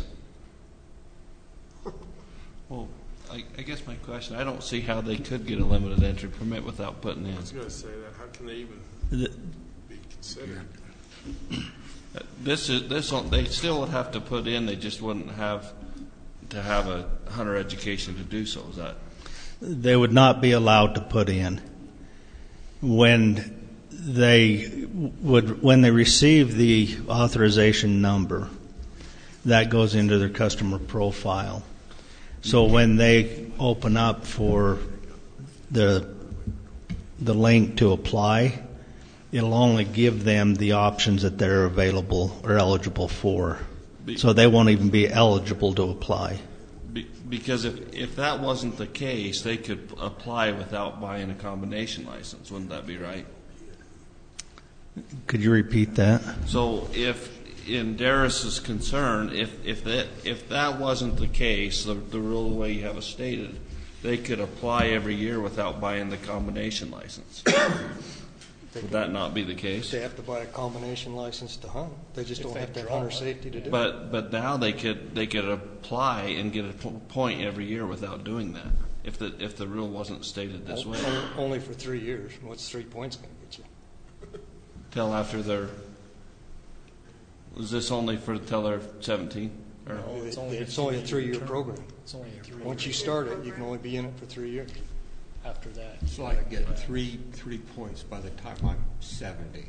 Well, I guess my question, I don't see how they could get a limited entry permit without putting in. I was going to say that. How can they even be considered? They still would have to put in, they just wouldn't have to have a hunter education to do so. Is that? They would not be allowed to put in. When they receive the authorization number, that goes into their customer profile. So when they open up for the link to apply, it'll only give them the options that they're available or eligible for. So they won't even be eligible to apply. Because if that wasn't the case, they could apply without buying a combination license. Wouldn't that be right? Could you repeat that? So if, in Darris's concern, if that wasn't the case, the rule the way you have it stated, they could apply every year without buying the combination license. Would that not be the case? They have to buy a combination license to hunt. They just don't have to have hunter safety to do it. But now they could apply and get a point every year without doing that. If the rule wasn't stated this way. Only for 3 years. What's 3 points going to get you? Till after they're. Was this only till they're 17? No, it's only a 3-year program. It's only a 3-year. Once you start it, you can only be in it for 3 years. After that, so I get three points by the time I'm 70.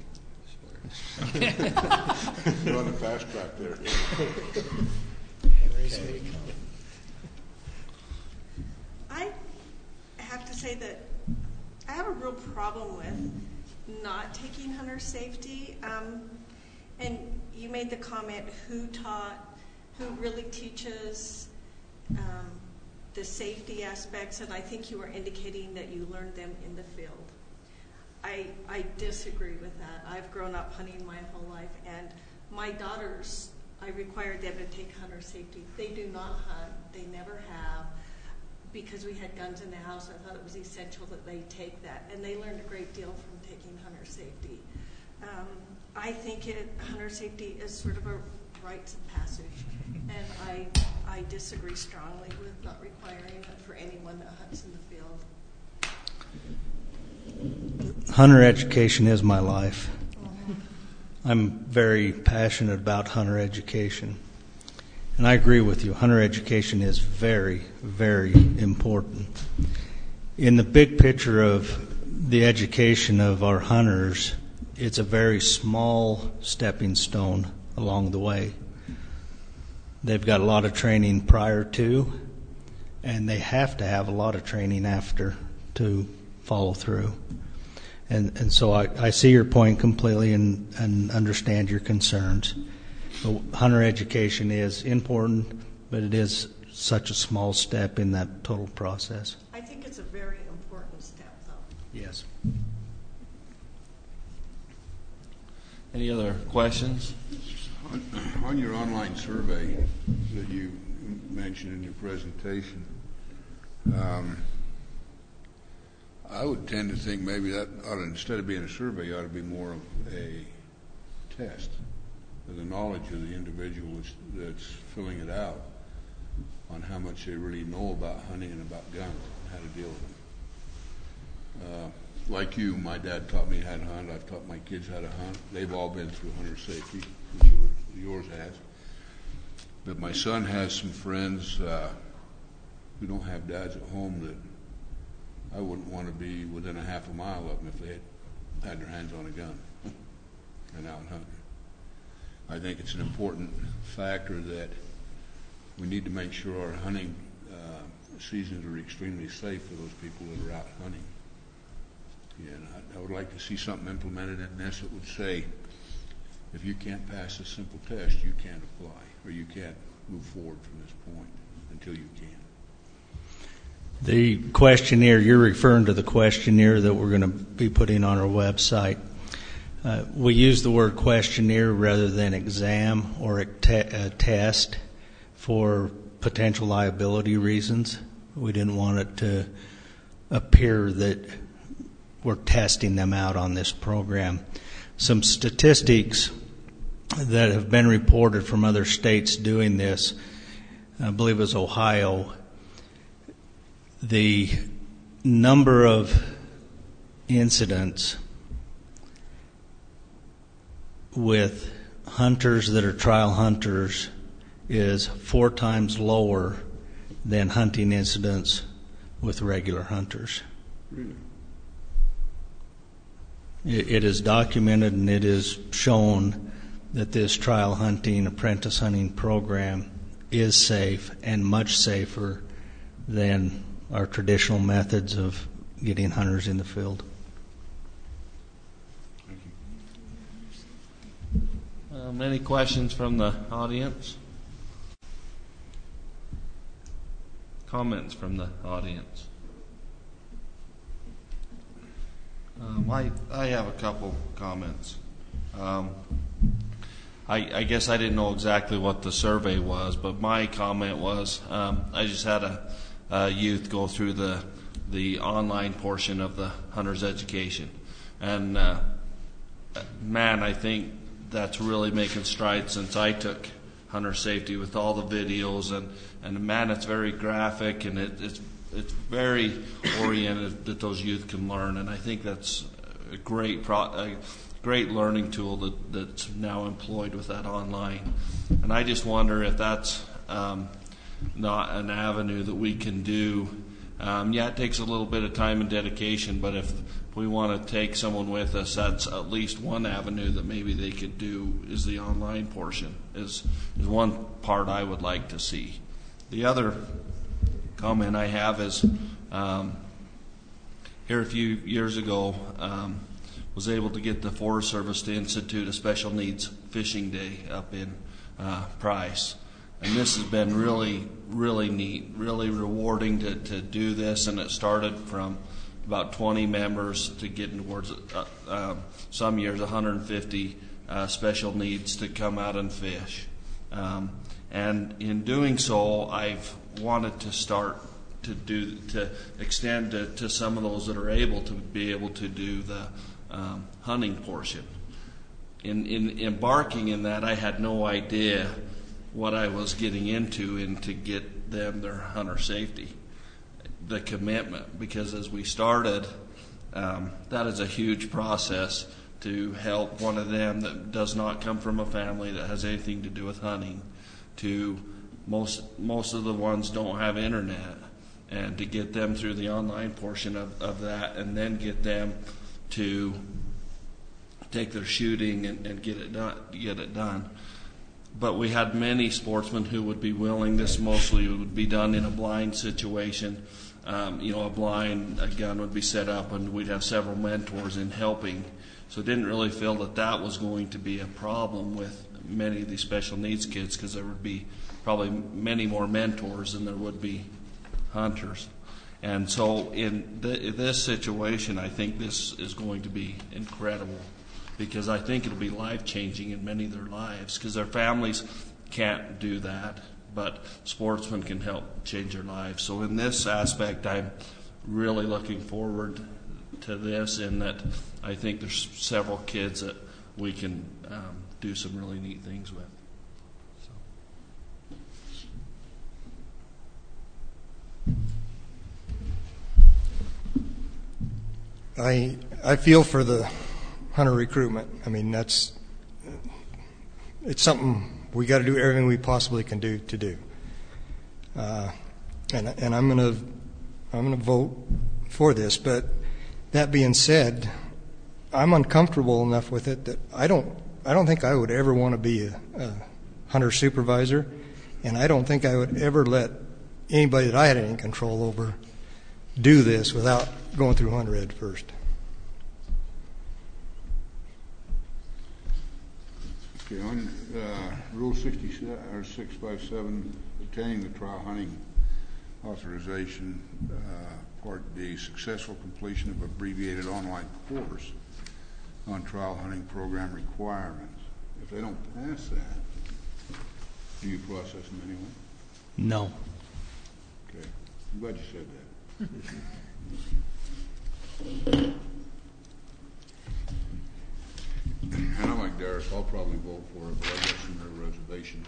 You're on the fast track there. I have to say that I have a real problem with not taking hunter safety. And you made the comment, who really teaches the safety aspects, and I think you were indicating that you learned them in the field. I disagree with that. I've grown up hunting my whole life, and my daughters, I required them to take hunter safety. They do not hunt. They never have. Because we had guns in the house, I thought it was essential that they take that, and they learned a great deal from taking hunter safety. I think hunter safety is sort of a rites of passage, and I disagree strongly with not requiring it for anyone that hunts in the field. Hunter education is my life. I'm very passionate about hunter education. And I agree with you. Hunter education is very, very important. In the big picture of the education of our hunters, it's a very small stepping stone along the way. They've got a lot of training prior to, and they have to have a lot of training after to follow through. And so I see your point completely and understand your concerns. Hunter education is important, but it is such a small step in that total process. I think it's a very important step, though. Yes. Any other questions? On your online survey that you mentioned in your presentation, I would tend to think maybe that ought to, instead of being a survey, ought to be more of a test of the knowledge of the individual that's filling it out on how much they really know about hunting and about guns and how to deal with them. Like you, my dad taught me how to hunt. I've taught my kids how to hunt. They've all been through hunter safety, which yours has. But my son has some friends who don't have dads at home that I wouldn't want to be within a half a mile of them if they had their hands on a gun and out hunting. I think it's an important factor that we need to make sure our hunting seasons are extremely safe for those people that are out hunting. And I would like to see something implemented in this that would say, if you can't pass a simple test, you can't apply, or you can't move forward from this point until you can. The questionnaire, you're referring to the questionnaire that we're going to be putting on our website. We use the word questionnaire rather than exam or a test for potential liability reasons. We didn't want it to appear that we're testing them out on this program. Some statistics that have been reported from other states doing this, I believe it was Ohio, the number of incidents with hunters that are trial hunters is 4 times lower than hunting incidents with regular hunters. Really? It is documented and it is shown that this trial hunting, apprentice hunting program is safe and much safer than our traditional methods of getting hunters in the field. Any questions from the audience? Comments from the audience? I have a couple comments. I guess I didn't know exactly what the survey was, but my comment was I just had a youth go through the online portion of the hunter's education, and man, I think that's really making strides since I took hunter safety with all the videos, and man, it's very graphic and it's very oriented that those youth can learn, and I think that's a great learning tool that's now employed with that online. And I just wonder if that's not an avenue that we can do. It takes a little bit of time and dedication, but if we want to take someone with us, that's at least one avenue that maybe they could do, is the online portion, is one part I would like to see. The other comment I have is here a few years ago was able to get the Forest Service to institute a special needs fishing day up in Price. And this has been really, really neat, really rewarding to do this. And it started from about 20 members to get towards some years 150 special needs to come out and fish. And in doing so, I've wanted to start to extend to some of those that are able to be able to do the hunting portion. In embarking in that, I had no idea what I was getting into and to get them their hunter safety, the commitment, because as we started, that is a huge process to help one of them that does not come from a family that has anything to do with hunting, to most of the ones don't have internet, and to get them through the online portion of that, and then get them to take their shooting and get it done. But we had many sportsmen who would be willing. This mostly would be done in a blind situation. A gun would be set up, and we'd have several mentors in helping. So didn't really feel that was going to be a problem with many of these special needs kids, because there would be probably many more mentors than there would be hunters. And so in this situation, I think this is going to be incredible, because I think it'll be life-changing in many of their lives, because their families can't do that, but sportsmen can help change their lives. So in this aspect, I'm really looking forward to this, in that I think there's several kids that we can do some really neat things with. I feel for the hunter recruitment. I mean, it's something we got to do everything we possibly can do to do. And I'm gonna vote for this. But that being said, I'm uncomfortable enough with it that I don't think I would ever want to be a hunter supervisor, and I don't think I would ever let anybody that I had any control over do this without going through hunter ed first. Okay, on Rule 67 or 657, obtaining the trial hunting authorization, Part D, successful completion of abbreviated online course on trial hunting program requirements. If they don't pass that, do you process them anyway? No. Okay, I'm glad you said that. And I'm like Darius, I'll probably vote for it, but I got some reservations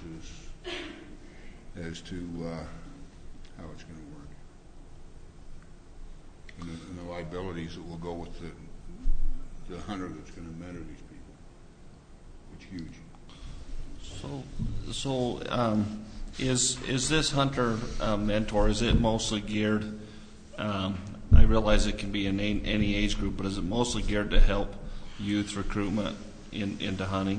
as to how it's going to work, and the liabilities that will go with the hunter that's going to mentor these people. It's huge. So is this hunter mentor? Is it mostly geared? I realize it can be in any age group, but is it mostly geared to help youth recruitment into hunting?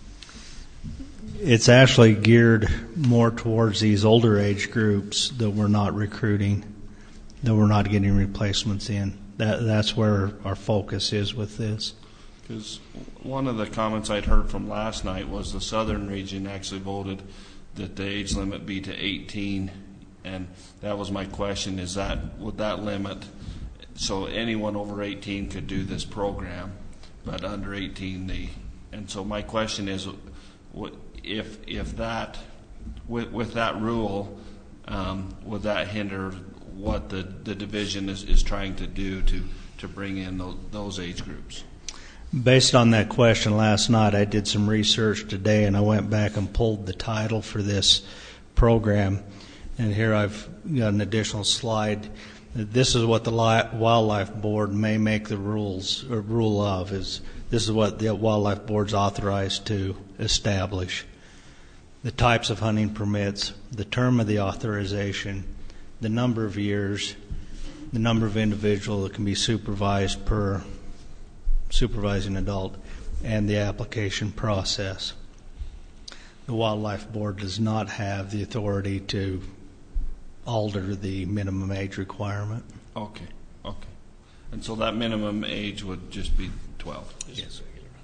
It's actually geared more towards these older age groups that we're not recruiting, that we're not getting replacements in. That's where our focus is with this. Because one of the comments I'd heard from last night was the southern region actually voted that the age limit be to 18, and that was my question: would that limit so anyone over 18 could do this program, but under 18 and so my question is, if that with that rule, would that hinder what the division is trying to do to bring in those age groups? Based on that question last night, I did some research today, and I went back and pulled the title for this program. And here I've got an additional slide. This is what the Wildlife Board may make the rules or rule of. This is what the Wildlife Board's authorized to establish: the types of hunting permits, the term of the authorization, the number of years, the number of individuals that can be supervised per supervising adult, and the application process. The Wildlife Board does not have the authority to alter the minimum age requirement. Okay. And so that minimum age would just be 12? Yes.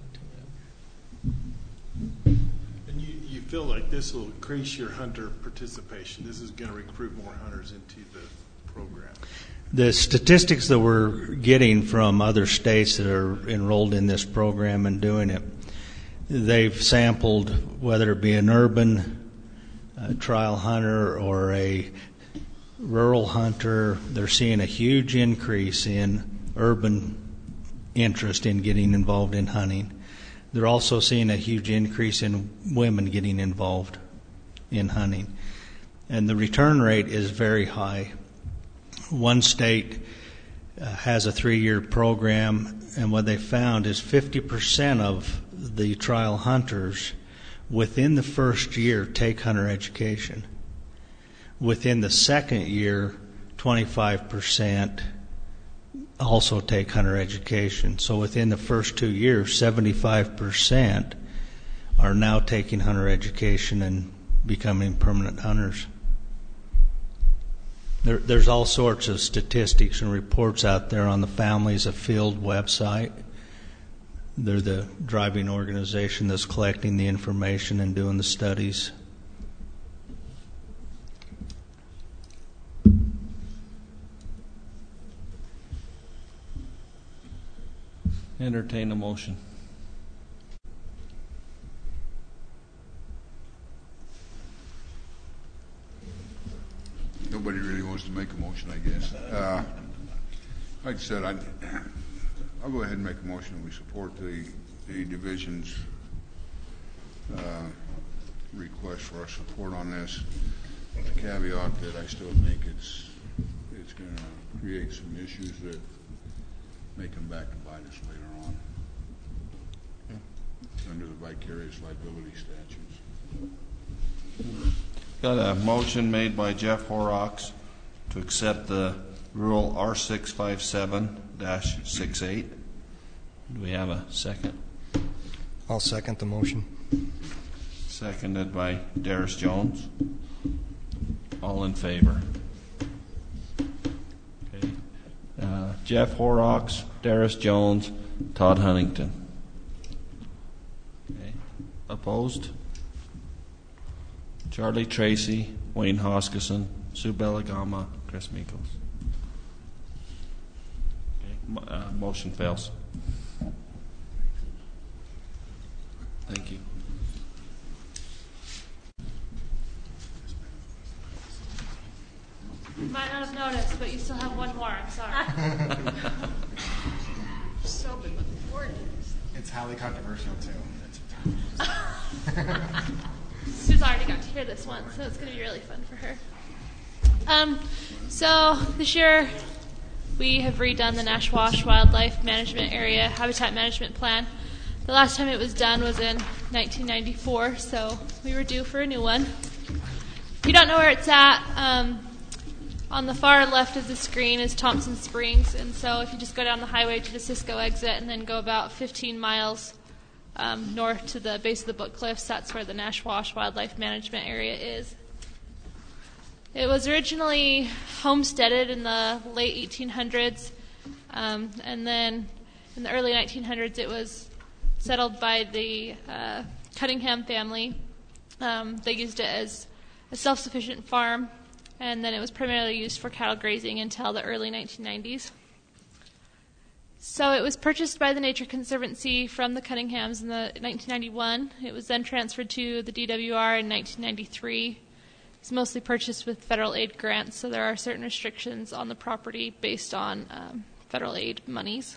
And you feel like this will increase your hunter participation? This is going to recruit more hunters into the program? The statistics that we're getting from other states that are enrolled in this program and doing it, they've sampled whether it be an urban trial hunter or a rural hunter. They're seeing a huge increase in urban interest in getting involved in hunting. They're also seeing a huge increase in women getting involved in hunting. And the return rate is very high. One state has a 3-year program, and what they found is 50% of the trial hunters within the first year take hunter education. Within the second year, 25% also take hunter education. So within the first 2 years, 75% are now taking hunter education and becoming permanent hunters. There's all sorts of statistics and reports out there on the Families of Field website. They're the driving organization that's collecting the information and doing the studies. Entertain a motion. Nobody really wants to make a motion, I guess. Like I said, I'll go ahead and make a motion that we support the division's request for our support on this. With the caveat that I still think it's going to create some issues that may come back to bite us later on under the vicarious liability statutes. Got a motion made by Jeff Horrocks to accept the Rule R657-68. Do we have a second? I'll second the motion. Seconded by Darius Jones. All in favor? Okay. Jeff Horrocks, Darius Jones, Todd Huntington. Okay. Opposed? Charlie Tracy, Wayne Hoskison, Sue Belagama, Chris Meekles. Okay. Motion fails. Thank you. You might not have noticed, but you still have one more. I'm sorry. So been looking forward to this. It's highly controversial, too. Sue's already got to hear this one, so it's going to be really fun for her. So this year we have redone the Nashwash Wildlife Management Area Habitat Management Plan. The last time it was done was in 1994, so we were due for a new one. If you don't know where it's at, on the far left of the screen is Thompson Springs, and so if you just go down the highway to the Cisco exit and then go about 15 miles north to the base of the Book Cliffs, that's where the Nashwash Wildlife Management Area is. It was originally homesteaded in the late 1800s, and then in the early 1900s it was settled by the Cunningham family. They used it as a self-sufficient farm, and then it was primarily used for cattle grazing until the early 1990s. So it was purchased by the Nature Conservancy from the Cunninghams in 1991. It was then transferred to the DWR in 1993. It's mostly purchased with federal aid grants, so there are certain restrictions on the property based on federal aid monies.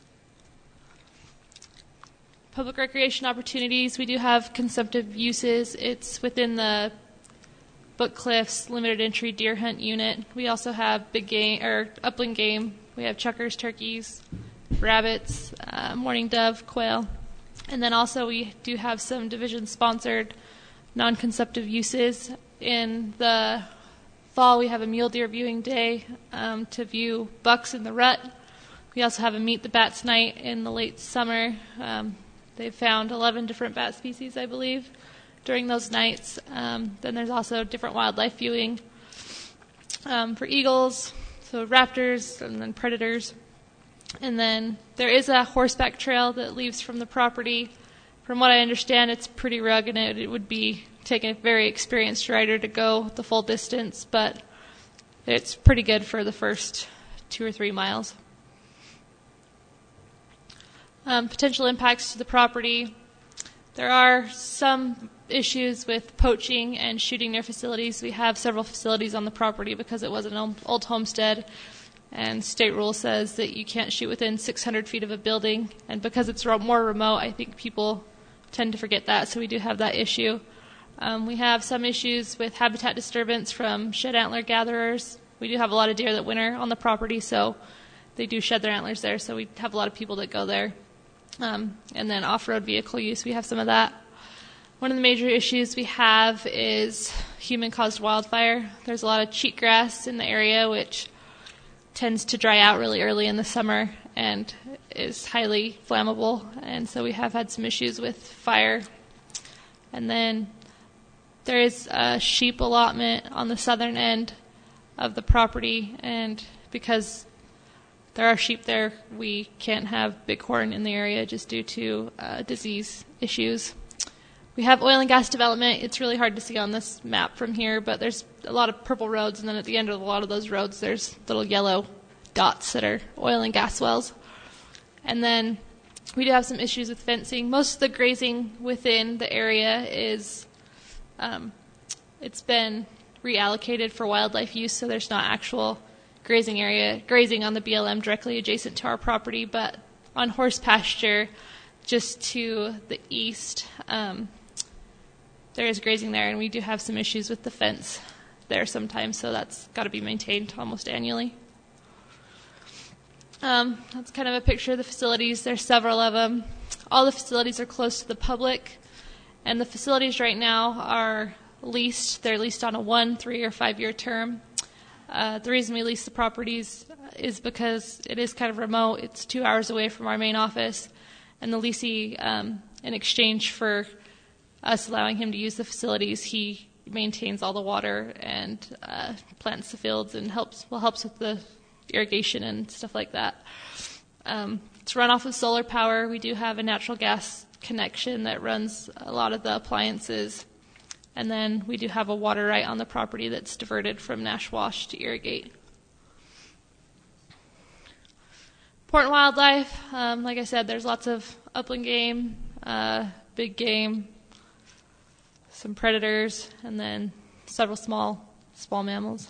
Public recreation opportunities, we do have consumptive uses. It's within the Book Cliffs limited entry deer hunt unit. We also have big game or upland game. We have chuckers, turkeys, rabbits, mourning dove, quail. And then also we do have some division-sponsored non-consumptive uses. In the fall, we have a mule deer viewing day to view bucks in the rut. We also have a Meet the Bats night in the late summer. They've found 11 different bat species, I believe, during those nights. Then there's also different wildlife viewing for eagles, so raptors, and then predators. And then there is a horseback trail that leaves from the property. From what I understand, it's pretty rugged, and it would be taking a very experienced rider to go the full distance, but it's pretty good for the first 2 or 3 miles. Potential impacts to the property. There are some issues with poaching and shooting near facilities. We have several facilities on the property because it was an old homestead, and state rule says that you can't shoot within 600 feet of a building. And because it's more remote, I think people tend to forget that, so we do have that issue. We have some issues with habitat disturbance from shed antler gatherers. We do have a lot of deer that winter on the property, so they do shed their antlers there, so we have a lot of people that go there. And then off-road vehicle use, we have some of that. One of the major issues we have is human-caused wildfire. There's a lot of cheatgrass in the area, which tends to dry out really early in the summer and is highly flammable, and so we have had some issues with fire. And then there is a sheep allotment on the southern end of the property, and because there are sheep there, we can't have bighorn in the area just due to disease issues. We have oil and gas development. It's really hard to see on this map from here, but there's a lot of purple roads, and then at the end of a lot of those roads, there's little yellow dots that are oil and gas wells. And then we do have some issues with fencing. Most of the grazing within the area is, it's been reallocated for wildlife use, so there's not actual grazing on the BLM directly adjacent to our property, but on horse pasture just to the east, there is grazing there, and we do have some issues with the fence there sometimes, so that's got to be maintained almost annually. That's kind of a picture of the facilities. There's several of them. All the facilities are close to the public, and the facilities right now are leased. They're leased on a 1, 3, or 5-year term. The reason we lease the properties is because it is kind of remote. It's 2 hours away from our main office, and the leasee, in exchange for us allowing him to use the facilities, he maintains all the water and plants the fields and helps with the irrigation and stuff like that. It's run off of solar power. We do have a natural gas connection that runs a lot of the appliances. And then we do have a water right on the property that's diverted from Nash Wash to irrigate. Important wildlife, like I said, there's lots of upland game, big game, some predators, and then several small mammals.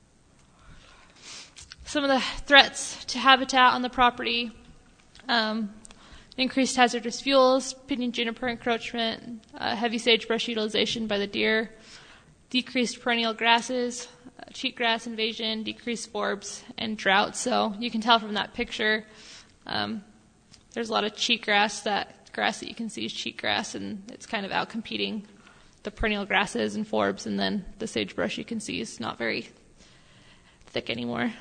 Some of the threats to habitat on the property, increased hazardous fuels, pinyon juniper encroachment, heavy sagebrush utilization by the deer, decreased perennial grasses, cheatgrass invasion, decreased forbs, and drought. So you can tell from that picture, there's a lot of cheatgrass. That grass that you can see is cheatgrass, and it's kind of outcompeting the perennial grasses and forbs, and then the sagebrush you can see is not very thick anymore.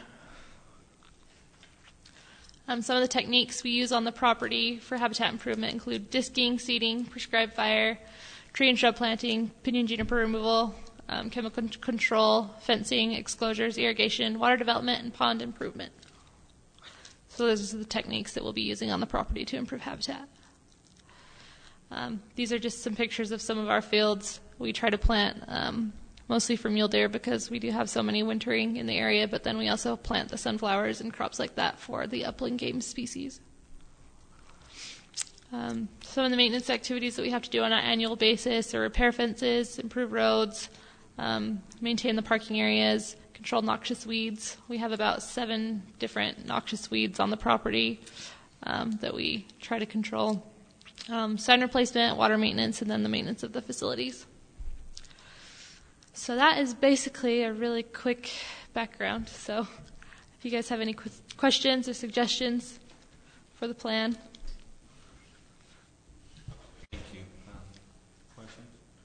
Some of the techniques we use on the property for habitat improvement include disking, seeding, prescribed fire, tree and shrub planting, pinyon juniper removal, chemical control, fencing, exclosures, irrigation, water development, and pond improvement. So those are the techniques that we'll be using on the property to improve habitat. These are just some pictures of some of our fields. We try to plant mostly for mule deer because we do have so many wintering in the area, but then we also plant the sunflowers and crops like that for the upland game species. Some of the maintenance activities that we have to do on an annual basis are repair fences, improve roads, maintain the parking areas, control noxious weeds. We have about 7 different noxious weeds on the property that we try to control. Sign replacement, water maintenance, and then the maintenance of the facilities. So that is basically a really quick background. So if you guys have any questions or suggestions for the plan. Thank you. Questions?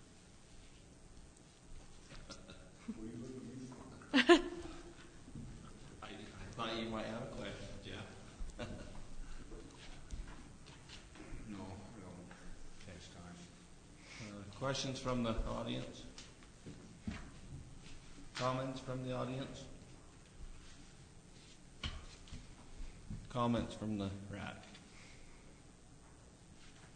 I thought you might have a question, Jeff. No, I don't. Next time. Questions from the audience? Comments from the audience? Comments from the RAC?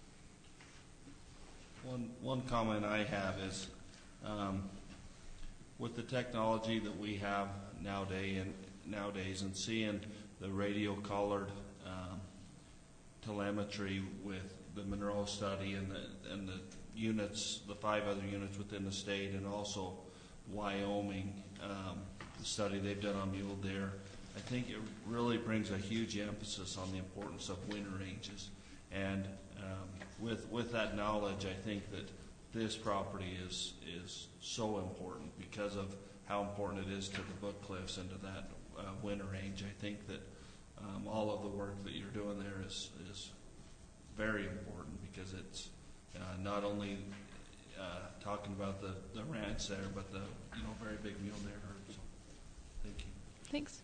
One comment I have is with the technology that we have nowadays and seeing the radio collared telemetry with the Monroe study and the units, the 5 other units within the state, and also Wyoming, the study they've done on mule deer, I think it really brings a huge emphasis on the importance of winter ranges. And with that knowledge, I think that this property is so important because of how important it is to the Book Cliffs and to that winter range. I think that all of the work that you're doing there is very important because it's not only talking about the ranch there, but the very big mule deer herd. So, thank you. Thanks.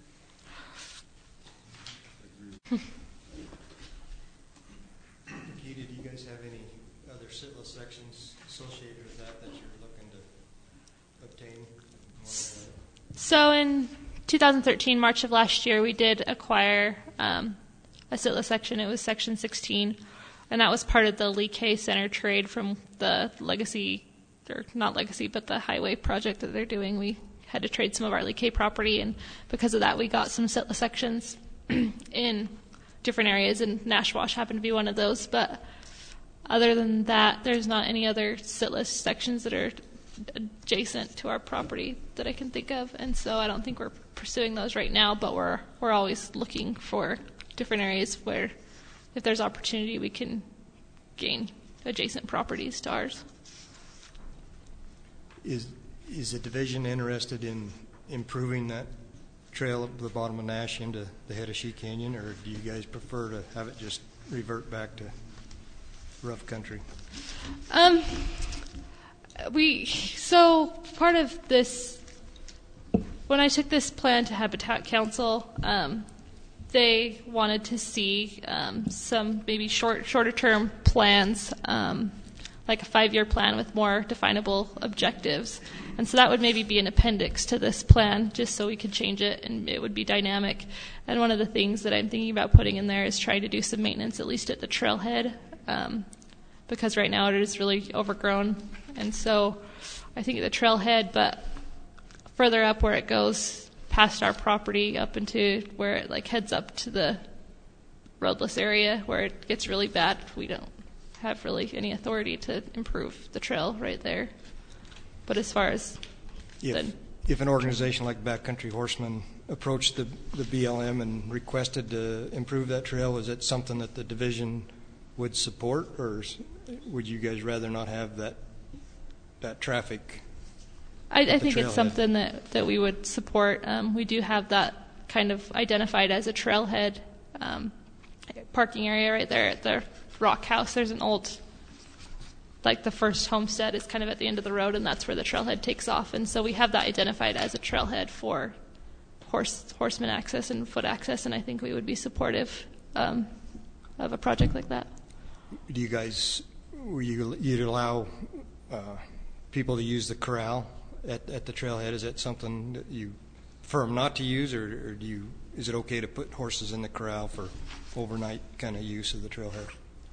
Nikita, do you guys have any other sitless sections associated with that you're looking to obtain? So in 2013, March of last year, we did acquire a sitless section. It was Section 16, and that was part of the Lee K Center trade from the legacy, or not legacy, but the highway project that they're doing. We had to trade some of our Lee K property, and because of that, we got some sitless sections in different areas, and Nashwash happened to be one of those. But other than that, there's not any other sitless sections that are adjacent to our property that I can think of, and so I don't think we're pursuing those right now, but we're always looking for different areas where if there's opportunity we can gain adjacent properties to ours. Is the division interested in improving that trail up the bottom of Nash into the head of Shea Canyon, or do you guys prefer to have it just revert back to rough country? So part of this, when I took this plan to Habitat Council, they wanted to see some maybe shorter term plans, like a 5-year plan with more definable objectives. And so that would maybe be an appendix to this plan, just so we could change it and it would be dynamic. And one of the things that I'm thinking about putting in there is trying to do some maintenance, at least at the trailhead, because right now it is really overgrown. And so I think at the trailhead, but further up where it goes past our property up into where it like heads up to the roadless area where it gets really bad, we don't have really any authority to improve the trail right there. But as far as if an organization like Backcountry Horsemen approached the BLM and requested to improve that trail, is it something that the division would support, or would you guys rather not have that traffic? I think it's something that we would support. We do have that kind of identified as a trailhead parking area right there at the Rock House. There's an old, like the first homestead is kind of at the end of the road, and that's where the trailhead takes off. And so we have that identified as a trailhead for horseman access and foot access, and I think we would be supportive of a project like that. Do you guys, you'd allow people to use the corral at the trailhead? Is that something that you prefer not to use, or is it okay to put horses in the corral for overnight kind of use of the trailhead?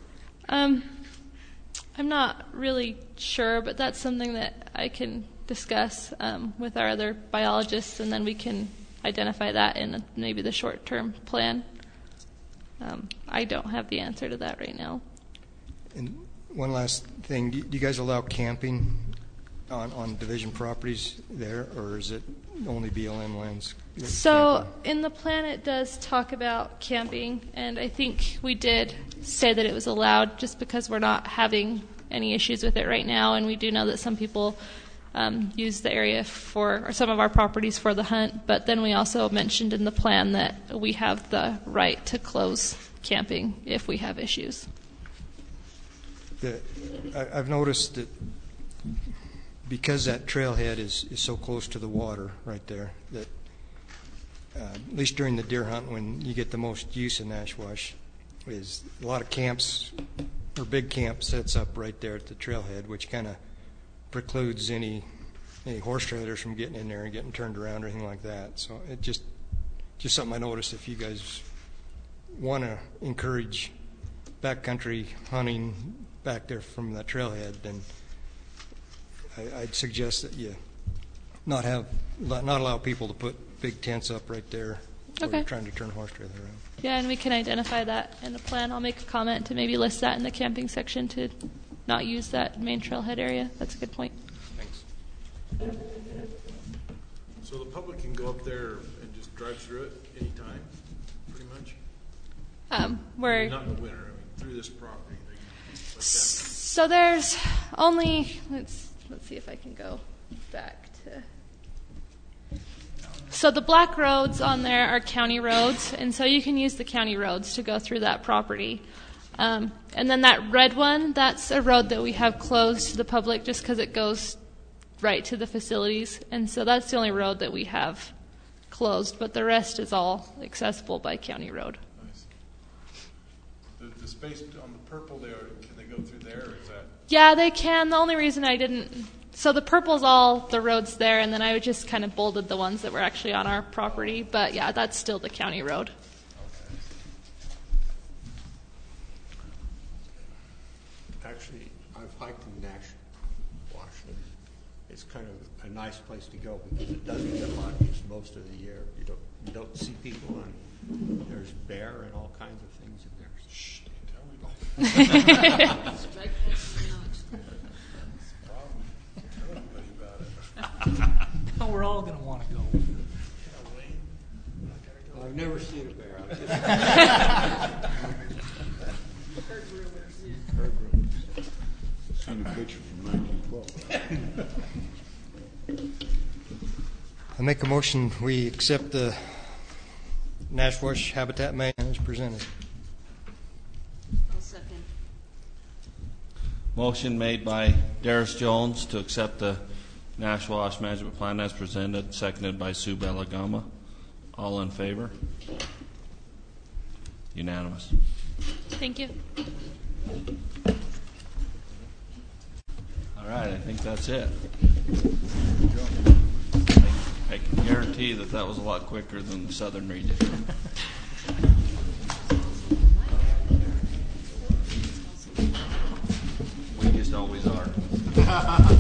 I'm not really sure, but that's something that I can discuss with our other biologists, and then we can identify that in maybe the short-term plan. I don't have the answer to that right now. And one last thing, do you guys allow camping on division properties there, or is it only BLM lands? So in the plan it does talk about camping, and I think we did say that it was allowed just because we're not having any issues with it right now, and we do know that some people use the area or some of our properties for the hunt, but then we also mentioned in the plan that we have the right to close camping if we have issues. I've noticed that because that trailhead is so close to the water right there, that at least during the deer hunt when you get the most use in Nashwash, is a lot of camps or big camp sets up right there at the trailhead, which kind of precludes any horse trailers from getting in there and getting turned around or anything like that. So it just something I noticed. If you guys want to encourage backcountry hunting back there from that trailhead, then I'd suggest that you not allow people to put big tents up right there where Okay. you're trying to turn a horse trailer around. Yeah, and we can identify that in the plan. I'll make a comment to maybe list that in the camping section to not use that main trailhead area. That's a good point. Thanks. So the public can go up there and just drive through it anytime, pretty much? Where Not in the winter, I mean, through this property. They can, like that. So there's only, let's see if I can go back to. So the black roads on there are county roads, and so you can use the county roads to go through that property. And then that red one, that's a road that we have closed to the public just because it goes right to the facilities. And so that's the only road that we have closed, but the rest is all accessible by county road. Nice. The space on the purple there, can they go through there, or is that? Yeah, they can. The only reason I didn't... So the purple's all the roads there, and then I would just kind of bolded the ones that were actually on our property. But yeah, that's still the county road. Actually, I've hiked in Nash, Washington. It's kind of a nice place to go because it doesn't get a lot of use most of the year. You don't see people, and there's bear and all kinds of things in there. Shh, tell me Oh, we're all going to want to go. I've never seen a bear. Heard rumors. Seen a picture from 1912. I make a motion we accept the Nashwash Habitat Plan as presented. I'll second. Motion made by Darius Jones to accept the Nashwash Management Plan as presented, seconded by Sue Belagama. All in favor? Unanimous. Thank you. All right, I think that's it. I can guarantee that was a lot quicker than the southern region. We just always are.